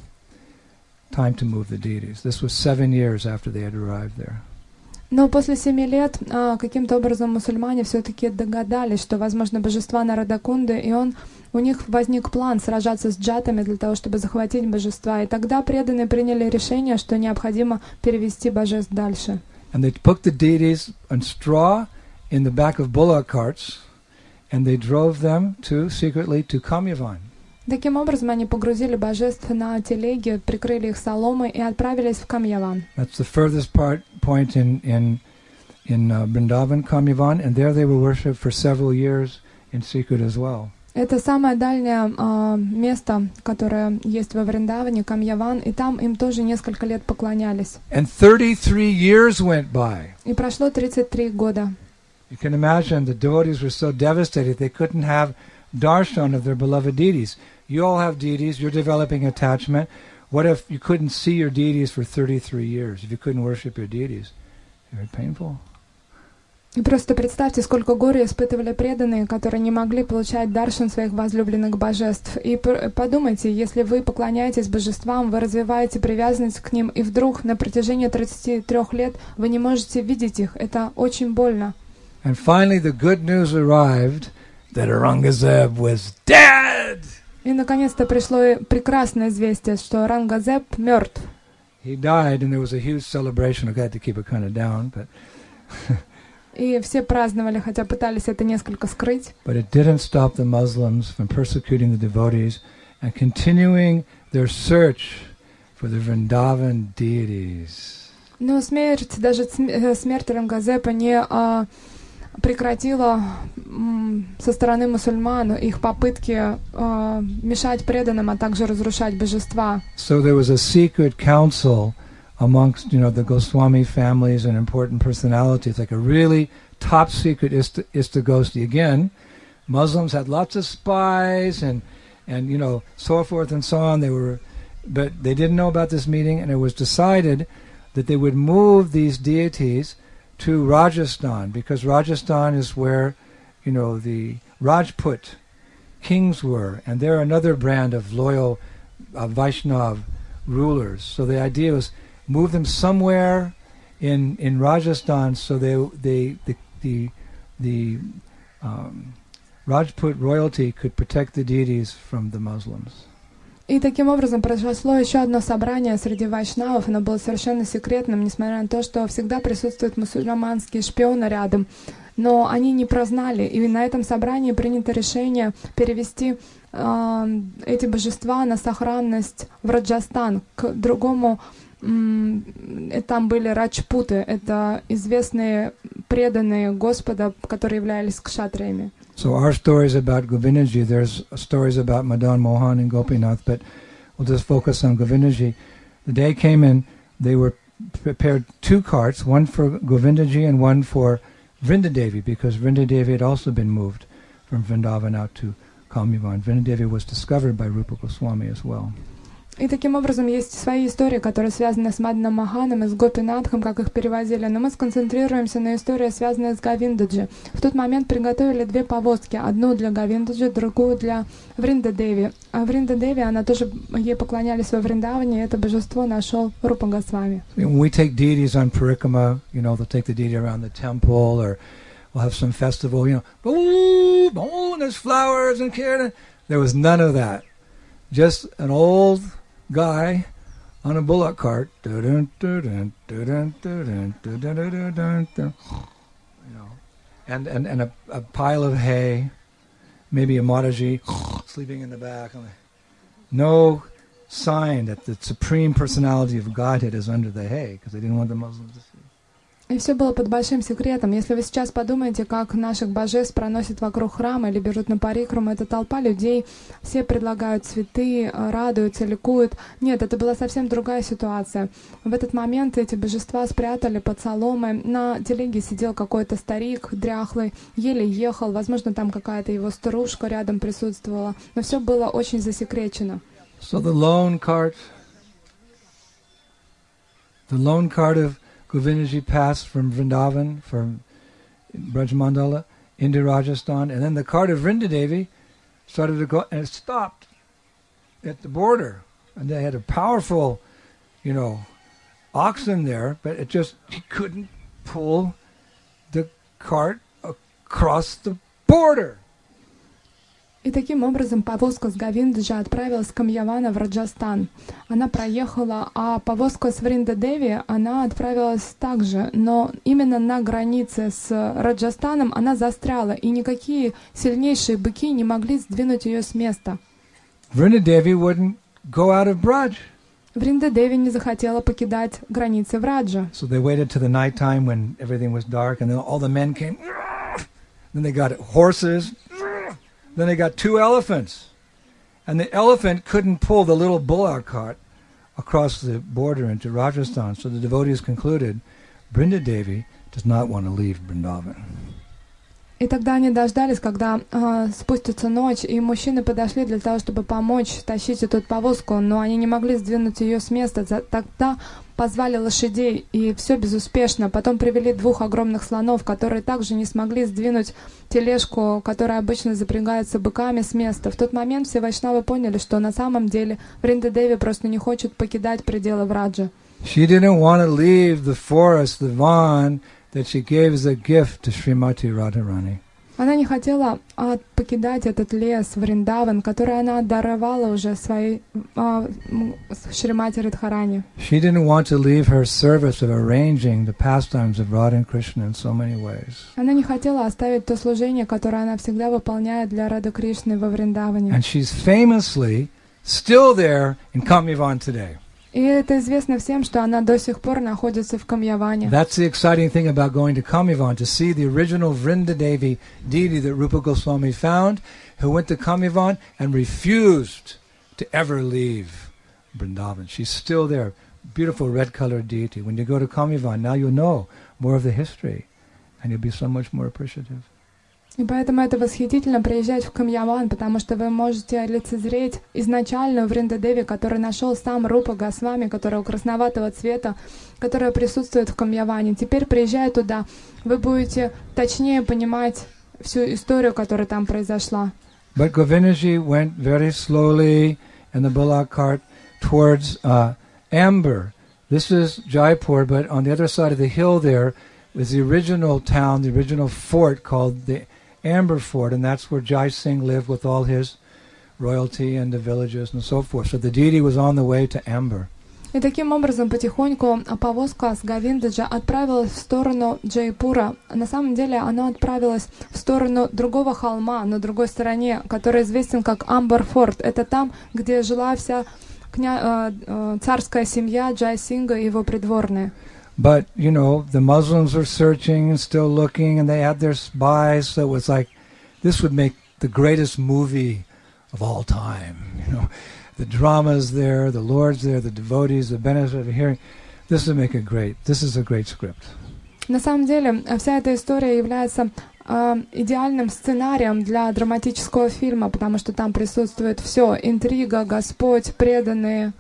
time to move the deities. This was seven years after they had arrived there. Но после семи лет а, каким-то образом мусульмане все-таки догадались, что, возможно, божества на Радхакунде, и он, у них возник план сражаться с джатами для того, чтобы захватить божества. И тогда преданные приняли решение, что необходимо перевести божеств дальше. And they put the deities on straw in the back of bullock carts, and they drove them to secretly to Kamyavan. Таким образом, они погрузили божеств на телеги, прикрыли их соломой и отправились в Камьяван. That's the furthest part, point in, in, in uh, Vrindavan, Kamyavan, and there they were worshipped for several years in secret as well. Это самое дальнее а, место, которое есть во Вриндаване, Камьяван, и там им тоже несколько лет поклонялись. And thirty-three years went by. И прошло тридцать три года. You can imagine the devotees were so devastated they couldn't have darshan of their beloved deities. You all have deities, you're developing attachment. What if you couldn't see your deities for thirty-three years? If you couldn't worship your deities? Very painful. И просто представьте, сколько горя испытывали преданные, которые не могли получать даршан своих возлюбленных божеств. И подумайте, если вы поклоняетесь божествам, вы развиваете привязанность к ним, и вдруг на протяжении тридцати трёх лет вы не можете видеть их. Это очень больно. And finally the good news arrived that Aurangzeb was dead. И наконец-то пришло прекрасное известие, что Аурангзеб мертв. He died, and there was a huge celebration. I had to keep it kind of down, but И все праздновали, хотя пытались это несколько скрыть. But it didn't stop the Muslims from persecuting the devotees and continuing their search for the Vrindavan deities. Но смерть, даже смерть Аурангзеба не а, прекратила м, со стороны мусульман их попытки а, мешать преданным, а также разрушать божества. So there was a secret council amongst, you know, the Goswami families and important personalities, like a really top secret Ista, Istagosti. Again, Muslims had lots of spies and, and, you know, so forth and so on. They were, but they didn't know about this meeting, and it was decided that they would move these deities to Rajasthan, because Rajasthan is where, you know, the Rajput kings were, and they're another brand of loyal uh, Vaishnav rulers. So the idea was move them somewhere in in Rajasthan, so they they the the the um, Rajput royalty could protect the deities from the Muslims. И таким образом произошло еще одно собрание среди вайшнавов. Оно было совершенно секретным, несмотря на то, что всегда присутствуют мусульманские шпионы рядом. Но они не прознали, и на этом собрании принято решение перевести э, эти божества на сохранность в Раджастан, к другому. Там были раджпуты, это известные преданные Господа, которые являлись кшатриями. So our stories about Govindaji, there's stories about Madan Mohan and Gopinath, but we'll just focus on Govindaji. The day came in, they were prepared two carts, one for Govindaji and one for Vrindadevi, because Vrindadevi had also been moved from Vrindavan out to Kamyavan. Vrindadevi was discovered by Rupa Goswami as well. И таким образом есть свои истории, которые связаны с Маданом Моханом и с Гопинатхом, как их перевозили. Но мы сконцентрируемся на истории, связанные с Говиндаджи. В тот момент приготовили две повозки. Одну для Говиндаджи, другую для Вриндадеви. А Вриндадеви, она тоже, ей поклонялись во Вриндаване, и это божество нашел Рупа Госвами. When we take deities on Parikama, you know, they'll take the deity around the temple, or we'll have some festival, you know, boom, boom, there's flowers and kirtan. There was none of that. Just an old guy on a bullock cart, you know, and and and a, a pile of hay, maybe a Mataji sleeping in the back. No sign that the supreme personality of Godhead is under the hay, because they didn't want the Muslims to see. И все было под большим секретом. Если вы сейчас подумаете, как наших божеств проносят вокруг храма или берут на парикрум, это толпа людей, все предлагают цветы, радуются, ликуют. Нет, это была совсем другая ситуация. В этот момент эти божества спрятали под соломой. На телеге сидел какой-то старик, дряхлый, еле ехал. Возможно, там какая-то его старушка рядом присутствовала. Но все было очень засекречено. So the lone cart, the lone cart of Govindaji passed from Vrindavan, from Brajmandala, into Rajasthan, and then the cart of Vrindadevi started to go, and it stopped at the border. And they had a powerful, you know, oxen there, but it just, he couldn't pull the cart across the border. И таким образом повозка с Говиндаджи отправилась с Камьявана в Раджастан. Она проехала, а повозка с Вриндадеви, она отправилась также, но именно на границе с Раджастаном она застряла, и никакие сильнейшие быки не могли сдвинуть ее с места. Vrindadevi wouldn't go out of Braj. Вриндадеви не захотела покидать границы Враджа. So they waited till the night time when everything was dark, and then all the men came. Then they got horses. Then they got two elephants. And the elephant couldn't pull the little bullock cart across the border into Rajasthan. So the devotees concluded, Vrindadevi does not want to leave Vrindavan. И тогда они дождались, когда э, спустится ночь, и мужчины подошли для того, чтобы помочь тащить эту повозку, но они не могли сдвинуть ее с места. Тогда позвали лошадей, и все безуспешно. Потом привели двух огромных слонов, которые также не смогли сдвинуть тележку, которая обычно запрягается быками, с места. В тот момент все вайшнавы поняли, что на самом деле Вриндадеви просто не хочет покидать пределы Враджа. She didn't want to leave the forest, the Van, that she gave as a gift to Srimati Radharani. Она не хотела а, покидать этот лес, Вриндаван, который она даровала уже своей а, Шримати Радхарани. She didn't want to leave her service of arranging the pastimes of Radha and Krishna in so many ways. Она не хотела оставить то служение, которое она всегда выполняет для Рады Кришны во Вриндаване. And she's famously still there in Kamyavan today. И это известно всем, что она до сих пор находится в Камьяване. That's the exciting thing about going to Kamyavan, to see the original Vrindadevi deity that Rupa Goswami found, who went to Kamyavan and refused to ever leave Vrindavan. She's still there, beautiful red-colored deity. When you go to Kamyavan, now you'll know more of the history, and you'll be so much more appreciative. И поэтому это восхитительно приезжать в Камьяван, потому что вы можете лицезреть изначальную Вриндадеви, который нашел сам Рупа Госвами, которая красноватого цвета, которая присутствует в Камьяване. Теперь, приезжая туда, вы будете точнее понимать всю историю, которая там произошла. But Govindaji went very slowly in the bullock cart towards uh, Amber. This is Jaipur, but on the other side of the hill there was the original town, the original fort called the Amber Fort, and that's where Jai Singh lived with all his royalty and the villages and so forth. So the deity was on the way to Amber. И таким образом потихоньку повозка с Говиндаджа отправилась в сторону Джайпура. На самом деле она отправилась в сторону другого холма на другой стороне, который известен как Амбар Форт. Это там, где жила вся кня... царская семья Джай Синга и его придворные. But, you know, the Muslims were searching and still looking, and they had their spies, so it was like, this would make the greatest movie of all time. You know, the drama's there, the Lord's there, the devotees, the benefit of hearing. This would make it great. This is a great script. На самом деле, вся эта история является э, идеальным сценарием для драматического фильма, потому что там присутствует все: интрига, Господь, преданные.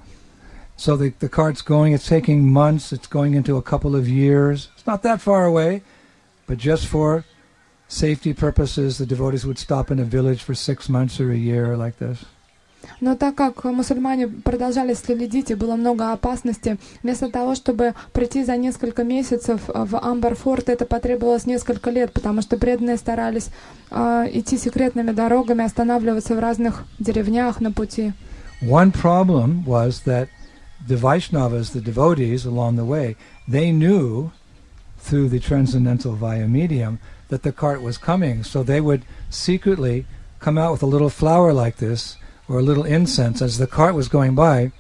So the, the cart's going, it's taking months, it's going into a couple of years. It's not that far away, but just for safety purposes, the devotees would stop in a village for six months or a year like this. Но так как мусульмане продолжали следить и было много опасности, вместо того, чтобы прийти за несколько месяцев в Амбар-форт, это потребовалось несколько лет, потому что преданные старались э, идти секретными дорогами, останавливаться в разных деревнях на пути. One problem was that the Vaishnavas, the devotees along the way, they knew through the transcendental via medium that the cart was coming, so they would secretly come out with a little flower like this or a little incense as the cart was going by.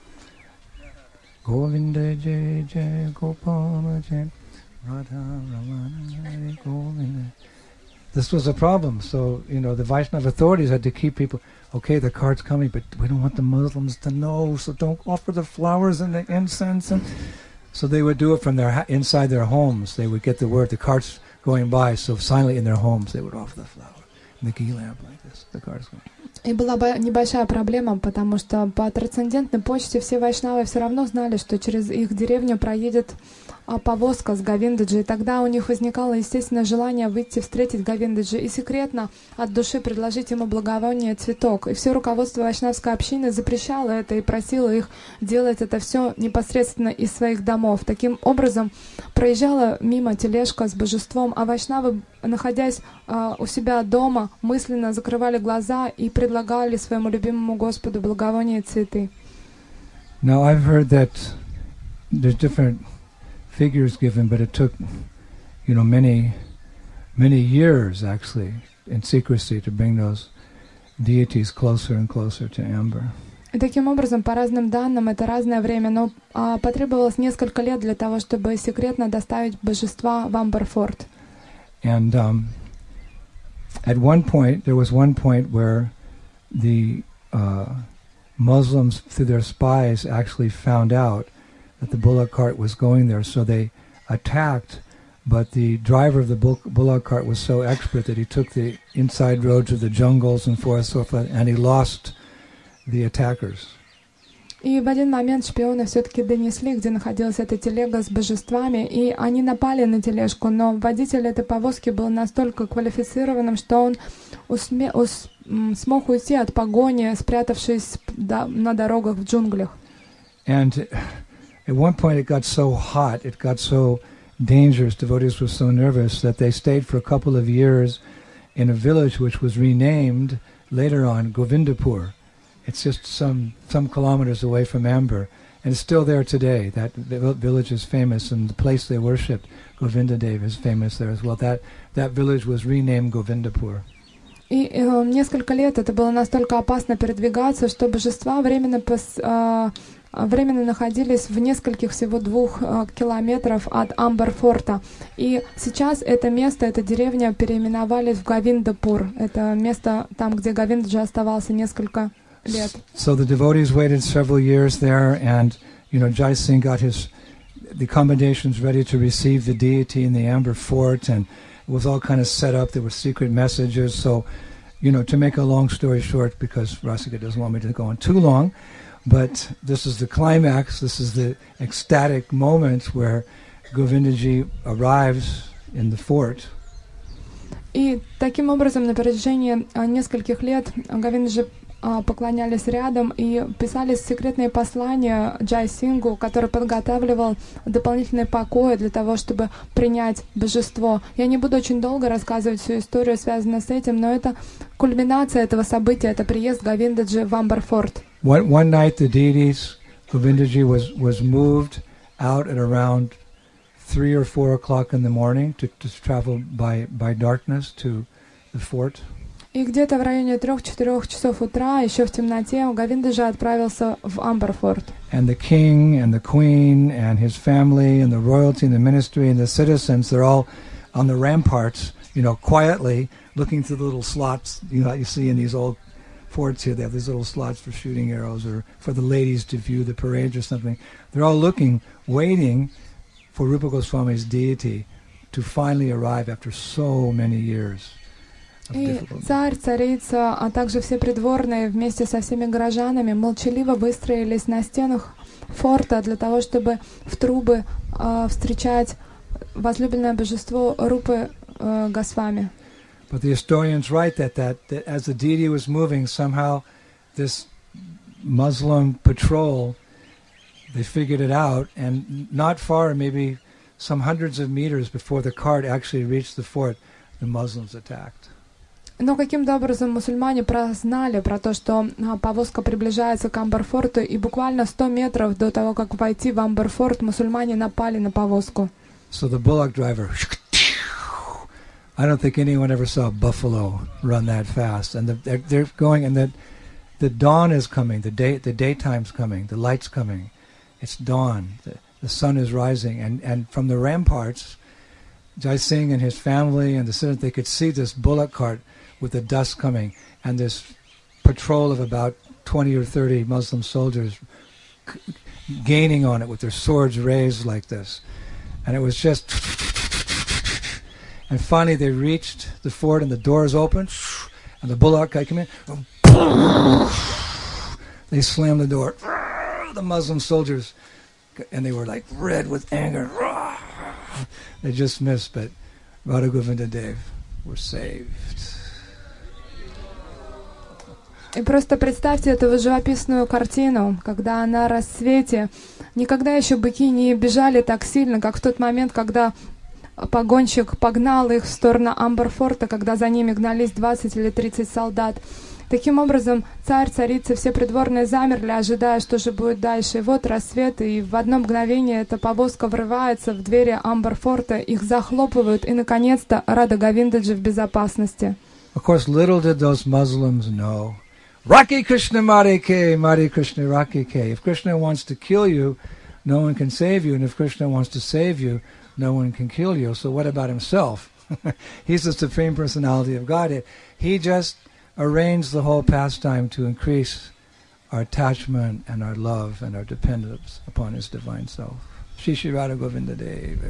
Govinda Jai Jai Gopala Jai Radha Ramana Govinda. This was a problem, so, you know, the Vaishnava authorities had to keep people, okay, the cart's coming, but we don't want the Muslims to know, so don't offer the flowers and the incense. And so they would do it from their inside their homes. They would get the word, the cart's going by, so silently in their homes they would offer the flower. And the ghee lamp like this, the cart's going. И была небольшая проблема, потому что по трансцендентной почте все вайшнавы все равно знали, что через их деревню проедет а, повозка с Говиндаджи, и тогда у них возникало естественное желание выйти встретить Говиндаджи и секретно от души предложить ему благовоние, цветок. И все руководство вайшнавской общины запрещало это и просило их делать это все непосредственно из своих домов. Таким образом, проезжала мимо тележка с божеством, а вайшнавы, находясь а, у себя дома, мысленно закрывали глаза и предлагали своему любимому Господу благовония и цветы. Now I've heard that there's different figures given, but it took, you know, many, many years actually in secrecy to bring those deities closer and closer to Amber. И таким образом, по разным данным, это разное время, но а, потребовалось несколько лет для того, чтобы секретно доставить божества в Амберфорт. And um, at one point, there was one point where the uh, Muslims, through their spies, actually found out that the bullock cart was going there, so they attacked, but the driver of the bullock cart was so expert that he took the inside roads of the jungles and forests, and he lost the attackers. И в один момент шпионы все-таки донесли, где находилась эта телега с божествами, и они напали на тележку, но водитель этой повозки был настолько квалифицированным, что он усме- ус- смог уйти от погони, спрятавшись до- на дорогах в джунглях. And at one point it got so hot, it got so dangerous, devotees were so nervous that they stayed for a couple of years in a village which was renamed later on Govindapur. It's just some some kilometers away from Amber, and it's still there today. That village is famous, and the place they worshipped, Govindadev, is famous there as well. That that village was renamed Govindapur. И э, несколько лет это было настолько опасно передвигаться, что божества временно, пос, э, временно находились в нескольких, всего двух э, километров от Амберфорта. И сейчас это место, эта деревня переименовали в Говиндапур. Это место там, где Говиндаджи оставался несколько лет. So the devotees waited several years there, and you know Jai Singh got his the accommodations ready to receive the deity in the Amber Fort, and it was all kind of set up. There were secret messages. So, you know, to make a long story short, because Rasika doesn't want me to go on too long, but this is the climax. This is the ecstatic moment where Govindaji arrives in the fort. И таким образом на протяжении нескольких лет Говиндаджи поклонялись рядом и писали секретные послания Джай Сингу, который подготавливал дополнительные покои для того, чтобы принять божество. Я не буду очень долго рассказывать всю историю, связанную с этим, но это кульминация этого события, это приезд Говиндаджи в Амберфорт. One, one night the deities, Govindaji was, was moved out at around three or four o'clock in the morning to, to travel by, by darkness to the fort. И где-то в районе трех-четырех часов утра, еще в темноте, Говиндаджи отправился в Амберфорт. And the king and the queen and his family and the royalty and the ministry and the citizens, they're all on the ramparts, you know, quietly looking through the little slots, you know, you see in these old forts here. They have these little slots for shooting arrows or for the ladies to view the parades or something. They're all looking, waiting for Rupa Goswami's deity to finally arrive after so many years. И царь, царица, а также все придворные вместе со всеми горожанами молчаливо выстроились на стенах форта для того, чтобы в трубы э, встречать возлюбленное божество Рупы э, Госвами. But the historians write that, that that as the deity was moving, somehow this Muslim patrol, they figured it out, and not far, maybe some hundreds of meters before the cart actually reached the fort, the Muslims attacked. Но каким-то образом мусульмане прознали про то, что а, повозка приближается к Амберфорту, и буквально сто метров до того, как войти в Амберфорт, мусульмане напали на повозку. So the bullock driver, I don't think anyone ever saw a buffalo run that fast, and the, they're, they're going, and the the dawn is coming, the day the daytime's coming, the light's coming, it's dawn, the, the sun is rising, and and from the ramparts, Jai Singh and his family and the citizens, they could see this bullock cart with the dust coming, and this patrol of about twenty or thirty Muslim soldiers c- gaining on it with their swords raised like this. And it was just... And finally they reached the fort, and the doors opened, and the bullock guy came in. They slammed the door. The Muslim soldiers, and they were like red with anger. They just missed, but Radha Govinda Dev were saved. И просто представьте эту живописную картину, когда на рассвете никогда еще быки не бежали так сильно, как в тот момент, когда погонщик погнал их в сторону Амберфорта, когда за ними гнались двадцать или тридцать солдат. Таким образом, царь, царица, все придворные замерли, ожидая, что же будет дальше. И вот рассвет, и в одно мгновение эта повозка врывается в двери Амберфорта, их захлопывают, и, наконец-то, Рада Говиндаджи в безопасности. Of course, little did those Muslims know. Raki Krishna Mare Ke, Mare Krishna Raki Ke. If Krishna wants to kill you, no one can save you. And if Krishna wants to save you, no one can kill you. So what about himself? He's the Supreme Personality of Godhead. He just arranged the whole pastime to increase our attachment and our love and our dependence upon His Divine Self. Shri Shri Radha Govinda Deva.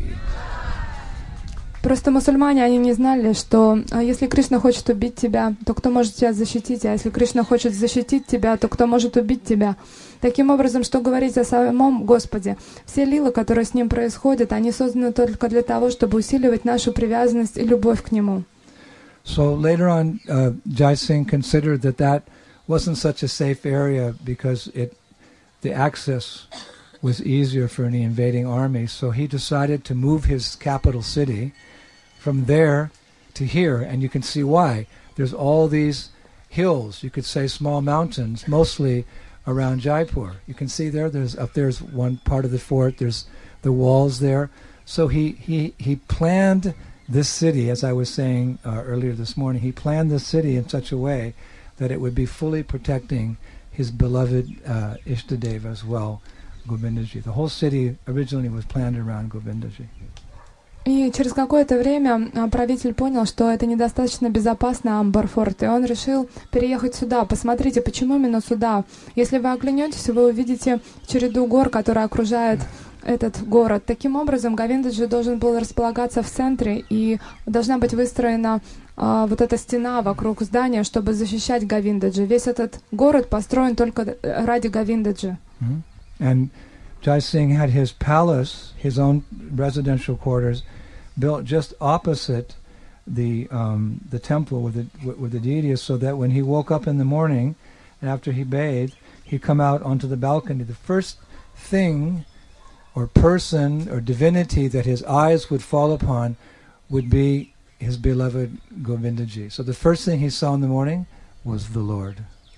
Просто мусульмане, они не знали, что если Кришна хочет убить тебя, то кто может тебя защитить? А если Кришна хочет защитить тебя, то кто может убить тебя? Таким образом, что говорить о самом Господе? Все лилы, которые с Ним происходят, они созданы только для того, чтобы усиливать нашу привязанность и любовь к Нему. So later on, uh, Jai Singh considered that that wasn't such a safe area because it, the access was easier for any invading army. So he decided to move his capital city from there to here, and you can see why. There's all these hills, you could say small mountains, mostly around Jaipur. You can see there, there's up there's one part of the fort, there's the walls there. So he, he, he planned this city, as I was saying uh, earlier this morning, he planned this city in such a way that it would be fully protecting his beloved uh, Ishtadeva as well, Govindaji. The whole city originally was planned around Govindaji. И через какое-то время правитель понял, что это недостаточно безопасно Амбарфорт, и он решил переехать сюда. Посмотрите, почему именно сюда? Если вы оглянетесь, вы увидите череду гор, которые окружают этот город. Таким образом, Говиндаджи должен был располагаться в центре, и должна быть выстроена а, вот эта стена вокруг здания, чтобы защищать Говиндаджи. Весь этот город построен только ради Говиндаджи. Mm-hmm. And Jai Singh had his palace, his own residential quarters, built just opposite the um, the temple where the where the deity is, so that when he woke up in the morning, after he bathed, he'd come out onto the balcony. The first thing or person or divinity that his eyes would fall upon would be his beloved Govindaji. So the first thing he saw in the morning was the Lord.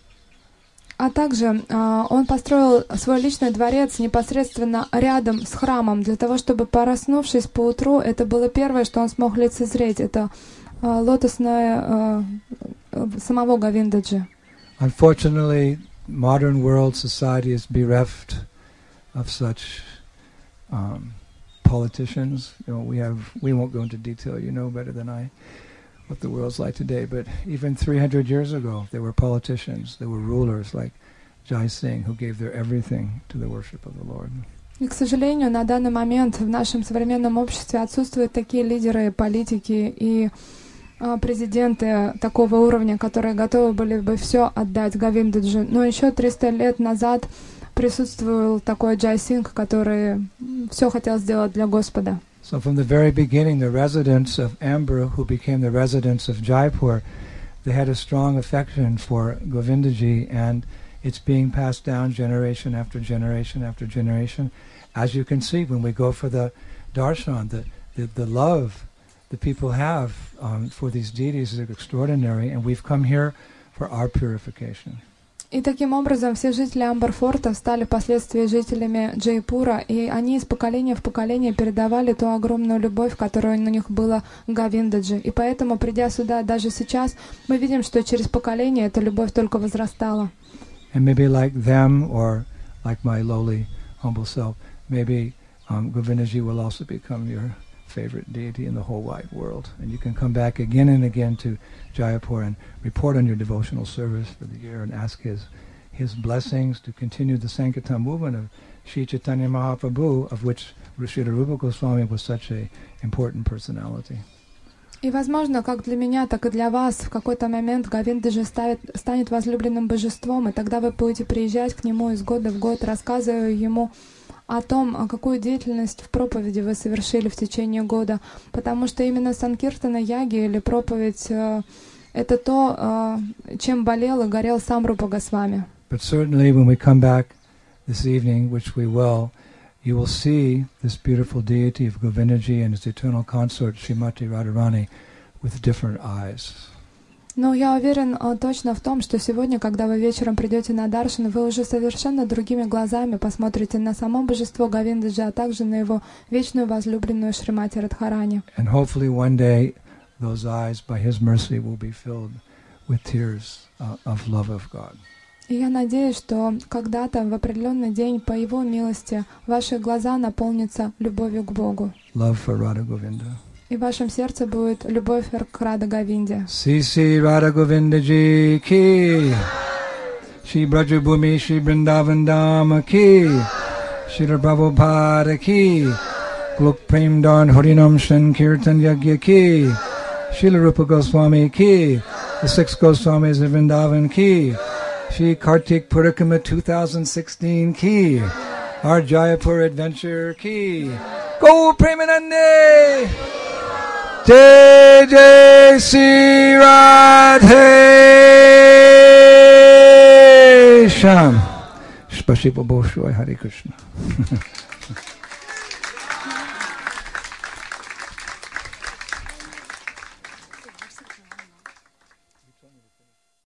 А также э, он построил свой личный дворец непосредственно рядом с храмом, для того, чтобы, проснувшись поутру, это было первое, что он смог лицезреть, это э, лотосное э, самого Говиндаджи. Unfortunately, modern world society is bereft of such um, politicians. You know, we have, we won't go into detail, you know better than I, what the world's like today, but even three hundred years ago, there were politicians, there were rulers like Jai Singh who gave their everything to the worship of the Lord. И, к сожалению, на данный момент в нашем современном обществе отсутствуют такие лидеры, политики и а, президенты такого уровня, которые готовы были бы все отдать Говиндаджи. Но еще триста лет назад присутствовал такой Джай Сингх, который все хотел сделать для Господа. So from the very beginning, the residents of Amber, who became the residents of Jaipur, they had a strong affection for Govindaji, and it's being passed down generation after generation after generation. As you can see, when we go for the darshan, the, the, the love the people have um, for these deities is extraordinary, and we've come here for our purification. И таким образом все жители Амбарфорта стали впоследствии жителями Джайпура, и они из поколения в поколение передавали ту огромную любовь, которая у них была к Говиндаджи. И поэтому, придя сюда даже сейчас, мы видим, что через поколение эта любовь только возрастала. And maybe like them, or like my lowly, humble self, maybe um, Govindaji will also become your favorite deity in the whole wide world. And you can come back again and again to Jaipur and report on your devotional service for the year and ask his his blessings to continue the Sankirtan movement of Sri Chaitanya Mahaprabhu, of which Srila Rupa Goswami was such a important personality. И, возможно, как для меня, так и для вас, в какой-то момент Говиндаджи станет возлюбленным божеством, и тогда вы будете приезжать к нему из года в год, рассказывая ему о том, какую деятельность в проповеди вы совершили в течение года, потому что именно Санкиртана Яги или проповедь э, это то, э, чем болел и горел сам Рупа Госвами. But certainly when we come back this evening, which we will, you will see this beautiful deity of Govindaji and his eternal consort Srimati Radharani with different eyes. Но я уверен uh, точно в том, что сегодня, когда вы вечером придете на даршан, вы уже совершенно другими глазами посмотрите на само божество Говиндаджи, а также на его вечную возлюбленную Шримати Радхарани. And hopefully one day those eyes by His mercy will be filled with tears uh, of love of God. И я надеюсь, что когда-то в определенный день по Его милости ваши глаза наполнятся любовью к Богу. Love for Radha Govinda. И в вашем сердце будет любовь к Рада Говинде. Sisi Radha Govinda ji ki. Shri Braja Bhumi Shri Vrindavan Dhama ki. Shri Prabhupada ki. Glok Prem Dhan Harinam Sankirtan Yagya ki. Shri Rupa Goswami ki. The six Goswamis of Vrindavan ki. Shri Kartik Purikama two thousand sixteen ki. Our Jayapur Adventure ki. Go Premanande! Jai Jai Sri Radhe Sham. Spasibo Bolshoi Hare Krishna.